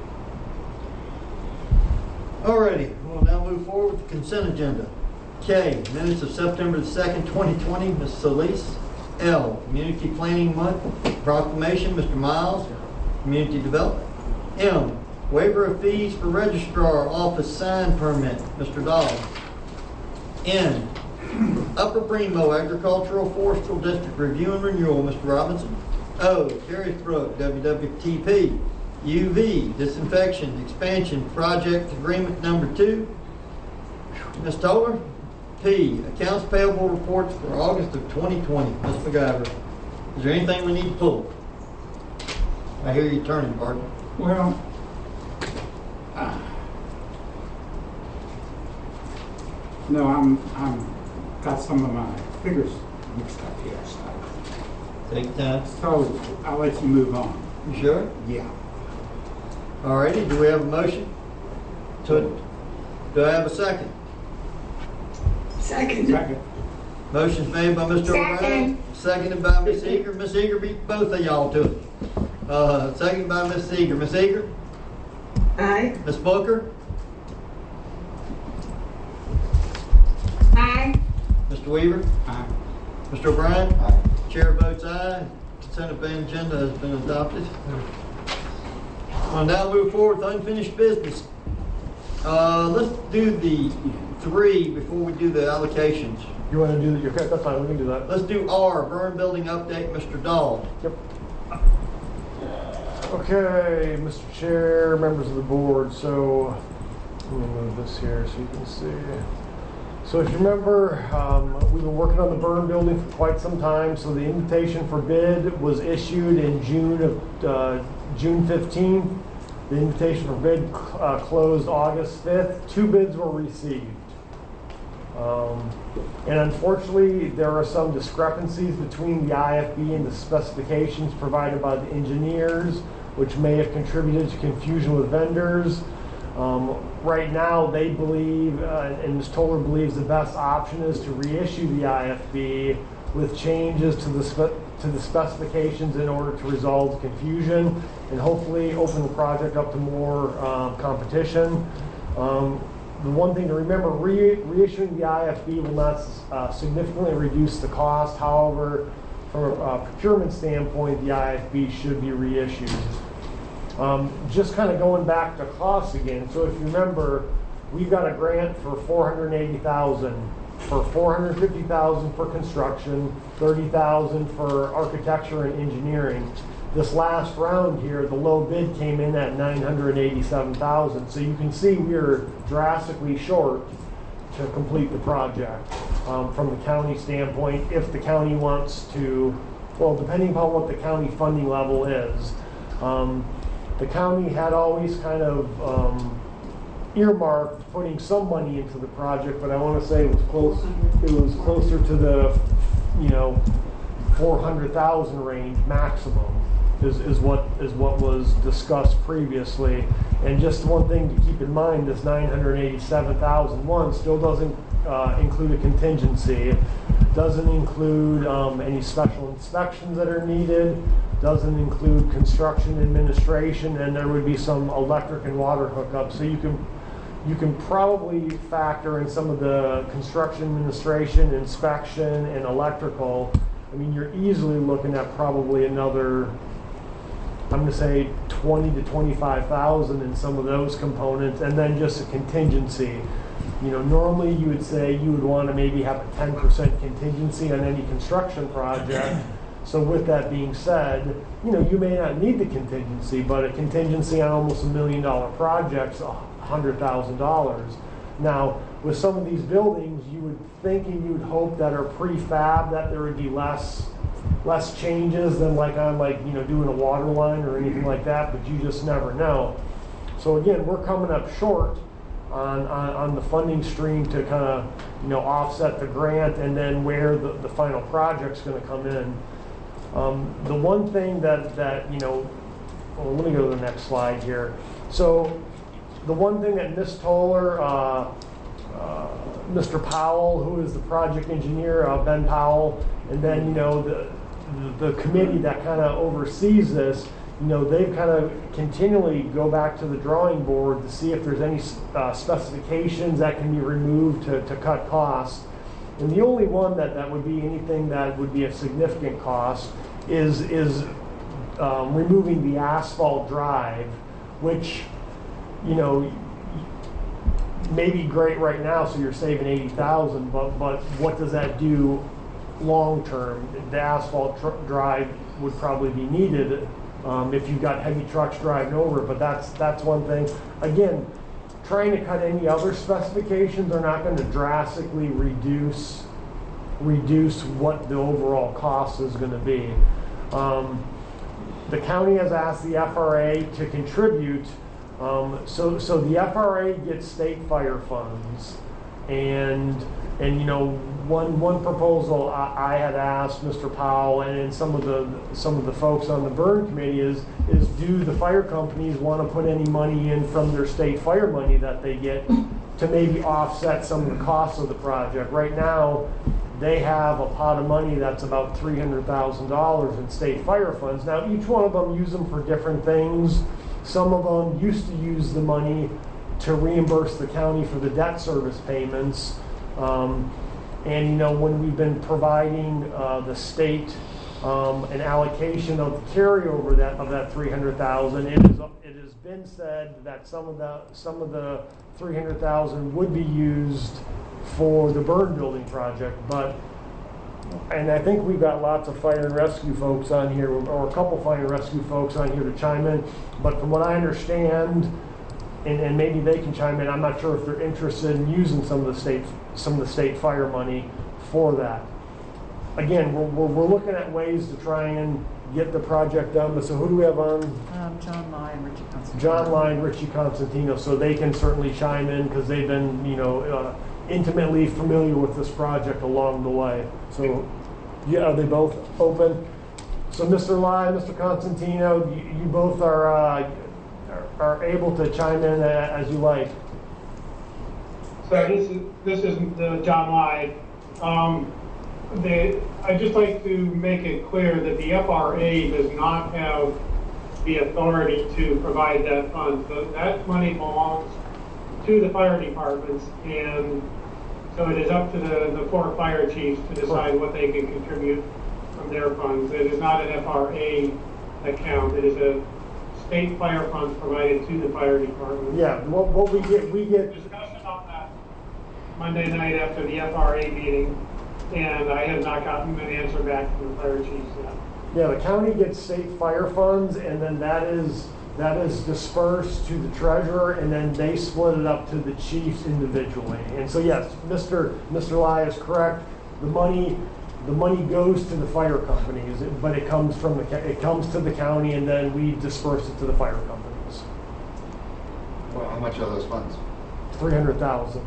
Alrighty, we'll now move forward with the consent agenda. K, minutes of September the 2nd, 2020, Ms. Solis. L, Community Planning Month proclamation, Mr. Miles, Community Development. M, waiver of fees for registrar office sign permit, Mr. Dahl. N, Upper Bremo Agricultural Forestry District Review and Renewal, Mr. Robinson. O, Cherry Brook WWTP. UV, Disinfection Expansion Project Agreement Number 2. Ms. Toller. P, Accounts Payable Reports for August of 2020. Ms. McGyver. Is there anything we need to pull? I hear you turning, pardon. Well, no, I'm got some of my figures mixed up here. So. Take time. So I'll let you move on. You sure? Yeah. Alrighty, do we have a motion? Do I have a second? Second. Motion's made by Mr. O'Brien, seconded by Ms. Eager. Ms. Eager beat both of y'all to it. Seconded by Ms. Eager. Ms. Eager? Aye. Ms. Booker? Aye. Mr. Weaver? Aye. Mr. O'Brien? Aye. Chair votes aye. Consent agenda has been adopted. We'll now move forward with unfinished business. Let's do the 3 before we do the allocations. You want to do that? Okay, that's fine. We can do that. Let's do R, burn building update, Mr. Dahl. Yep. Okay, Mr. Chair, members of the board. So let me move this here so you can see. So if you remember, we've been working on the burn building for quite some time. So the invitation for bid was issued in June 15th. The invitation for bid closed August 5th. 2 bids were received. And unfortunately, there are some discrepancies between the IFB and the specifications provided by the engineers, which may have contributed to confusion with vendors. Right now, they believe, and Ms. Toller believes, the best option is to reissue the IFB with changes to the specifications in order to resolve the confusion and hopefully open the project up to more competition. The one thing to remember, reissuing the IFB will not significantly reduce the cost. However, from a procurement standpoint, the IFB should be reissued. Just kind of going back to costs again. So if you remember, we've got a grant for $480,000, for $450,000 for construction, $30,000 for architecture and engineering. This last round here, the low bid came in at $987,000. So you can see we're drastically short to complete the project from the county standpoint. If the county wants to, well, depending upon what the county funding level is. The county had always kind of earmarked putting some money into the project, but I want to say it was close. It was closer to the, $400,000 range maximum. Is what was discussed previously. And just one thing to keep in mind, this $987,001 still doesn't include a contingency, doesn't include any special inspections that are needed, doesn't include construction administration, and there would be some electric and water hookups. So you can probably factor in some of the construction administration, inspection, and electrical. I mean, you're easily looking at probably another, I'm going to say 20 to 25,000 in some of those components, and then just a contingency. Normally you would say you would want to maybe have a 10% contingency on any construction project. So with that being said, you may not need the contingency, but a contingency on almost $1 million project's $100,000. Now, with some of these buildings, you would think and you would hope that are prefab, that there would be less changes than doing a water line or anything like that, but you just never know. So again, we're coming up short on the funding stream to kind of offset the grant and then where the final project's going to come in. The one thing that let me go to the next slide here. So the one thing that Ms. Toller, Mr. Powell, who is the project engineer, Ben Powell, and then the committee that kind of oversees this, they've kind of continually go back to the drawing board to see if there's any specifications that can be removed to cut costs. And the only one that would be anything that would be a significant cost is removing the asphalt drive, which may be great right now, so you're saving $80,000, but what does that do long term? The asphalt drive would probably be needed if you've got heavy trucks driving over, but that's one thing. Again, trying to cut any other specifications are not going to drastically reduce what the overall cost is going to be. The county has asked the FRA to contribute. So the FRA gets state fire funds, and one proposal I had asked Mr. Powell and some of the folks on the burn committee is do the fire companies want to put any money in from their state fire money that they get to maybe offset some of the costs of the project? Right now, they have a pot of money that's about $300,000 in state fire funds. Now, each one of them use them for different things. Some of them used to use the money to reimburse the county for the debt service payments. And when we've been providing the state an allocation of the carryover of that $300,000, it has been said that some of the $300,000 would be used for the burn building project, and I think we've got lots of fire and rescue folks on here, or a couple fire and rescue folks on here to chime in. But from what I understand, and maybe they can chime in, I'm not sure if they're interested in using some of the state fire money for that. Again, we're looking at ways to try and get the project done. But so who do we have on? John Lai and Richie Constantino. John Lai and Richie Constantino. So they can certainly chime in because they've been, intimately familiar with this project along the way. So, yeah, are they both open? So, Mr. Lai, Mr. Constantino, you both are able to chime in as you like. So this is John Lai. I'd just like to make it clear that the FRA does not have the authority to provide that fund. So that money belongs to the fire departments, and so it is up to the 4 fire chiefs to decide what they can contribute from their funds. It is not an FRA account. It is a state fire funds provided to the fire department. Yeah, what we get discussion on that Monday night after the FRA meeting, and I have not gotten an answer back from the fire chiefs yet. Yeah, the county gets state fire funds, and then that is dispersed to the treasurer, and then they split it up to the chiefs individually. And so yes, Mr. Lai is correct. The money goes to the fire companies, but it comes to the county, and then we disperse it to the fire companies. Well, how much are those funds? 300,000.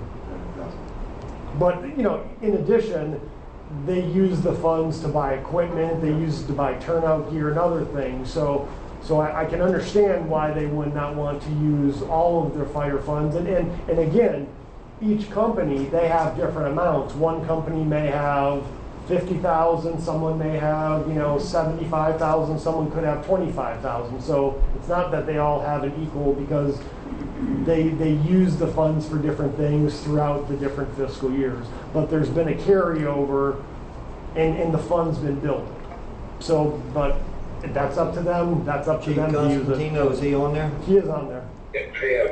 But in addition, they use the funds to buy equipment, they use it to buy turnout gear and other things. So I can understand why they would not want to use all of their fire funds. And again, each company, they have different amounts. One company may have 50,000, someone may have 75,000, someone could have 25,000. So it's not that they all have an equal, because they use the funds for different things throughout the different fiscal years. But there's been a carryover, and the fund's been built. So, but that's up to them. That's up to them to use it. Constantino, is he on there? He is on there. Yeah, I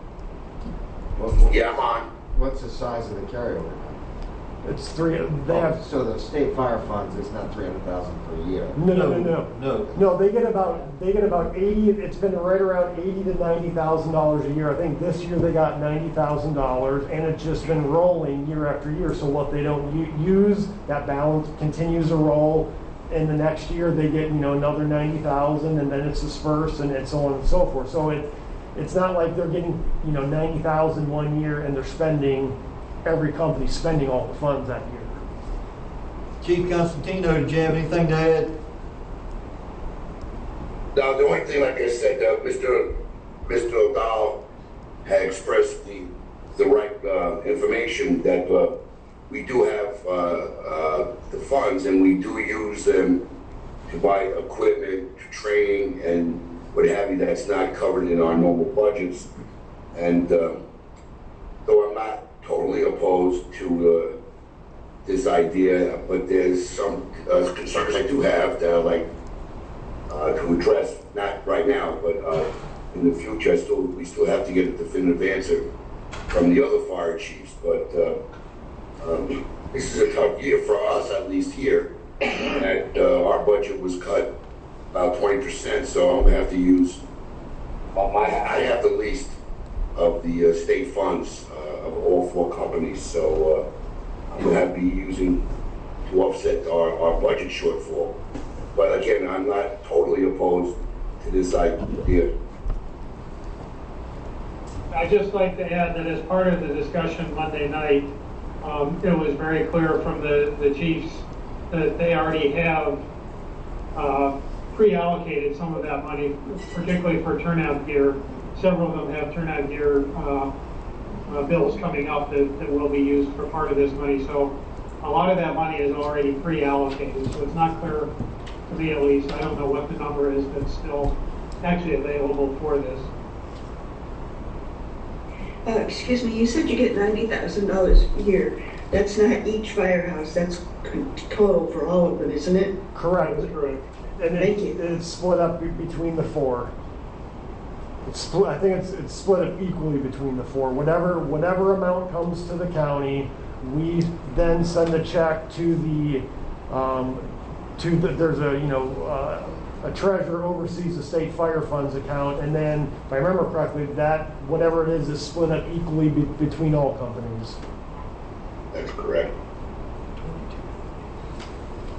am. Yeah, I'm on. What's the size of the carryover? It's three. They have. So the state fire funds is not 300,000 per year. No. They get about 80. It's been right around $80,000 to $90,000 a year. I think this year they got $90,000, and it's just been rolling year after year. So what they don't use, that balance continues to roll. In the next year they get another 90,000, and then it's dispersed, and so on and so forth. So it's not like they're getting 90,000 one year and they're spending. Every company spending all the funds that year. Chief Constantino, did you have anything to add? Now, the only thing, like I said, Mr. O'Donnell had expressed the right information that we do have the funds, and we do use them to buy equipment, to training, and what have you. That's not covered in our normal budgets. And though I'm not totally opposed to this idea, but there's some concerns I do have that I'd like to address, not right now, but in the future. We still have to get a definitive answer from the other fire chiefs, but this is a tough year for us, at least here, and our budget was cut about 20%, so I'm gonna have to use, I have the least of the state funds of all 4 companies, so I'm going to have to be using to offset our budget shortfall. But again, I'm not totally opposed to this idea. I'd just like to add that as part of the discussion Monday night, it was very clear from the chiefs that they already have pre-allocated some of that money, particularly for turnout gear. Several of them have turnout gear bills coming up that will be used for part of this money. So a lot of that money is already pre-allocated. So it's not clear to me, at least. I don't know what the number is that's still actually available for this. Excuse me, you said you get $90,000 a year. That's not each firehouse, that's total for all of them, isn't it? Correct. That's correct. And it's split up between the 4. I think it's split up equally between the 4. Whatever amount comes to the county, we then send a check to there's a treasurer oversees the state fire funds account, and then if I remember correctly, that whatever it is split up equally between all companies. That's correct.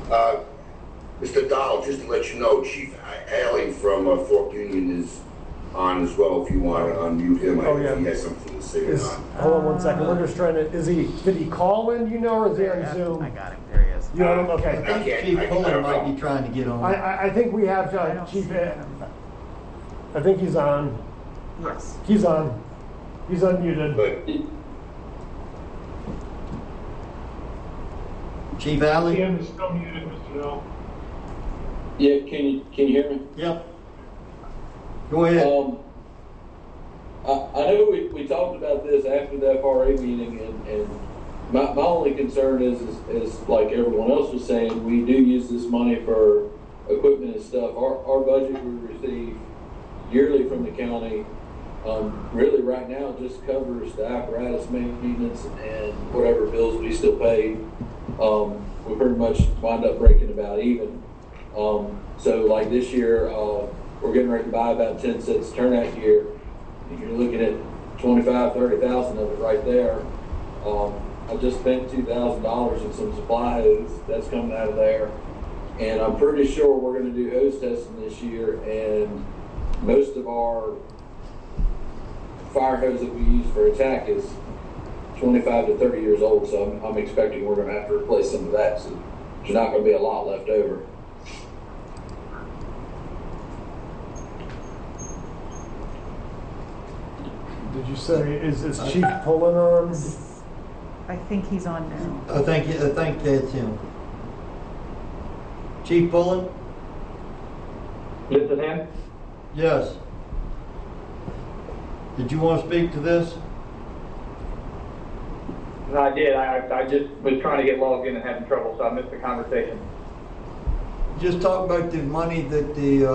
Mr. Dahl, just to let you know, Chief Allen from Fork Union is on as well if you want to unmute him. Oh, yeah. If he has something to say. Hold on one second. We're just trying to. Did he call in? You know, or is he on Zoom? I got him. There he is. You have him? Okay. I can't- Chief I Fuller don't might know. be trying to get on. I think we have Chief. I think he's on. Yes. He's on. He's unmuted. But Chief Alley? Ian is still muted, Mr. Dell. Yeah, can you hear me? Yep. Go ahead. I know we talked about this after the FRA meeting, and my only concern is like everyone else was saying, we do use this money for equipment and stuff. Our budget we receive yearly from the county, really right now just covers the apparatus maintenance and whatever bills we still pay. We pretty much wind up breaking about even. So like this year, we're getting ready to buy about 10 sets turnout gear. You're looking at 25, 30,000 of it right there. I just spent $2,000 on some supply hose that's coming out of there. And I'm pretty sure we're going to do hose testing this year. And most of our fire hose that we use for attack is 25 to 30 years old. So I'm expecting we're going to have to replace some of that. So there's not going to be a lot left over. Did you say is Chief pulling on? I think he's on now. I think that's him. Chief Pullen? This is him? Yes. Did you want to speak to this? I did. I just was trying to get logged in and having trouble, so I missed the conversation. Just talk about the money that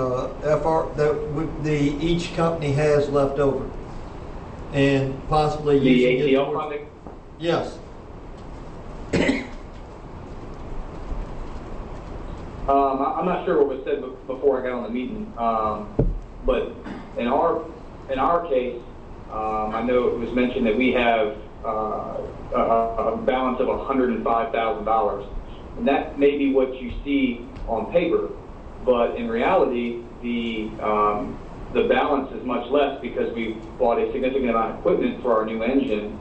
each company has left over, and possibly The using it ATL towards- funding? Yes. I'm not sure what was said before I got on the meeting, but in our case, I know it was mentioned that we have a balance of $105,000, and that may be what you see on paper, but in reality, the balance is much less because we bought a significant amount of equipment for our new engine,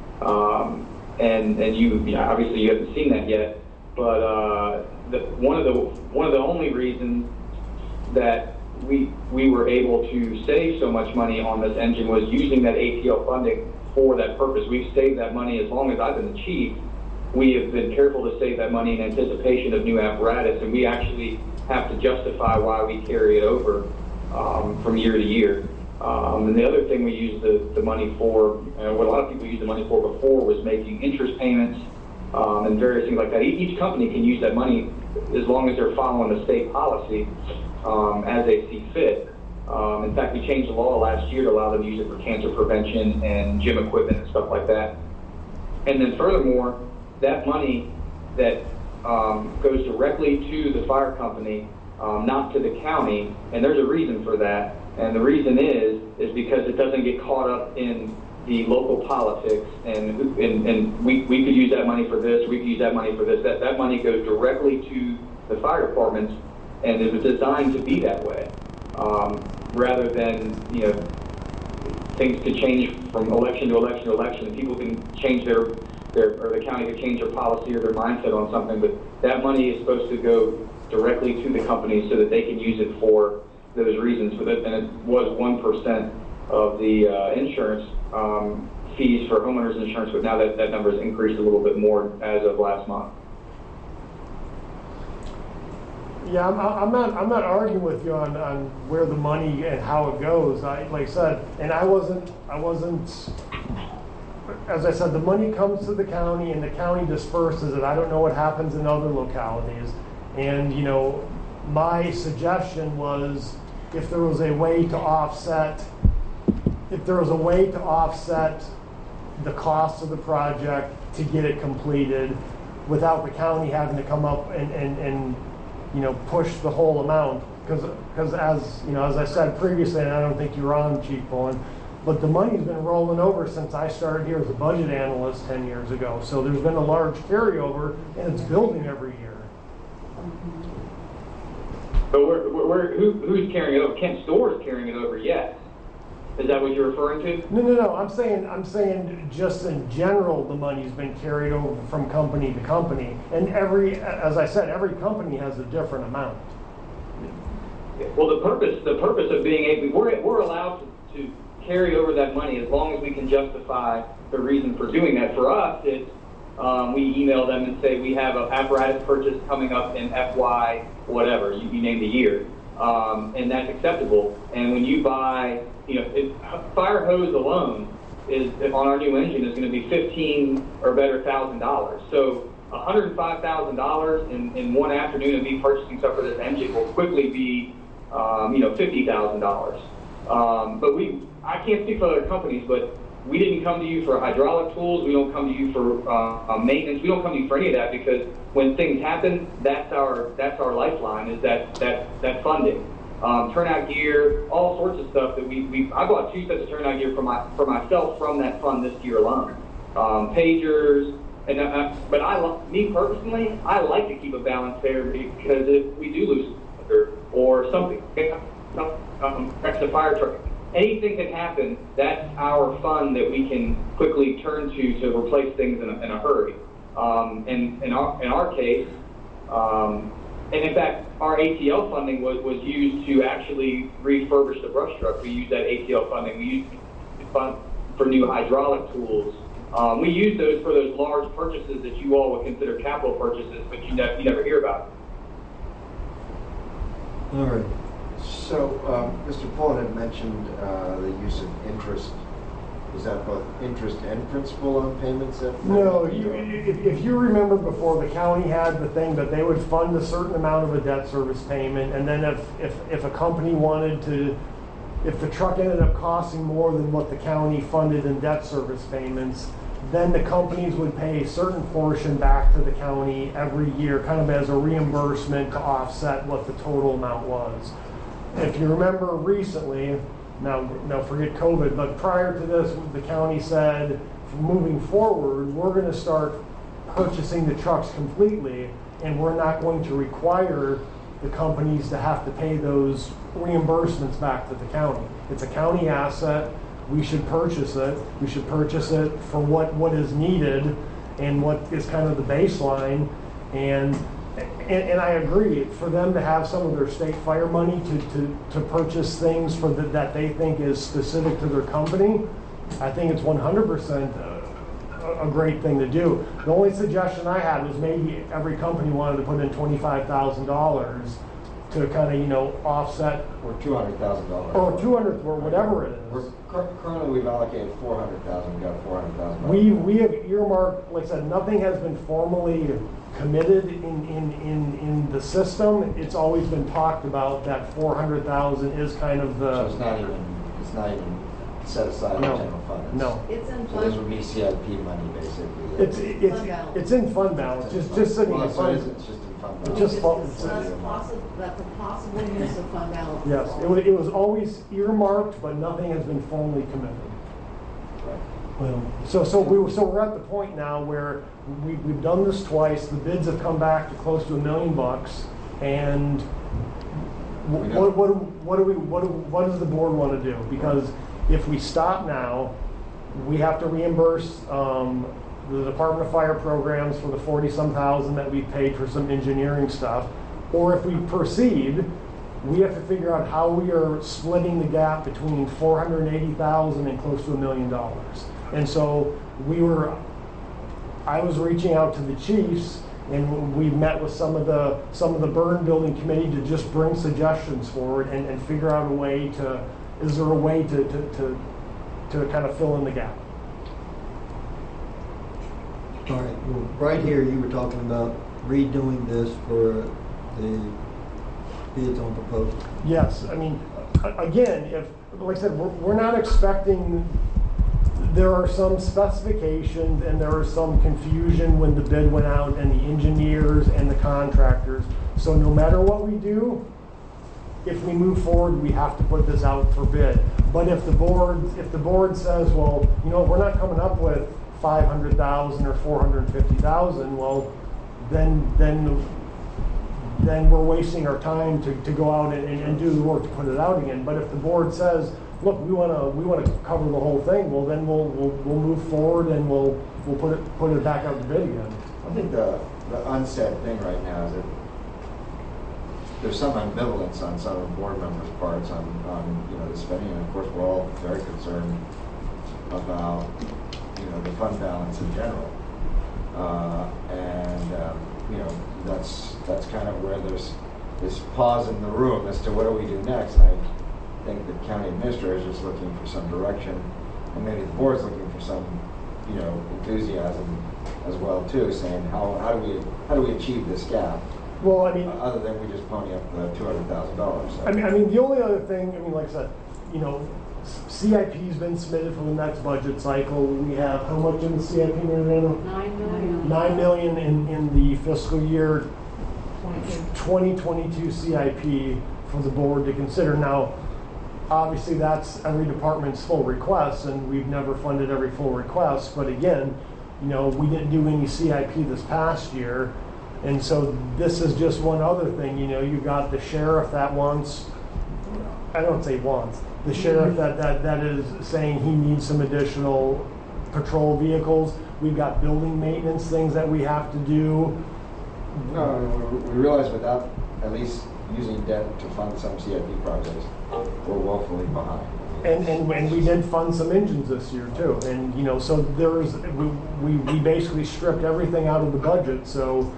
and obviously you haven't seen that yet, but one of the only reasons that we were able to save so much money on this engine was using that ATL funding for that purpose. We've saved that money as long as I've been the chief. We have been careful to save that money in anticipation of new apparatus, and we actually have to justify why we carry it over from year to year. And the other thing we use the money for, what a lot of people used the money for before, was making interest payments and various things like that. Each company can use that money as long as they're following the state policy as they see fit. In fact, we changed the law last year to allow them to use it for cancer prevention and gym equipment and stuff like that. And then furthermore, that money that goes directly to the fire company, not to the county, and there's a reason for that. And the reason is because it doesn't get caught up in the local politics, and we could use that money for this, we could use that money for this. That money goes directly to the fire departments, and it was designed to be that way, rather than, things could change from election to election to election. People can change or the county could change their policy or their mindset on something, but that money is supposed to go directly to the companies so that they can use it for those reasons. And it was 1% of the insurance fees for homeowners insurance, but now that number has increased a little bit more as of last month. Yeah, I'm not arguing with you on where the money and how it goes. Like I said, and I wasn't. As I said, the money comes to the county, and the county disperses it. I don't know what happens in other localities. And my suggestion was, if there was a way to offset the cost of the project to get it completed, without the county having to come up and push the whole amount, because as I said previously, and I don't think you're on, Chief Pullen, but the money's been rolling over since I started here as a budget analyst 10 years ago. So there's been a large carryover, and it's building every year. But who's carrying it over? Kent Store is carrying it over, yes. Is that what you're referring to? No. I'm saying just in general, the money's been carried over from company to company, and as I said, every company has a different amount. Well, the purpose of being able, we're allowed to carry over that money as long as we can justify the reason for doing that. For us, it's we email them and say we have an apparatus purchase coming up in FY whatever, you name the year, and that's acceptable. And when you buy, fire hose alone is on our new engine is going to be $15,000 or better. So $105,000 in one afternoon of me purchasing stuff for this engine will quickly be $50,000. But I can't speak for other companies, but we didn't come to you for hydraulic tools. We don't come to you for maintenance. We don't come to you for any of that, because when things happen, that's our lifeline, is that funding. Turnout gear, all sorts of stuff that I bought 2 sets of turnout gear for myself from that fund this year alone. Pagers, but me personally, I like to keep a balance there, because if we do lose or something, wrecks the fire truck, anything can happen. That's our fund that we can quickly turn to replace things in a hurry. And in our case, and in fact, our ATL funding was used to actually refurbish the brush truck. We used that ATL funding. We used it for new hydraulic tools. We use those for those large purchases that you all would consider capital purchases, but you never hear about. All right. So, Mr. Pullen had mentioned the use of interest. Is that both interest and principal on payments? No, if you remember before, the county had the thing that they would fund a certain amount of a debt service payment, and then if a company wanted to, if the truck ended up costing more than what the county funded in debt service payments, then the companies would pay a certain portion back to the county every year, kind of as a reimbursement to offset what the total amount was. If you remember recently, now forget COVID, but prior to this, the county said, moving forward, we're going to start purchasing the trucks completely, and we're not going to require the companies to have to pay those reimbursements back to the county. It's a county asset. We should purchase it. We should purchase it for what is needed and what is kind of the baseline. And I agree, for them to have some of their state fire money to purchase things that they think is specific to their company, I think it's 100% a great thing to do. The only suggestion I had was maybe every company wanted to put in $25,000 to kind of offset, or $200,000, or 200, or whatever it is. Currently, we've allocated $400,000. We got $400,000. We have earmarked, like I said, nothing has been formally committed in the system. It's always been talked about that 400,000 is kind of the. So it's not even set aside in general fund. No. It's in so this would be CIP money, basically. It's in fund balance. Just sitting in fund. It's just in fund balance. Just that's a possible use of fund balance. Yes, it was always earmarked, but nothing has been formally committed. Well, so we're at the point now where we've done this twice. The bids have come back to close to $1 million, and what does the board want to do? Because if we stop now, we have to reimburse the Department of Fire programs for the 40-some thousand that we paid for some engineering stuff. Or if we proceed, we have to figure out how we are splitting the gap between $480,000 and close to $1 million. And so I was reaching out to the chiefs, and we met with some of the burn building committee to just bring suggestions forward and figure out a way is there a way to kind of fill in the gap? All right. Well, right here, you were talking about redoing this for the bids on proposal. Yes. I mean, again, like I said, we're not expecting. There are some specifications and there was some confusion when the bid went out, and the engineers and the contractors. So no matter what we do, if we move forward, we have to put this out for bid. But if the board says, well, we're not coming up with 500,000 or 450,000, well, then we're wasting our time to go out and do the work to put it out again. But if the board says look, we want to cover the whole thing, well, then we'll move forward and we'll put it back out to bid again. I think the unsaid thing right now is that there's some ambivalence on some of the board members' parts on the spending, and of course we're all very concerned about the fund balance in general, that's kind of where there's this pause in the room as to what do we do next. And I think the county administrator is just looking for some direction, and maybe the board's looking for some enthusiasm as well too, saying how do we achieve this gap? Well, I mean, other than we just pony up the $200,000. I mean, the only other thing, like I said, CIP's been submitted for the next budget cycle. We have how much in the CIP, Mariana? $9 million. $9 million in the fiscal year 2022 CIP for the board to consider. Now, obviously, that's every department's full request, and we've never funded every full request. But again, we didn't do any CIP this past year. And so this is just one other thing, you've got the sheriff that wants, I don't say wants, the sheriff that is saying he needs some additional patrol vehicles. We've got building maintenance things that we have to do. No, we realize without at least using debt to fund some CIP projects, we're woefully behind. And we did fund some engines this year too. And so we basically stripped everything out of the budget. So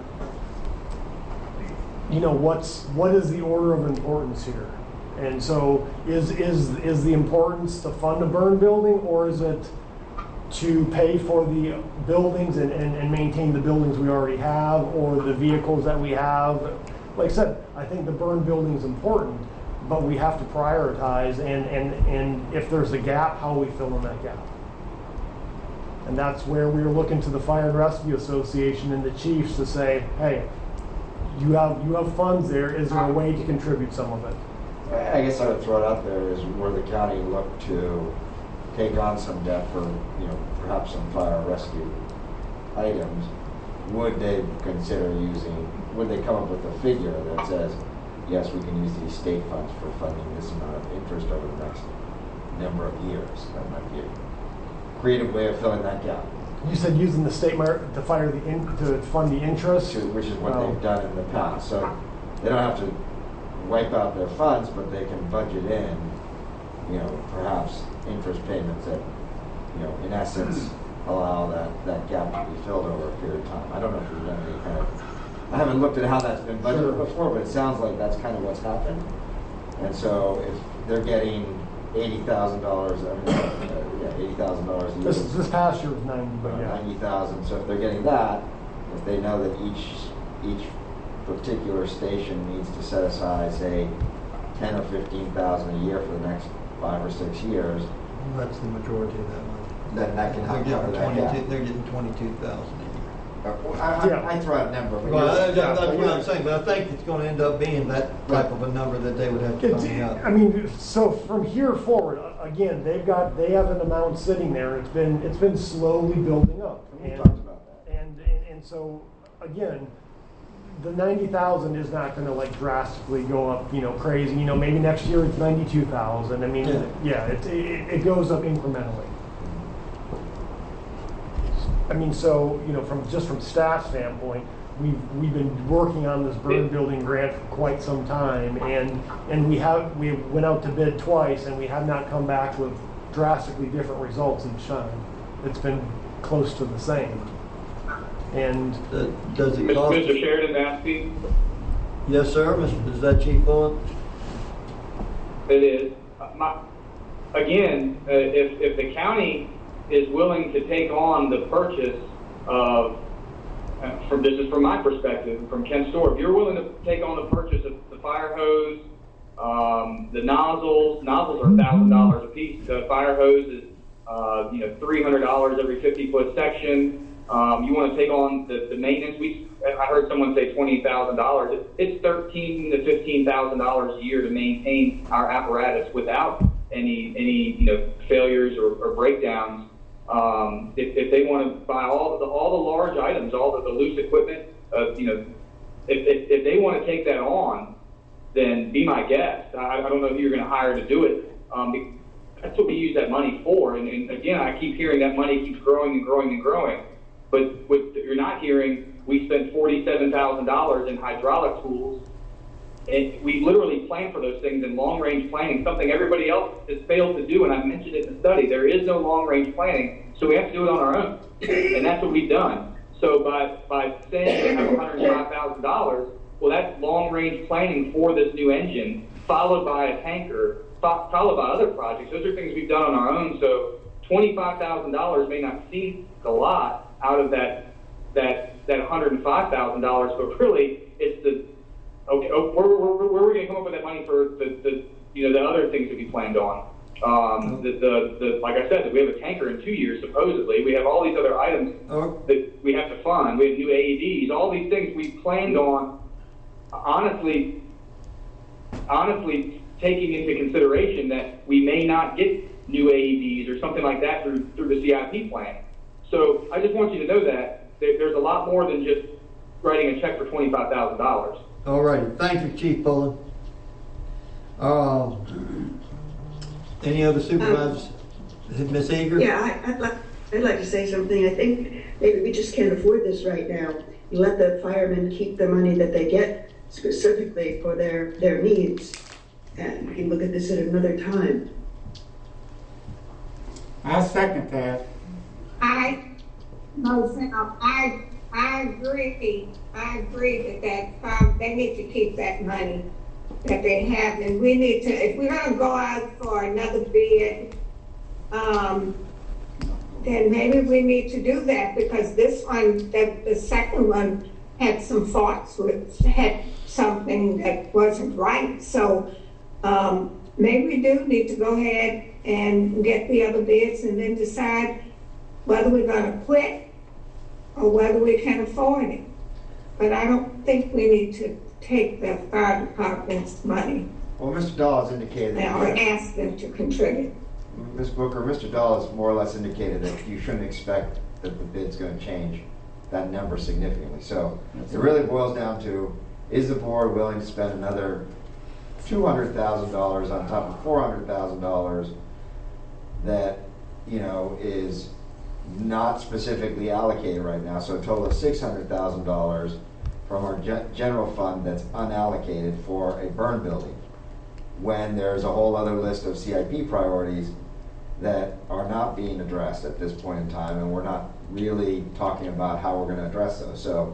what is the order of importance here? And so is the importance to fund a burn building, or is it to pay for the buildings and maintain the buildings we already have, or the vehicles that we have? Like I said, I think the burn building is important, but we have to prioritize, and if there's a gap, how we fill in that gap. And that's where we were looking to the Fire and Rescue Association and the chiefs to say, hey, you have funds there. Is there a way to contribute some of it? I guess I would throw it out there is where the county looked to take on some debt for, perhaps some fire rescue items. Would they would they come up with a figure that says, yes, we can use these state funds for funding this amount of interest over the next number of years? That might be a creative way of filling that gap. You said using the state to fund the interest? Which is what they've done in the past. So they don't have to wipe out their funds, but they can budget in, perhaps interest payments that, in essence, allow that gap to be filled over a period of time. I don't know if there's done any kind of, I haven't looked at how that's been budgeted before, but it sounds like that's kind of what's happened. And so if they're getting $80,000, $80,000 a year. This past year was 90, but yeah. 90,000. So if they're getting that, if they know that each particular station needs to set aside, say, 10 or 15,000 a year for the next 5 or 6 years, that's the majority of that money. Then that can help cover that gap. They're getting 22,000 a year. I throw out a number. Well, that's what I'm saying, but I think it's going to end up being that type of a number that they would have to pony up. I mean, so from here forward, again, they have an amount sitting there. It's been slowly building up. We talked about that. And so again, the 90,000 is not going to drastically go up, crazy. Maybe next year it's 92,000. I mean, it goes up incrementally. I mean, so from staff standpoint, we've been working on this burn building grant for quite some time, and we went out to bid twice, and we have not come back with drastically different results each time. It's been close to the same. And does it cost? Mr. Sheridan Maskey? Yes, sir. Is that Chief Owen? It is. Again, if the county is willing to take on the purchase of, this is from my perspective, from Ken Store, if you're willing to take on the purchase of the fire hose, the nozzles are $1,000 a piece. The fire hose is, $300 every 50-foot section. You want to take on the maintenance. I heard someone say $20,000. It's $13,000 to $15,000 a year to maintain our apparatus without any failures or breakdowns. If they want to buy all the large items, all the loose equipment, if they want to take that on, then be my guest. I don't know who you're going to hire to do it. that's what we use that money for. And again, I keep hearing that money keeps growing and growing and growing. But what you're not hearing, we spent $47,000 in hydraulic tools. And we literally plan for those things in long-range planning, something everybody else has failed to do, and I mentioned it in the study. There is no long-range planning, so we have to do it on our own, and that's what we've done. So by saying we have $105,000, well, that's long-range planning for this new engine, followed by a tanker, followed by other projects. Those are things we've done on our own, so $25,000 may not seem a lot out of that $105,000, but really it's the okay, where are we going to come up with that money for the other things that we planned on? Like I said, we have a tanker in 2 years, supposedly. We have all these other items that we have to fund. We have new AEDs, all these things we planned on, honestly taking into consideration that we may not get new AEDs or something like that through the CIP plan. So I just want you to know that there's a lot more than just writing a check for $25,000. All righty. Thank you, Chief Pullen. Any other supervisors? Ms. Eager? Yeah, I'd like to say something. I think maybe we just can't afford this right now. You let the firemen keep the money that they get specifically for their needs, and we can look at this at another time. I second that. I agree. I agree that they need to keep that money that they have, and we need to, if we're going to go out for another bid, then maybe we need to do that, because this one, the second one, had some faults with, had something that wasn't right. So maybe we do need to go ahead and get the other bids and then decide whether we're going to quit or whether we can afford it. But I don't think we need to take the fire department's money. Well, Mr. Dahl has indicated that. Or ask them to contribute. Ms. Booker, Mr. Dahl has more or less indicated that you shouldn't expect that the bid's going to change that number significantly. So it really boils down to, is the board willing to spend another $200,000 on top of $400,000 that, is not specifically allocated right now, so a total of $600,000 from our general fund that's unallocated for a burn building, when there's a whole other list of CIP priorities that are not being addressed at this point in time, and we're not really talking about how we're going to address those. So,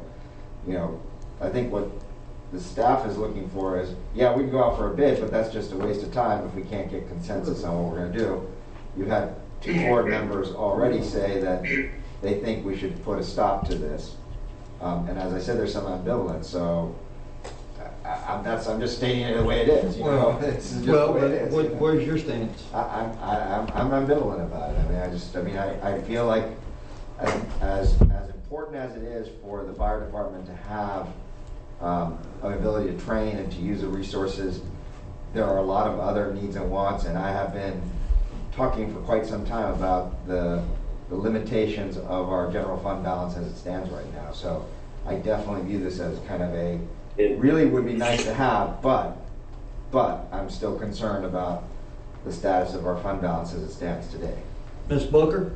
I think what the staff is looking for is, yeah, we can go out for a bid, but that's just a waste of time if we can't get consensus on what we're going to do. You had 2 board members already say that they think we should put a stop to this. And as I said, there's some ambivalence, so I'm just stating it the way it is. It's just the way it is. Where's your stance? I'm ambivalent about it. I feel like as important as it is for the fire department to have an ability to train and to use the resources, there are a lot of other needs and wants, and I have been talking for quite some time about the limitations of our general fund balance as it stands right now. So I definitely view this as kind of it really would be nice to have, but I'm still concerned about the status of our fund balance as it stands today. Ms. Booker?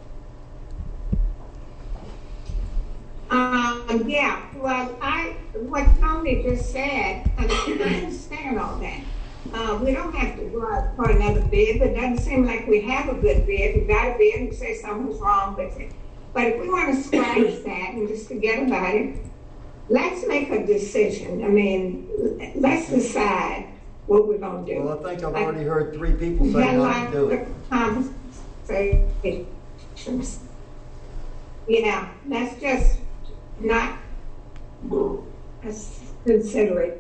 Yeah, well, what Tony just said, I understand all that. We don't have to go out for another bid, but it doesn't seem like we have a good bid. We got a bid and say something's wrong with it. But if we want to scratch that and just forget about it, let's make a decision. Let's decide what we're going to do. Well, I think I've already heard 3 people say not to do it. Conversations. Yeah, let's just not consider it.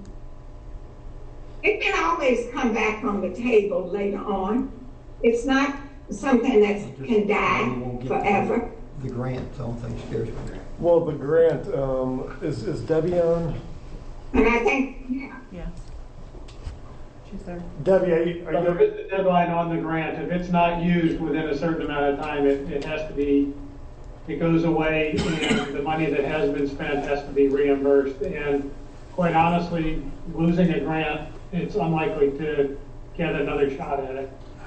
It can always come back on the table later on. It's not something that can die forever. The grant, I don't think scares me. Well, the grant, is Debbie on? And I think, Yeah. She's there. Debbie, are you There is a deadline on the grant. If it's not used within a certain amount of time, it has to be, it goes away, and the money that has been spent has to be reimbursed. And quite honestly, losing a grant, it's unlikely to get another shot at it.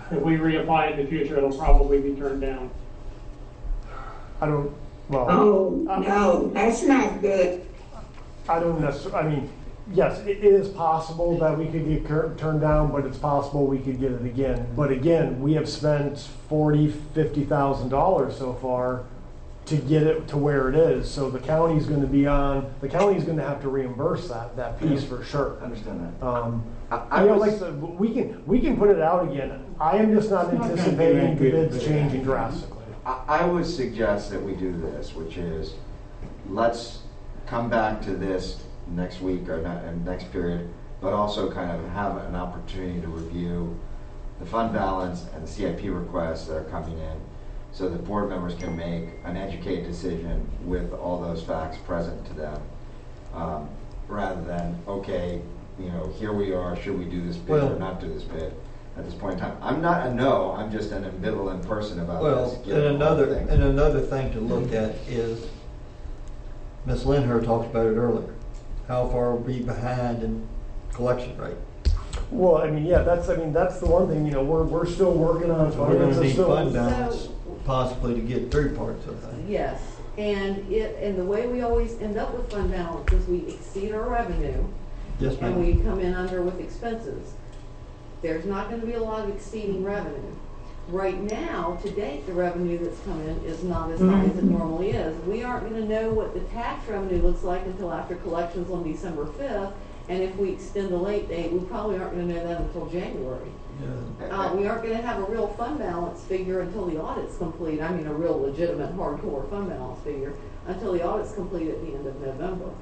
if we reapply in the future, it'll probably be turned down. I don't, well. Oh, no, that's not good. I don't necessarily, I mean, yes, it is possible that we could get turned down, but it's possible we could get it again. But again, we have spent $50,000 so far to get it to where it is. So the county's going to be on, the county's going to have to reimburse that piece for sure. I understand that. I know, like we can put it out again. I am just not anticipating the bids changing drastically. I would suggest that we do this, which is let's come back to this next week or next period, but also kind of have an opportunity to review the fund balance and the CIP requests that are coming in, so that board members can make an educated decision with all those facts present to them, rather than, okay, here we are, should we do this bid or not do this bid at this point in time. I'm not a no, I'm just an ambivalent person about this. And another thing to look at is, Ms. Lindher talked about it earlier, how far are we behind in collection rate? Well, I mean, yeah, that's the one thing, we're still working on. So we're going to need fund balance possibly to get through parts of that. Yes, and the way we always end up with fund balance is we exceed our revenue. Yes, ma'am. And we come in under with expenses. There's not going to be a lot of exceeding revenue. Right now, to date, the revenue that's come in is not as high as it normally is. We aren't going to know what the tax revenue looks like until after collections on December 5th. And if we extend the late date, we probably aren't going to know that until January. Yeah. We aren't going to have a real fund balance figure until the audit's complete. I mean, a real legitimate hardcore fund balance figure until the audit's complete at the end of November.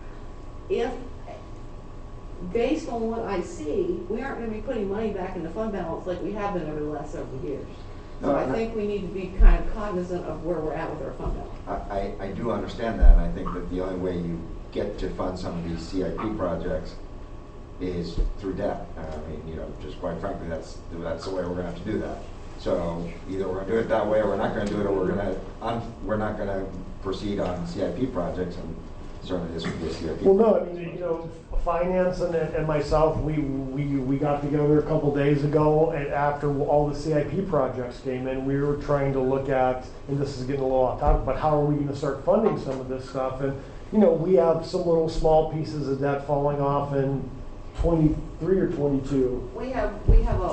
Based on what I see, we aren't going to be putting money back in the fund balance like we have been over the last several years. So I think we need to be kind of cognizant of where we're at with our fund balance. I do understand that, and I think that the only way you get to fund some of these CIP projects is through debt. I mean, just quite frankly, that's the way we're going to have to do that. So either we're going to do it that way, or we're not going to do it, or we're not going to proceed on CIP projects, and certainly this would be a CIP. Well, no, I mean, finance and myself, we got together a couple days ago, and after all the CIP projects came in, we were trying to look at, and this is getting a little off topic, but how are we going to start funding some of this stuff? And we have some little small pieces of debt falling off in 23 or 22. We have a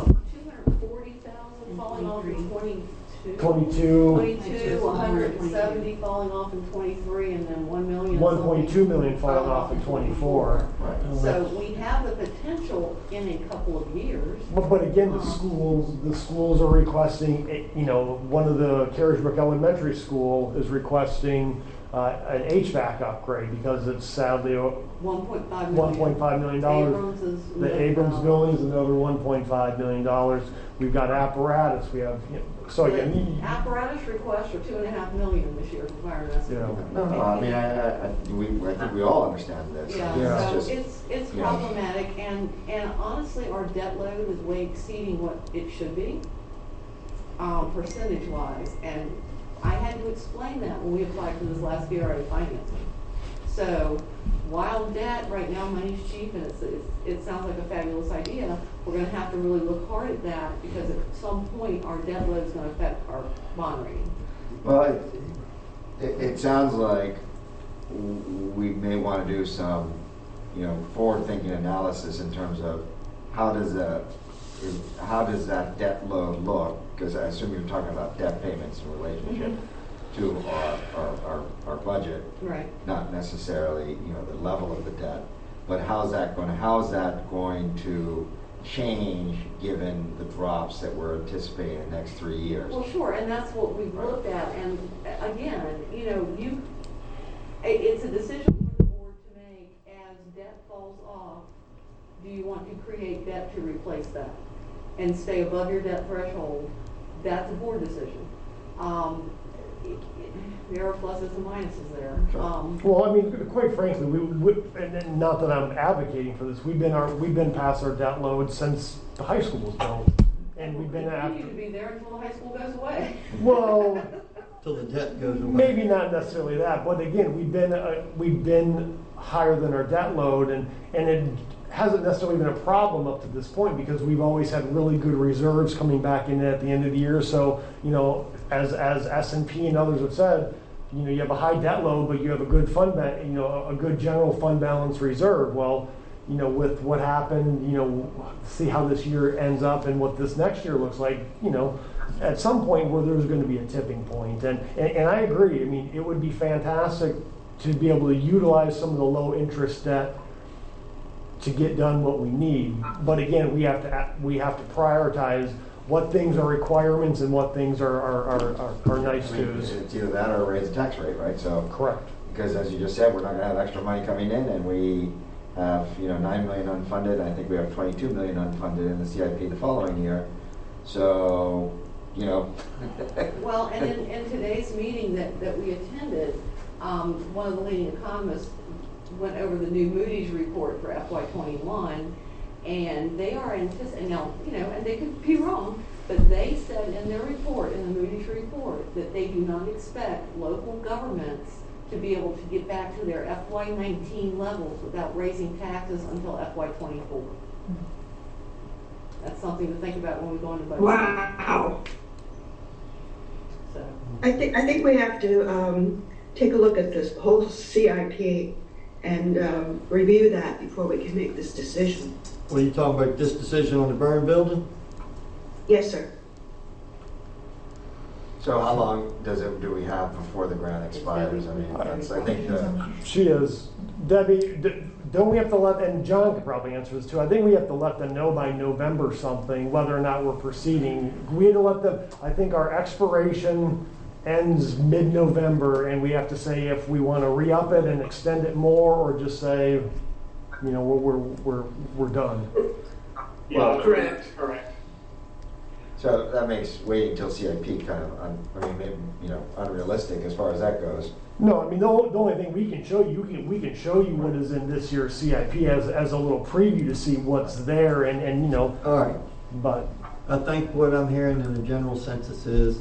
240,000 falling off in 22, 170 falling off in 23, and then 1 million. 1.2 million falling off in 24. Right. So we have the potential in a couple of years. But again, the schools are requesting. One of the Carriagebrook Elementary School is requesting an HVAC upgrade because it's sadly $1.5 million. The Abrams building is another $1.5 million. We've got apparatus. We have apparatus requests for $2.5 million this year for fire and rescue. I mean, I think we all understand this. Yeah. So it's problematic, and honestly, our debt load is way exceeding what it should be, percentage-wise, and I had to explain that when we applied for this last VRA financing. So while debt, right now money's cheap and it sounds like a fabulous idea, we're going to have to really look hard at that, because at some point our debt load is going to affect our bond rating. Well, it sounds like we may want to do some, forward-thinking analysis in terms of how does that debt load look? Because I assume you're talking about debt payments in relationship to our budget, right? Not necessarily the level of the debt, but how is that going to change given the drops that we're anticipating in the next 3 years? Well, sure, and that's what we've looked at. And again, it's a decision for the board to make as debt falls off. Do you want to create debt to replace that and stay above your debt threshold? That's a board decision. There are pluses and minuses there. Well, I mean, quite frankly, and not that I'm advocating for this, we've been past our debt load since the high school was built, and we've been after. We need to be there until the high school goes away. Well, till the debt goes away. Maybe not necessarily that, but again, we've been higher than our debt load, and it hasn't necessarily been a problem up to this point because we've always had really good reserves coming back in at the end of the year. So, you know, as S&P and others have said, you know, you have a high debt load, but you have a good a good general fund balance reserve. Well, you know, with what happened, you know, see how this year ends up and what this next year looks like, you know, at some point where there's going to be a tipping point. And I agree. I mean, it would be fantastic to be able to utilize some of the low interest debt to get done what we need. But again, we have to prioritize what things are requirements and what things are nice tos. It's either that or raise the tax rate, right? So correct. Because as you just said, we're not going to have extra money coming in, and we have, you know, $9 million unfunded. I think we have $22 million unfunded in the CIP the following year. So, you know. Well, and in today's meeting that we attended, one of the leading economists went over the new Moody's report for FY21, and they are anticipating, you know, and they could be wrong, but they said in their report, in the Moody's report, that they do not expect local governments to be able to get back to their FY19 levels without raising taxes until FY24. That's something to think about when we go into budget. Wow. So. I think we have to take a look at this whole CIP and review that before we can make this decision. Well, you talking about this decision on the burn building? Yes, sir. So how long do we have before the grant expires? I mean, that's, I think she is. Debbie, don't we have to let, and John could probably answer this too, I think we have to let them know by November something whether or not we're proceeding. We had to let them, I think our expiration ends mid-November, and we have to say if we want to re-up it and extend it more, or just say, you know, we're done. Yeah, correct. So that makes waiting till CIP kind of, maybe, you know, unrealistic as far as that goes. No, I mean the only thing we can show you, we can show you what is in this year's CIP as a little preview to see what's there, and you know. All right. But I think what I'm hearing in the general census is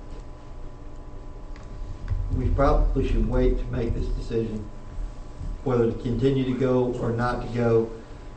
we probably should wait to make this decision whether to continue to go or not to go.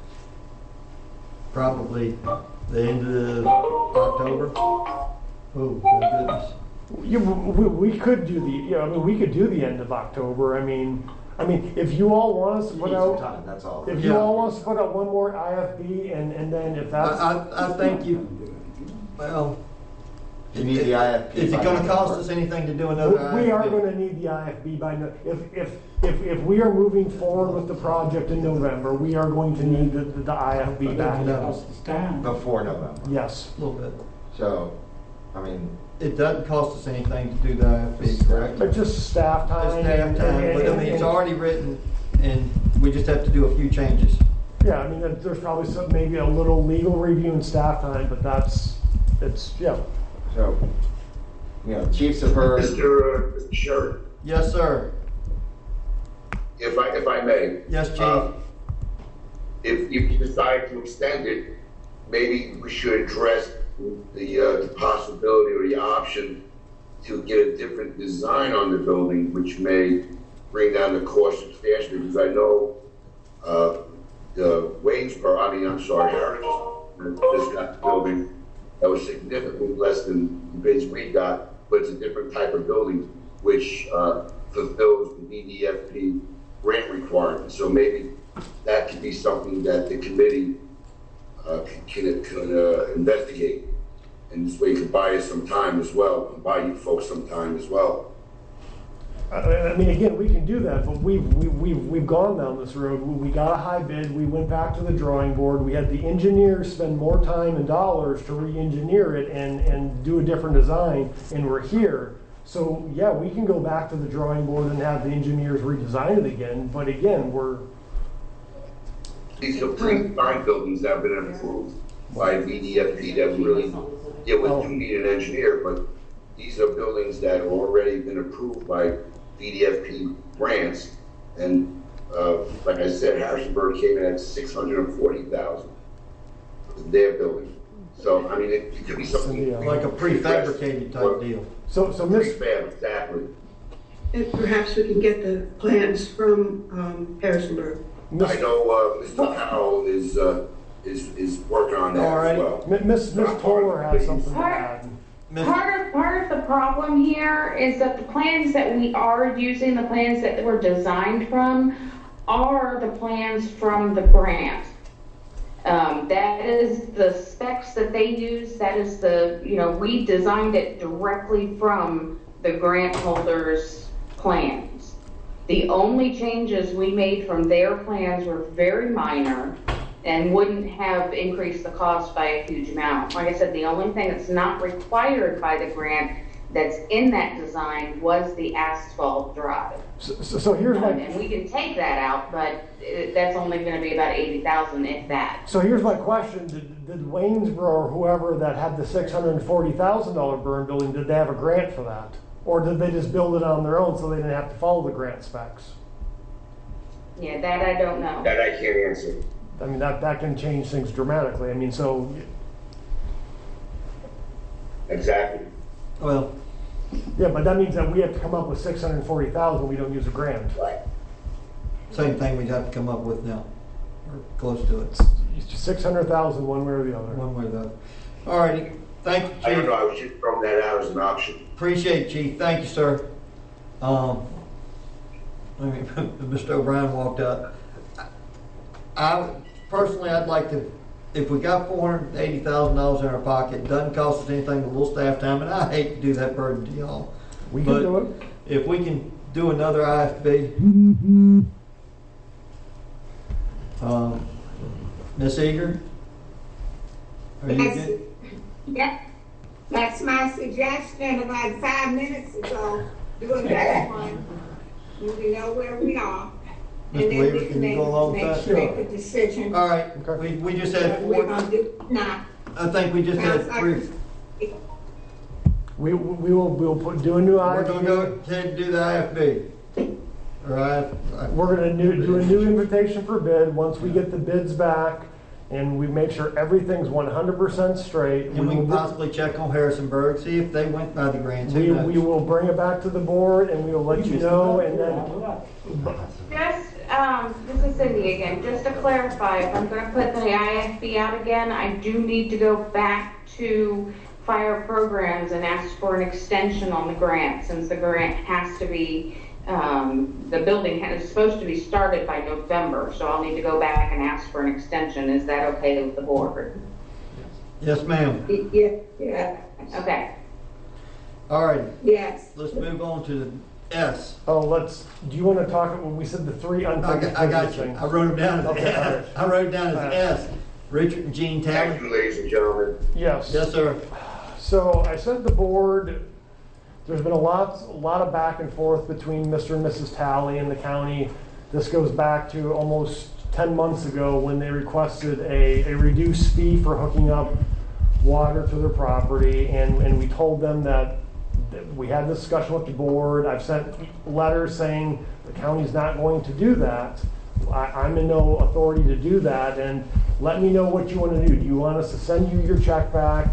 Probably the end of October. Oh my goodness. Yeah, we could do we could do the end of October. I mean, if you all want us to put out, time, that's all. If you all want us to put out one more IFB, and then if that's, I think you. Well, you need the IFB. Is it going to cost us anything to do another IFB? We are going to need the IFB by if we are moving forward with the project in November, we are going to need the IFB back before November. Yes, a little bit. So, I mean, it doesn't cost us anything to do the IFB, correct? But just staff time. But I mean, it's already written, and we just have to do a few changes. Yeah, I mean, there's probably maybe a little legal review and staff time, but yeah. So, you know, chiefs have heard. Mr. Sherry. Yes, sir. If I may. Yes, Chief. If you decide to extend it, maybe we should address the possibility or the option to get a different design on the building, which may bring down the cost substantially. Because I know the Harris just got the building that was significantly less than the bids we got, but it's a different type of building which fulfills the VDFP grant requirements. So maybe that could be something that the committee can investigate, and this way can buy us some time as well, and buy you folks some time as well. I mean, again, we can do that, but we've gone down this road. We got a high bid. We went back to the drawing board. We had the engineers spend more time and dollars to re-engineer it and do a different design, and we're here. So yeah, we can go back to the drawing board and have the engineers redesign it again. But again, These are pre-designed buildings that have been approved by VDFP that really, we do need an engineer, but these are buildings that have already been approved by VDFP grants. And like I said, Harrisonburg came in at $640,000. Their building. So, I mean, it could be something like a prefabricated type deal. So prefab, exactly. And perhaps we can get the plans from Harrisonburg. I know Mr. Howell is working on that All right. as well. Miss Toller has something to add. Part of the problem here is that the plans that we are using, the plans that were designed from, are the plans from the grant. That is the specs that they use. That is we designed it directly from the grant holders' plans. The only changes we made from their plans were very minor and wouldn't have increased the cost by a huge amount. Like I said, the only thing that's not required by the grant that's in that design was the asphalt drive. So here's my... And we can take that out, but that's only going to be about $80,000, if that. So here's my question. Did Waynesboro or whoever that had the $640,000 burn building, did they have a grant for that? Or did they just build it on their own so they didn't have to follow the grant specs? Yeah, that I don't know. That I can't answer. I mean, that can change things dramatically. I mean, so... Exactly. Well... Yeah, but that means that we have to come up with $640,000. We don't use a grant. Right. Same thing we'd have to come up with now, or close to it. $600,000 one way or the other. One way or the other. All righty. Thank you, Chief. I don't know. I was just throwing that out as an option. Appreciate it, Chief. Thank you, sir. Mr. O'Brien walked out. I'd like to, if we got $480,000 in our pocket, it doesn't cost us anything but a little staff time, and I hate to do that burden to y'all. We can do it. If we can do another IFB. Miss Eager? Are you good? Yep. That's my suggestion about 5 minutes ago. Do another one. We know where we are. Mr. And then Weaver, we can can you go along with that? make a decision. All right. We just had What we're four. gonna do now. I think we just had three. We'll do a new IFB. We're going to go ahead and do the IFB. All right. We're going to do a new invitation for bid once we get the bids back and we make sure everything's 100% straight. And we can possibly check on Harrisonburg, see if they went by the grants. We will bring it back to the board and we will let you know. And then This is Cindy again. Just to clarify, if I'm going to put the IFB out again, I do need to go back to fire programs and ask for an extension on the grant, since the grant has to be, the building is supposed to be started by November, so I'll need to go back and ask for an extension. Is that okay with the board? Yes, ma'am. Yeah. Okay. All right. Yes. Let's move on to the S. Do you want to talk when we said the three unfinished I got you. things? I wrote them down as S. I wrote it down as S. Richard and Jean Talley. Thank you, ladies and gentlemen. Yes. Yes, sir. So I sent the board, there's been a lot of back and forth between Mr. and Mrs. Talley and the county. This goes back to almost 10 months ago when they requested a reduced fee for hooking up water to their property, and we told them that we had this discussion with the board. I've sent letters saying the county's not going to do that. I'm in no authority to do that, and let me know what you want to do. Do you want us to send you your check back?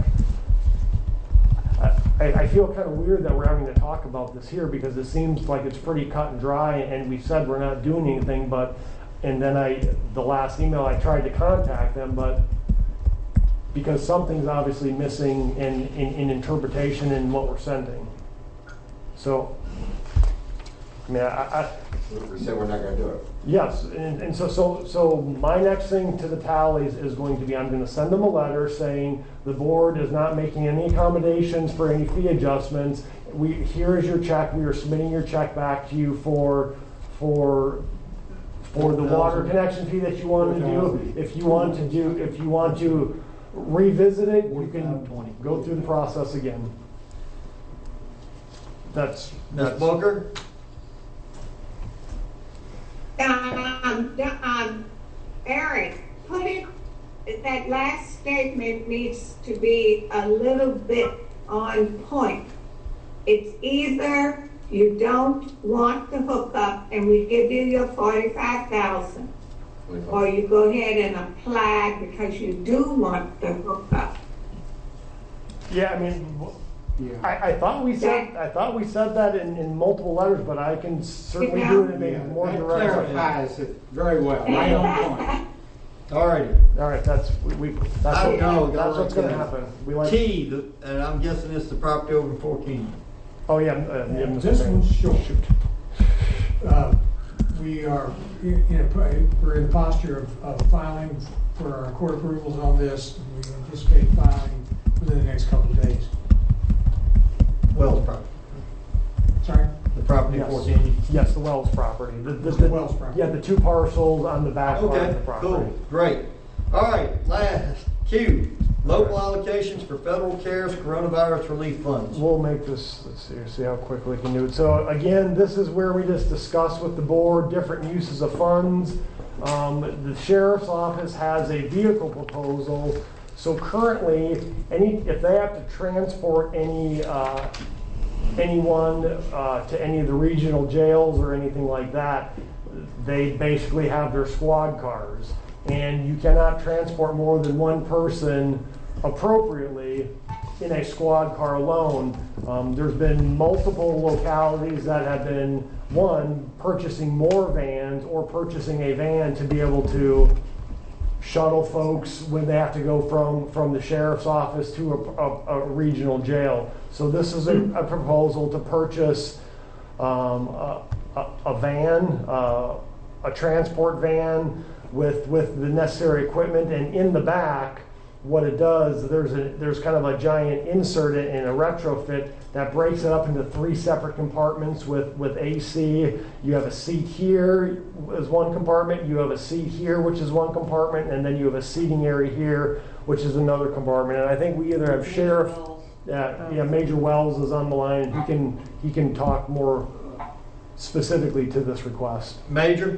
I feel kind of weird that we're having to talk about this here because it seems like it's pretty cut and dry, and we said we're not doing anything, and then the last email I tried to contact them, but because something's obviously missing in interpretation in what we're sending. So, I mean, we said we're not going to do it. Yes, and so my next thing to the Tallies is going to be, I'm going to send them a letter saying the board is not making any accommodations for any fee adjustments. Here is your check. We are submitting your check back to you for the water connection fee that you want to do. If you want to revisit it, you can go through the process again. That's Ms. Booker? Eric, that last statement needs to be a little bit on point. It's either you don't want the hookup and we give you your $45,000, or you go ahead and apply because you do want the hookup. Yeah, I mean, I thought we said that in multiple letters, but I can certainly do it in a more That direct. clarifies it very well, right on point. All righty. All right, that's what's going to happen. We like T, and I'm guessing it's the property over 14. Oh yeah, Yeah, this one's short. We are we're in the posture of filing for our court approvals on this. We anticipate filing within the next couple of days. Wells property. Sorry? The property Yes. 14. Yes, the Wells property. The Wells property. Yeah, the two parcels on the back part of Okay, the property. cool, great. All right, last, Q, local allocations for federal CARES coronavirus relief funds. We'll make this, let's see how quickly we can do it. So again, this is where we just discuss with the board different uses of funds. The sheriff's office has a vehicle proposal. So currently, if they have to transport anyone to any of the regional jails or anything like that, they basically have their squad cars. And you cannot transport more than one person appropriately in a squad car alone. There's been multiple localities that have been, one, purchasing more vans or purchasing a van to be able to shuttle folks when they have to go from the sheriff's office to a regional jail. So this is a proposal to purchase a van, a transport van with the necessary equipment, and in the back, what it does, there's kind of a giant insert in a retrofit that breaks it up into 3 separate compartments with AC. You have a seat here as one compartment, you have a seat here which is one compartment, and then you have a seating area here which is another compartment. And I think we either have Sheriff, Major Wells is on the line, and he can talk more specifically to this request. Major?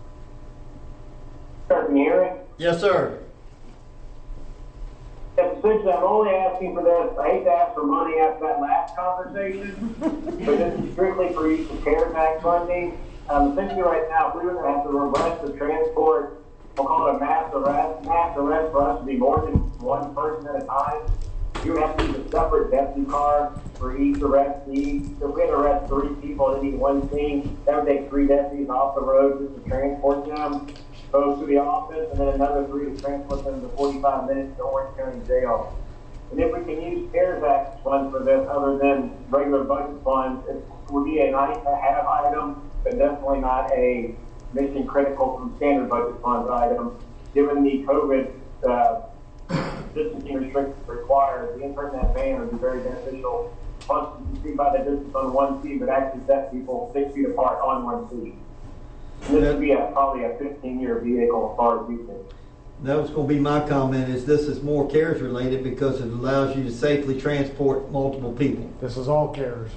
Can you hear me? Yes, sir. Essentially, I'm only asking for this. I hate to ask for money after that last conversation, but this is strictly for use of CARES Act funding. Essentially, right now, if we were to have to request to transport, we'll call it a mass arrest. Mass arrest for us to be more than one person at a time. You would have to use a separate deputy car for each arrestee. So if we had to arrest 3 people at any one scene, that would take 3 deputies off the road just to transport them both to the office, and then another 3 to transport them to 45 minutes to Orange County Jail. And if we can use CARES Act funds for this other than regular budget funds, it would be a nice to have item, but definitely not a mission critical from standard budget funds item. Given the COVID distancing restrictions required, the insert in that van would be very beneficial. Plus, you can see by the distance on one seat, but actually set people 6 feet apart on one seat. And this would be probably a 15-year vehicle as far as we think. That was going to be my comment, is this is more CARES related because it allows you to safely transport multiple people. This is all CARES.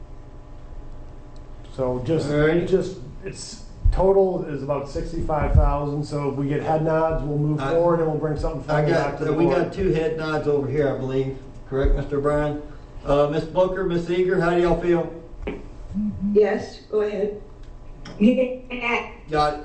So it's total is about 65,000. So if we get head nods, we'll move forward and we'll bring something back to the board. We got 2 head nods over here, I believe. Correct, Mr. O'Brien? Ms. Booker, Ms. Eager, how do y'all feel? Yes, go ahead. Got it.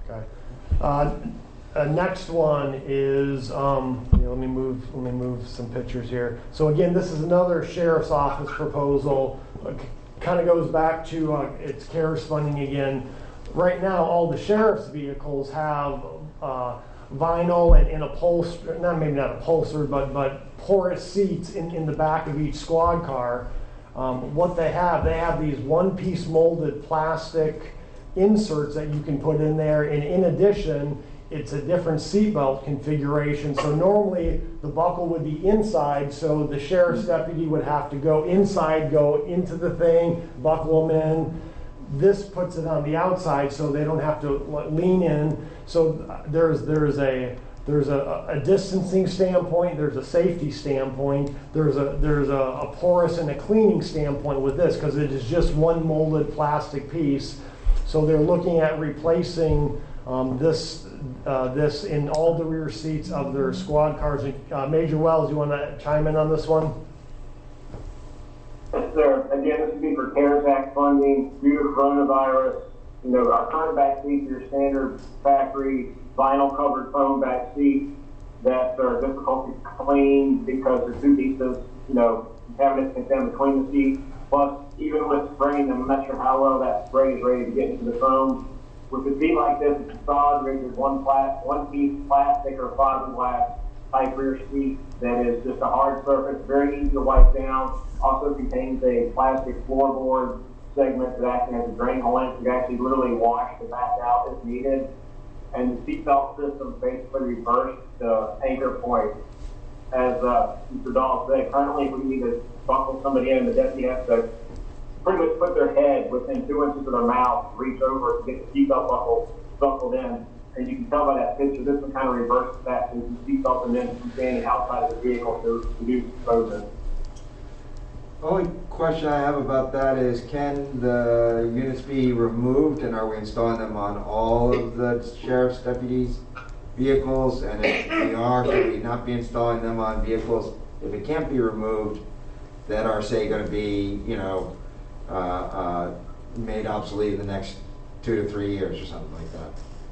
Okay. Next one is let me move some pictures here. So again, this is another sheriff's office proposal. Kind of goes back to it's CARES funding again. Right now, all the sheriff's vehicles have vinyl and upholstered, not upholstered, but porous seats in the back of each squad car. What they have these one-piece molded plastic inserts that you can put in there, and in addition, it's a different seatbelt configuration. So normally the buckle would be inside, so the sheriff's deputy would have to go inside, go into the thing, buckle them in. This puts it on the outside, so they don't have to lean in. So there's a distancing standpoint, there's a safety standpoint, there's a porous and a cleaning standpoint with this, because it is just one molded plastic piece. So they're looking at replacing this in all the rear seats of their squad cars. Major Wells, you want to chime in on this one? Yes, sir. Again, this would be for CARES Act funding due to coronavirus. Our current back seats are your standard factory vinyl covered foam back seats that are difficult to clean because they're too deep. contaminants can stand between the seats. Plus, even with spraying them, I'm not sure how well that spray is ready to get into the foam. With a seat like this, it's a solid rigid one piece plastic or fiberglass type rear seat that is just a hard surface, very easy to wipe down. Also contains a plastic floorboard segment that actually has a drain hole in it. You can actually literally wash the back out if needed. And the seatbelt system basically reversed the anchor point. As Mr. Dahl said, currently if we need to buckle somebody in, the deputy has to pretty much put their head within 2 inches of their mouth, reach over to get the seatbelt buckled in. And you can tell by that picture, this one kind of reverses that, so you can seatbelt them in from standing outside of the vehicle to reduce exposure. The only question I have about that is, can the units be removed, and are we installing them on all of the sheriff's deputies' vehicles? And if we are, should we not be installing them on vehicles, if it can't be removed, that are, say, going to be, made obsolete in the next 2 to 3 years or something like that?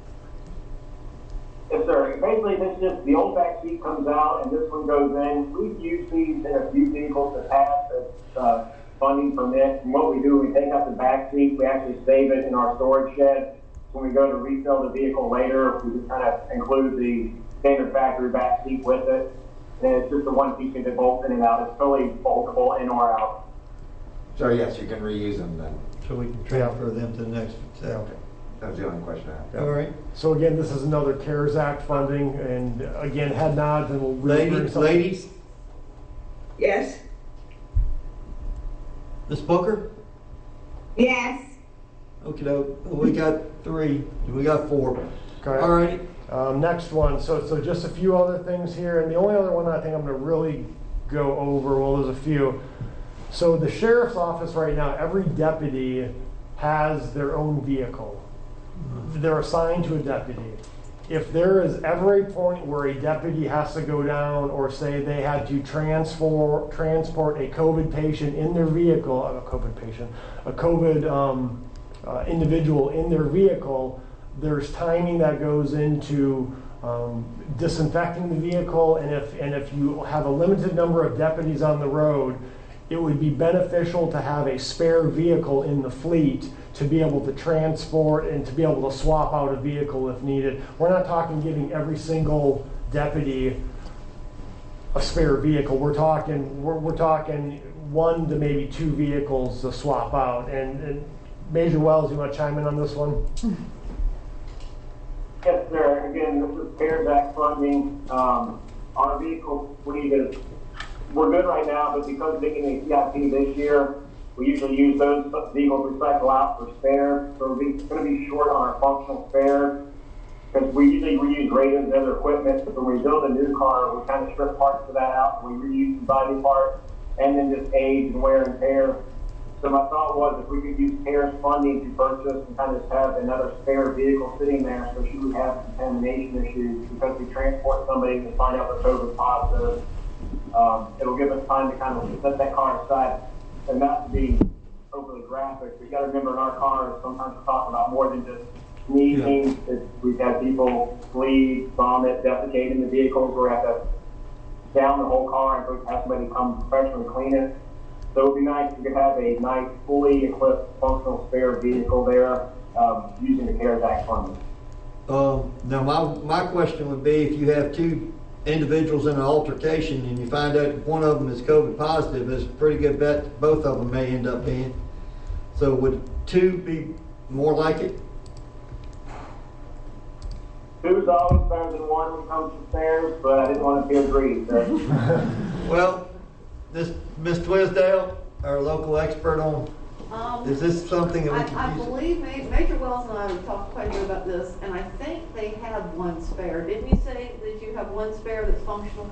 Yes, sir. Basically, this just the old back seat comes out and this one goes in. We've used these in a few vehicles in the past as funding permits. And what we do, we take out the back seat, we actually save it in our storage shed. When we go to resell the vehicle later, we just kind of include the standard factory back seat with it. And it's just the one piece that bolts in and out. It's totally boltable in or out. So yes, you can reuse them then. So we can transfer them to the next sale. Okay. That was the only question I had. All right. So again, this is another CARES Act funding, and again, head nods, and we'll really bring something. Ladies, Yes. Ms. Booker? Yes. Okay, we got 3. We got 4. Okay. All right. Next one. So just a few other things here, and the only other one I think I'm going to really go over. Well, there's a few. So the sheriff's office right now, every deputy has their own vehicle. They're assigned to a deputy. If there is ever a point where a deputy has to go down, or say they had to transport a COVID patient in their vehicle, a COVID individual in their vehicle, there's timing that goes into disinfecting the vehicle, and if you have a limited number of deputies on the road, it would be beneficial to have a spare vehicle in the fleet to be able to transport and to be able to swap out a vehicle if needed. We're not talking giving every single deputy a spare vehicle. We're talking 1 to maybe 2 vehicles to swap out. And Major Wells, you want to chime in on this one? Yes, sir. Again, this is CARES Act funding. Our vehicle fleet is, we're good right now, but because of making a CIP this year, we usually use those vehicles we cycle out for spares. So we're going to be short on our functional spares, because we usually reuse radios and other equipment. But when we build a new car, we kind of strip parts of that out. We reuse some body parts, and then just age and wear and tear. So my thought was, if we could use CARES funding to purchase and kind of just have another spare vehicle sitting there, so she would have contamination issues, because we transport somebody to find out they're COVID positive. It'll give us time to kind of set that car aside, and not to be overly graphic. But you got to remember, in our cars, sometimes we're talking about more than just sneezing. We've had people bleed, vomit, defecate in the vehicles, where we have to down the whole car and have somebody come professionally clean it. So it would be nice if we could have a nice, fully equipped, functional spare vehicle there using the CARES Act funding. Now, my question would be, if you have 2 individuals in an altercation and you find out one of them is COVID positive, there's a pretty good bet that both of them may end up being. So would 2 be more like it? 2 is always better than 1 when it comes to spares, but I didn't want to feel greedy, sir. Well, Ms. Twisdale, our local expert on, is this something that we can use? I believe Major Wells and I have talked quite a bit about this, and I think they have 1 spare. Didn't you say that you have 1 spare that's functional?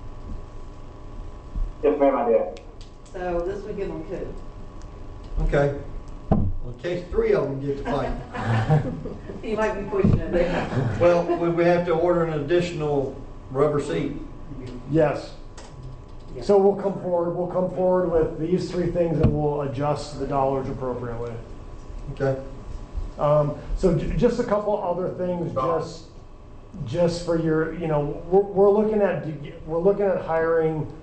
Yes, ma'am, I did. So this would give them 2. Okay. Well, in case 3 of them get to fight. You might be pushing it there. Well, would we have to order an additional rubber seat? Yes. So we'll come forward with these 3 things, and we'll adjust the dollars appropriately. Okay. So just a couple other things, just for your, we're looking at hiring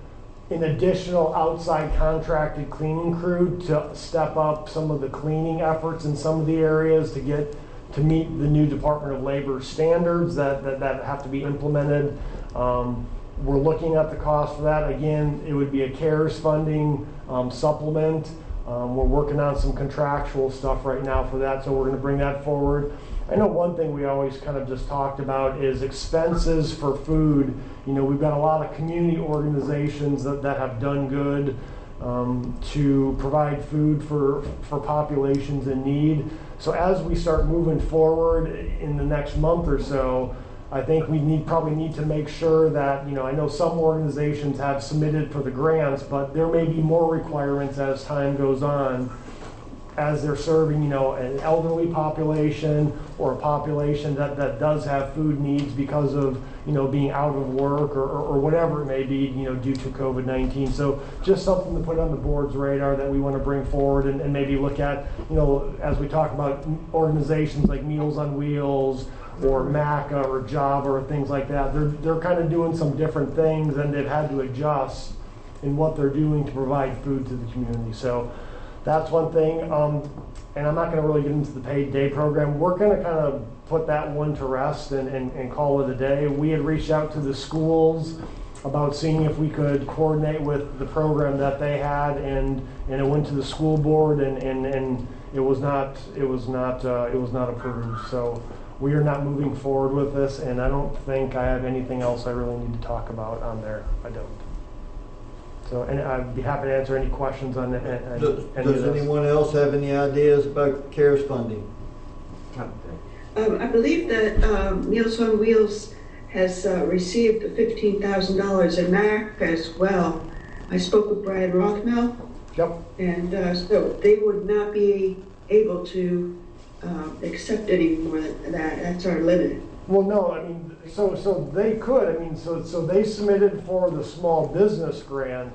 an additional outside contracted cleaning crew to step up some of the cleaning efforts in some of the areas to meet the new Department of Labor standards that have to be implemented. We're looking at the cost for that. Again, it would be a CARES funding supplement. We're working on some contractual stuff right now for that, so we're going to bring that forward. I know one thing we always kind of just talked about is expenses for food. You know, we've got a lot of community organizations that have done good to provide food for populations in need. So as we start moving forward in the next month or so, I think we probably need to make sure that, you know, I know some organizations have submitted for the grants, but there may be more requirements as time goes on, as they're serving, you know, an elderly population or a population that does have food needs because of, you know, being out of work or whatever it may be, you know, due to COVID-19. So just something to put on the board's radar that we want to bring forward and maybe look at, you know, as we talk about organizations like Meals on Wheels or MACA or Java or things like that. They're kind of doing some different things, and they've had to adjust in what they're doing to provide food to the community. So that's one thing. And I'm not going to really get into the paid day program. We're going to kind of put that one to rest and call it a day. We had reached out to the schools about seeing if we could coordinate with the program that they had, and it went to the school board, and it was not approved. So we are not moving forward with this, and I don't think I have anything else I really need to talk about on there. I don't. So, and I'd be happy to answer any questions on any of this. Does anyone else have any ideas about CARES funding? I believe that Meals on Wheels has received the $15,000 in MAC as well. I spoke with Brian Rothmel. Yep. And so they would not be able to accept any more than that. That's our limit. Well, no, I mean, so they could. I mean, so they submitted for the small business grant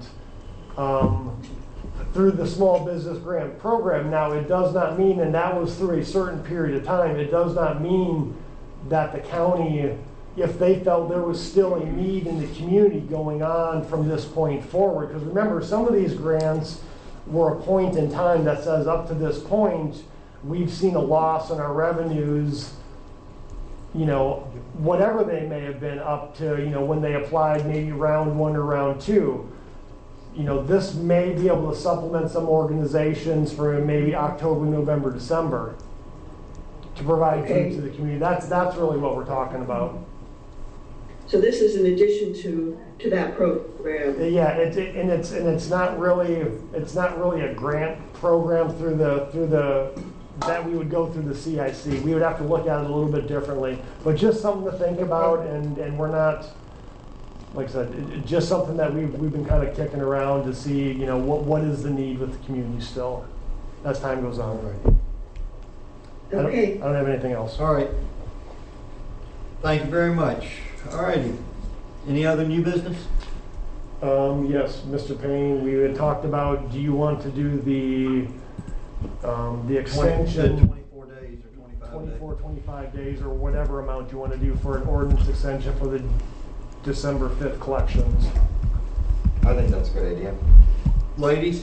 through the small business grant program. Now, it does not mean, and that was through a certain period of time, it does not mean that the county, if they felt there was still a need in the community going on from this point forward, because remember, some of these grants were a point in time that says up to this point, we've seen a loss in our revenues, you know, whatever they may have been up to, you know, when they applied maybe round 1 or round 2. You know, this may be able to supplement some organizations for maybe October, November, December to provide food to the community. That's really what we're talking about. So this is in addition to that program. Yeah, it's not really a grant program through the that we would go through the CIC. We would have to look at it a little bit differently, but just something to think about, and we're not, like I said, just something that we've been kind of kicking around to see, you know, what is the need with the community still as time goes on. Right. Okay. I don't have anything else. All right. Thank you very much. All righty. Any other new business? Yes, Mr. Payne, we had talked about, do you want to do the extension, 24 days or 25 days, or whatever amount you want to do for an ordinance extension for the December 5th collections? I think that's a good idea. Ladies?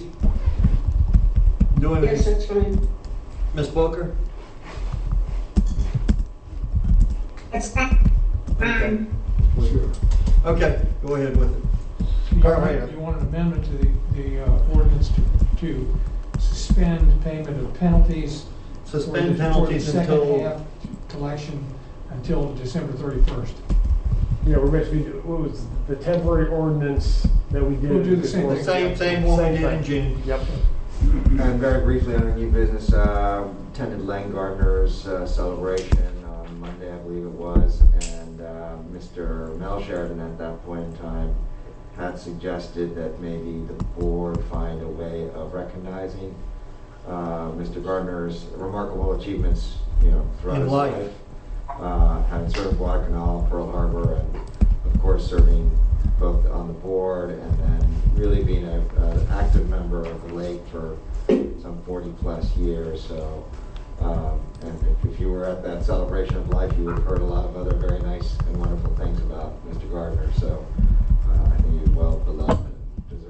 Yes, that's fine. Ms. Booker? That's fine. Okay, go ahead with it. You want an amendment to the ordinance to suspend payment of penalties. Suspend penalties for the until second half collection until December 31st. Yeah, we're basically, what was the temporary ordinance that we did? We'll do the same thing. Same one we did in June. Yep. And very briefly on a new business, attended Lang Gardner's celebration on Monday, I believe it was, and Mr. Mel Sheridan at that point in time had suggested that maybe the board find a way of recognizing Mr. Gardner's remarkable achievements, you know, throughout his life, having served Guadalcanal, Pearl Harbor, and of course serving both on the board and then really being an active member of the lake for some 40 plus years. So, and if you were at that celebration of life, you would have heard a lot of other very nice and wonderful things about Mr. Gardner. So I think he's well beloved and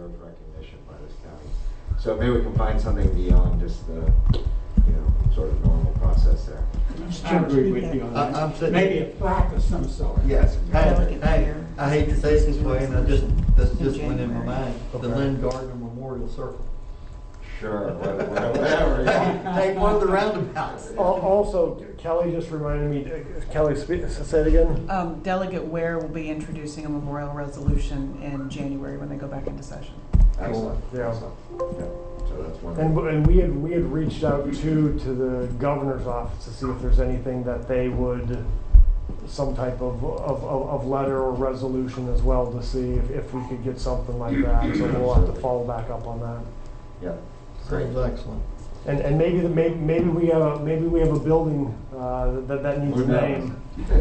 So maybe we can find something beyond just the, sort of normal process there. I agree with you on that. I'm sitting- Maybe a plaque of some sort. Yes. Hey, I hate to say it this way, and that's just went in my mind, the Lynn Gardner Memorial Circle. Sure, whatever. Take one of the roundabouts. Also, Kelly just reminded me, Kelly, say it again? Delegate Ware will be introducing a memorial resolution in January when they go back into session. Excellent. Yeah. Excellent. Yeah. So that's wonderful. And we had reached out to the governor's office to see if there's anything that they would, some type of letter or resolution as well, to see if we could get something like that. So we'll have to follow back up on that. Yeah. Sounds excellent. And maybe we have a building that needs a name.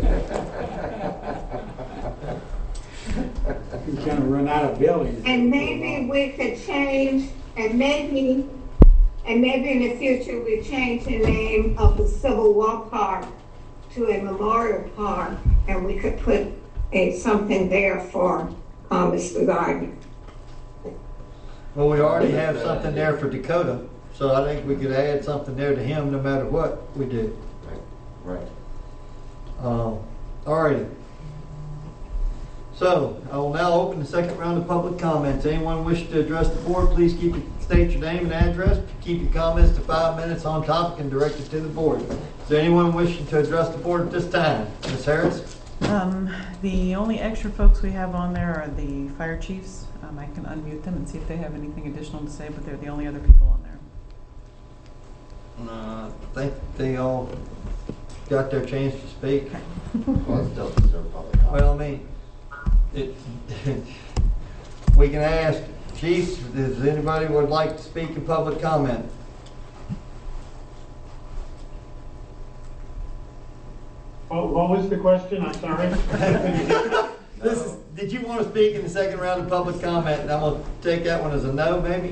You're trying to run out of buildings. And maybe we could change, and maybe in the future we change the name of the Civil War Park to a memorial park, and we could put something there for Mr. Gardner. Well, we already have something there for Dakota, so I think we could add something there to him no matter what we do. Right. All righty. So, I will now open the second round of public comments. Anyone wish to address the board, please state your name and address. Keep your comments to 5 minutes on topic and direct it to the board. Is there anyone wishing to address the board at this time? Ms. Harris? The only extra folks we have on there are the fire chiefs. I can unmute them and see if they have anything additional to say, but they're the only other people on there. I think they all got their chance to speak. Well, I mean, we can ask chiefs, does anybody would like to speak in public comment? What was the question? I'm sorry. Did you want to speak in the second round of public comment? And I'm going to take that one as a no, maybe?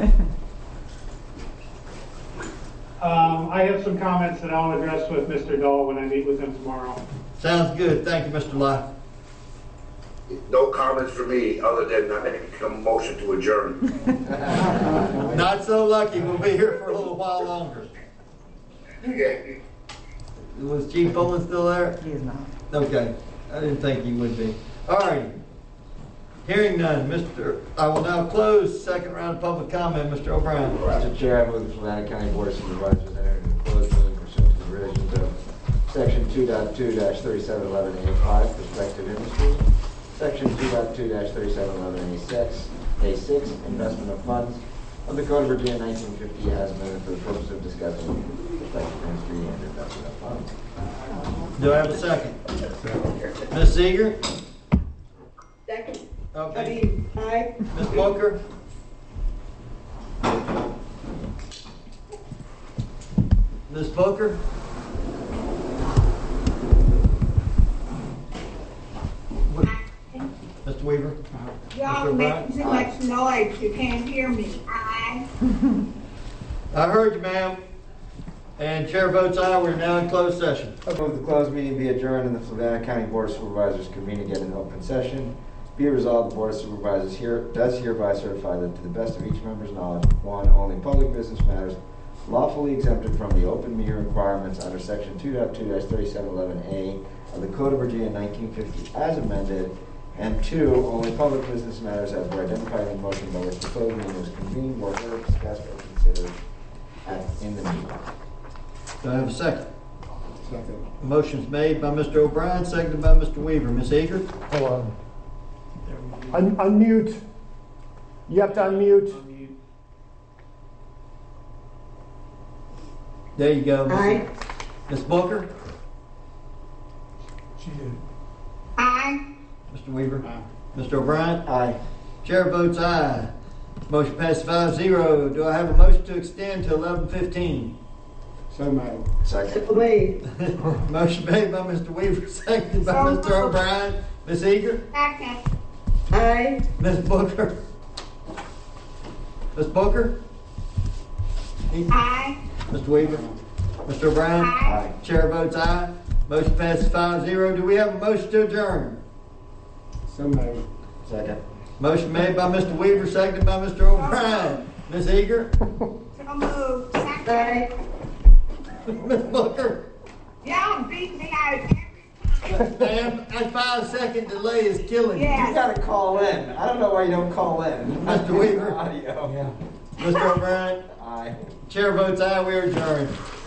I have some comments that I'll address with Mr. Dahl when I meet with him tomorrow. Sounds good. Thank you, Mr. Lai. No comments from me, other than I make a motion to adjourn. Not so lucky. We'll be here for a little while longer. Okay. Was Chief Bowen still there? He is not. Okay. I didn't think he would be. All right. Hearing none, I will now close second round of public comment. Mr. O'Brien. Mr. Chair, I move the Flathead County Board of Supervisors enter into a closed meeting pursuant to the provisions of Section 2.2-3711A5, prospective industries, Section 2.2-3711A6, investment of funds of the Code of Virginia 1950 as amended for the purpose of discussing prospective industry and investment of funds. Do I have a second? Ms. Seeger? Second. Okay. Aye. Ms. Booker? Ms. Booker? Mr. Weaver? Y'all making too much noise. You can't hear me. Aye. I heard you, ma'am. And chair votes aye. We're now in closed session. I move the closed meeting be adjourned and the Flathead County Board of Supervisors convene again in open session. Be it resolved, the Board of Supervisors does hereby certify that to the best of each member's knowledge, one, only public business matters lawfully exempted from the open meeting requirements under Section 2.2-3711A of the Code of Virginia 1950 as amended, and two, only public business matters as were identified in the motion by which the closed meeting was convened were heard, discussed, or considered in the meeting. Do I have a second? Second. Motion's made by Mr. O'Brien, seconded by Mr. Weaver. Ms. Eager? Hold on. Unmute. You have to unmute. There you go. Aye. Ms. Booker? She did. Aye. Mr. Weaver? Aye. Mr. O'Brien? Aye. Chair votes aye. Motion passes 5-0. Do I have a motion to extend to 11:15? So made. Second. So made. Motion made by Mr. Weaver, seconded by Mr. O'Brien. Ms. Eager? Second. Aye. Ms. Booker? Ms. Booker? Aye. Mr. Weaver? Mr. O'Brien? Aye. Chair votes aye. Motion passes 5-0. Do we have a motion to adjourn? So made. Second. Motion made by Mr. Weaver, seconded by Mr. O'Brien. Ms. Eager? So moved. Second. Ms. Booker? Y'all beat me out. Ma'am, that 5-second delay is killing you. You gotta call in. I don't know why you don't call in. Mr. Weaver? Audio. Mr. O'Brien? Aye. Chair votes aye, we are adjourned.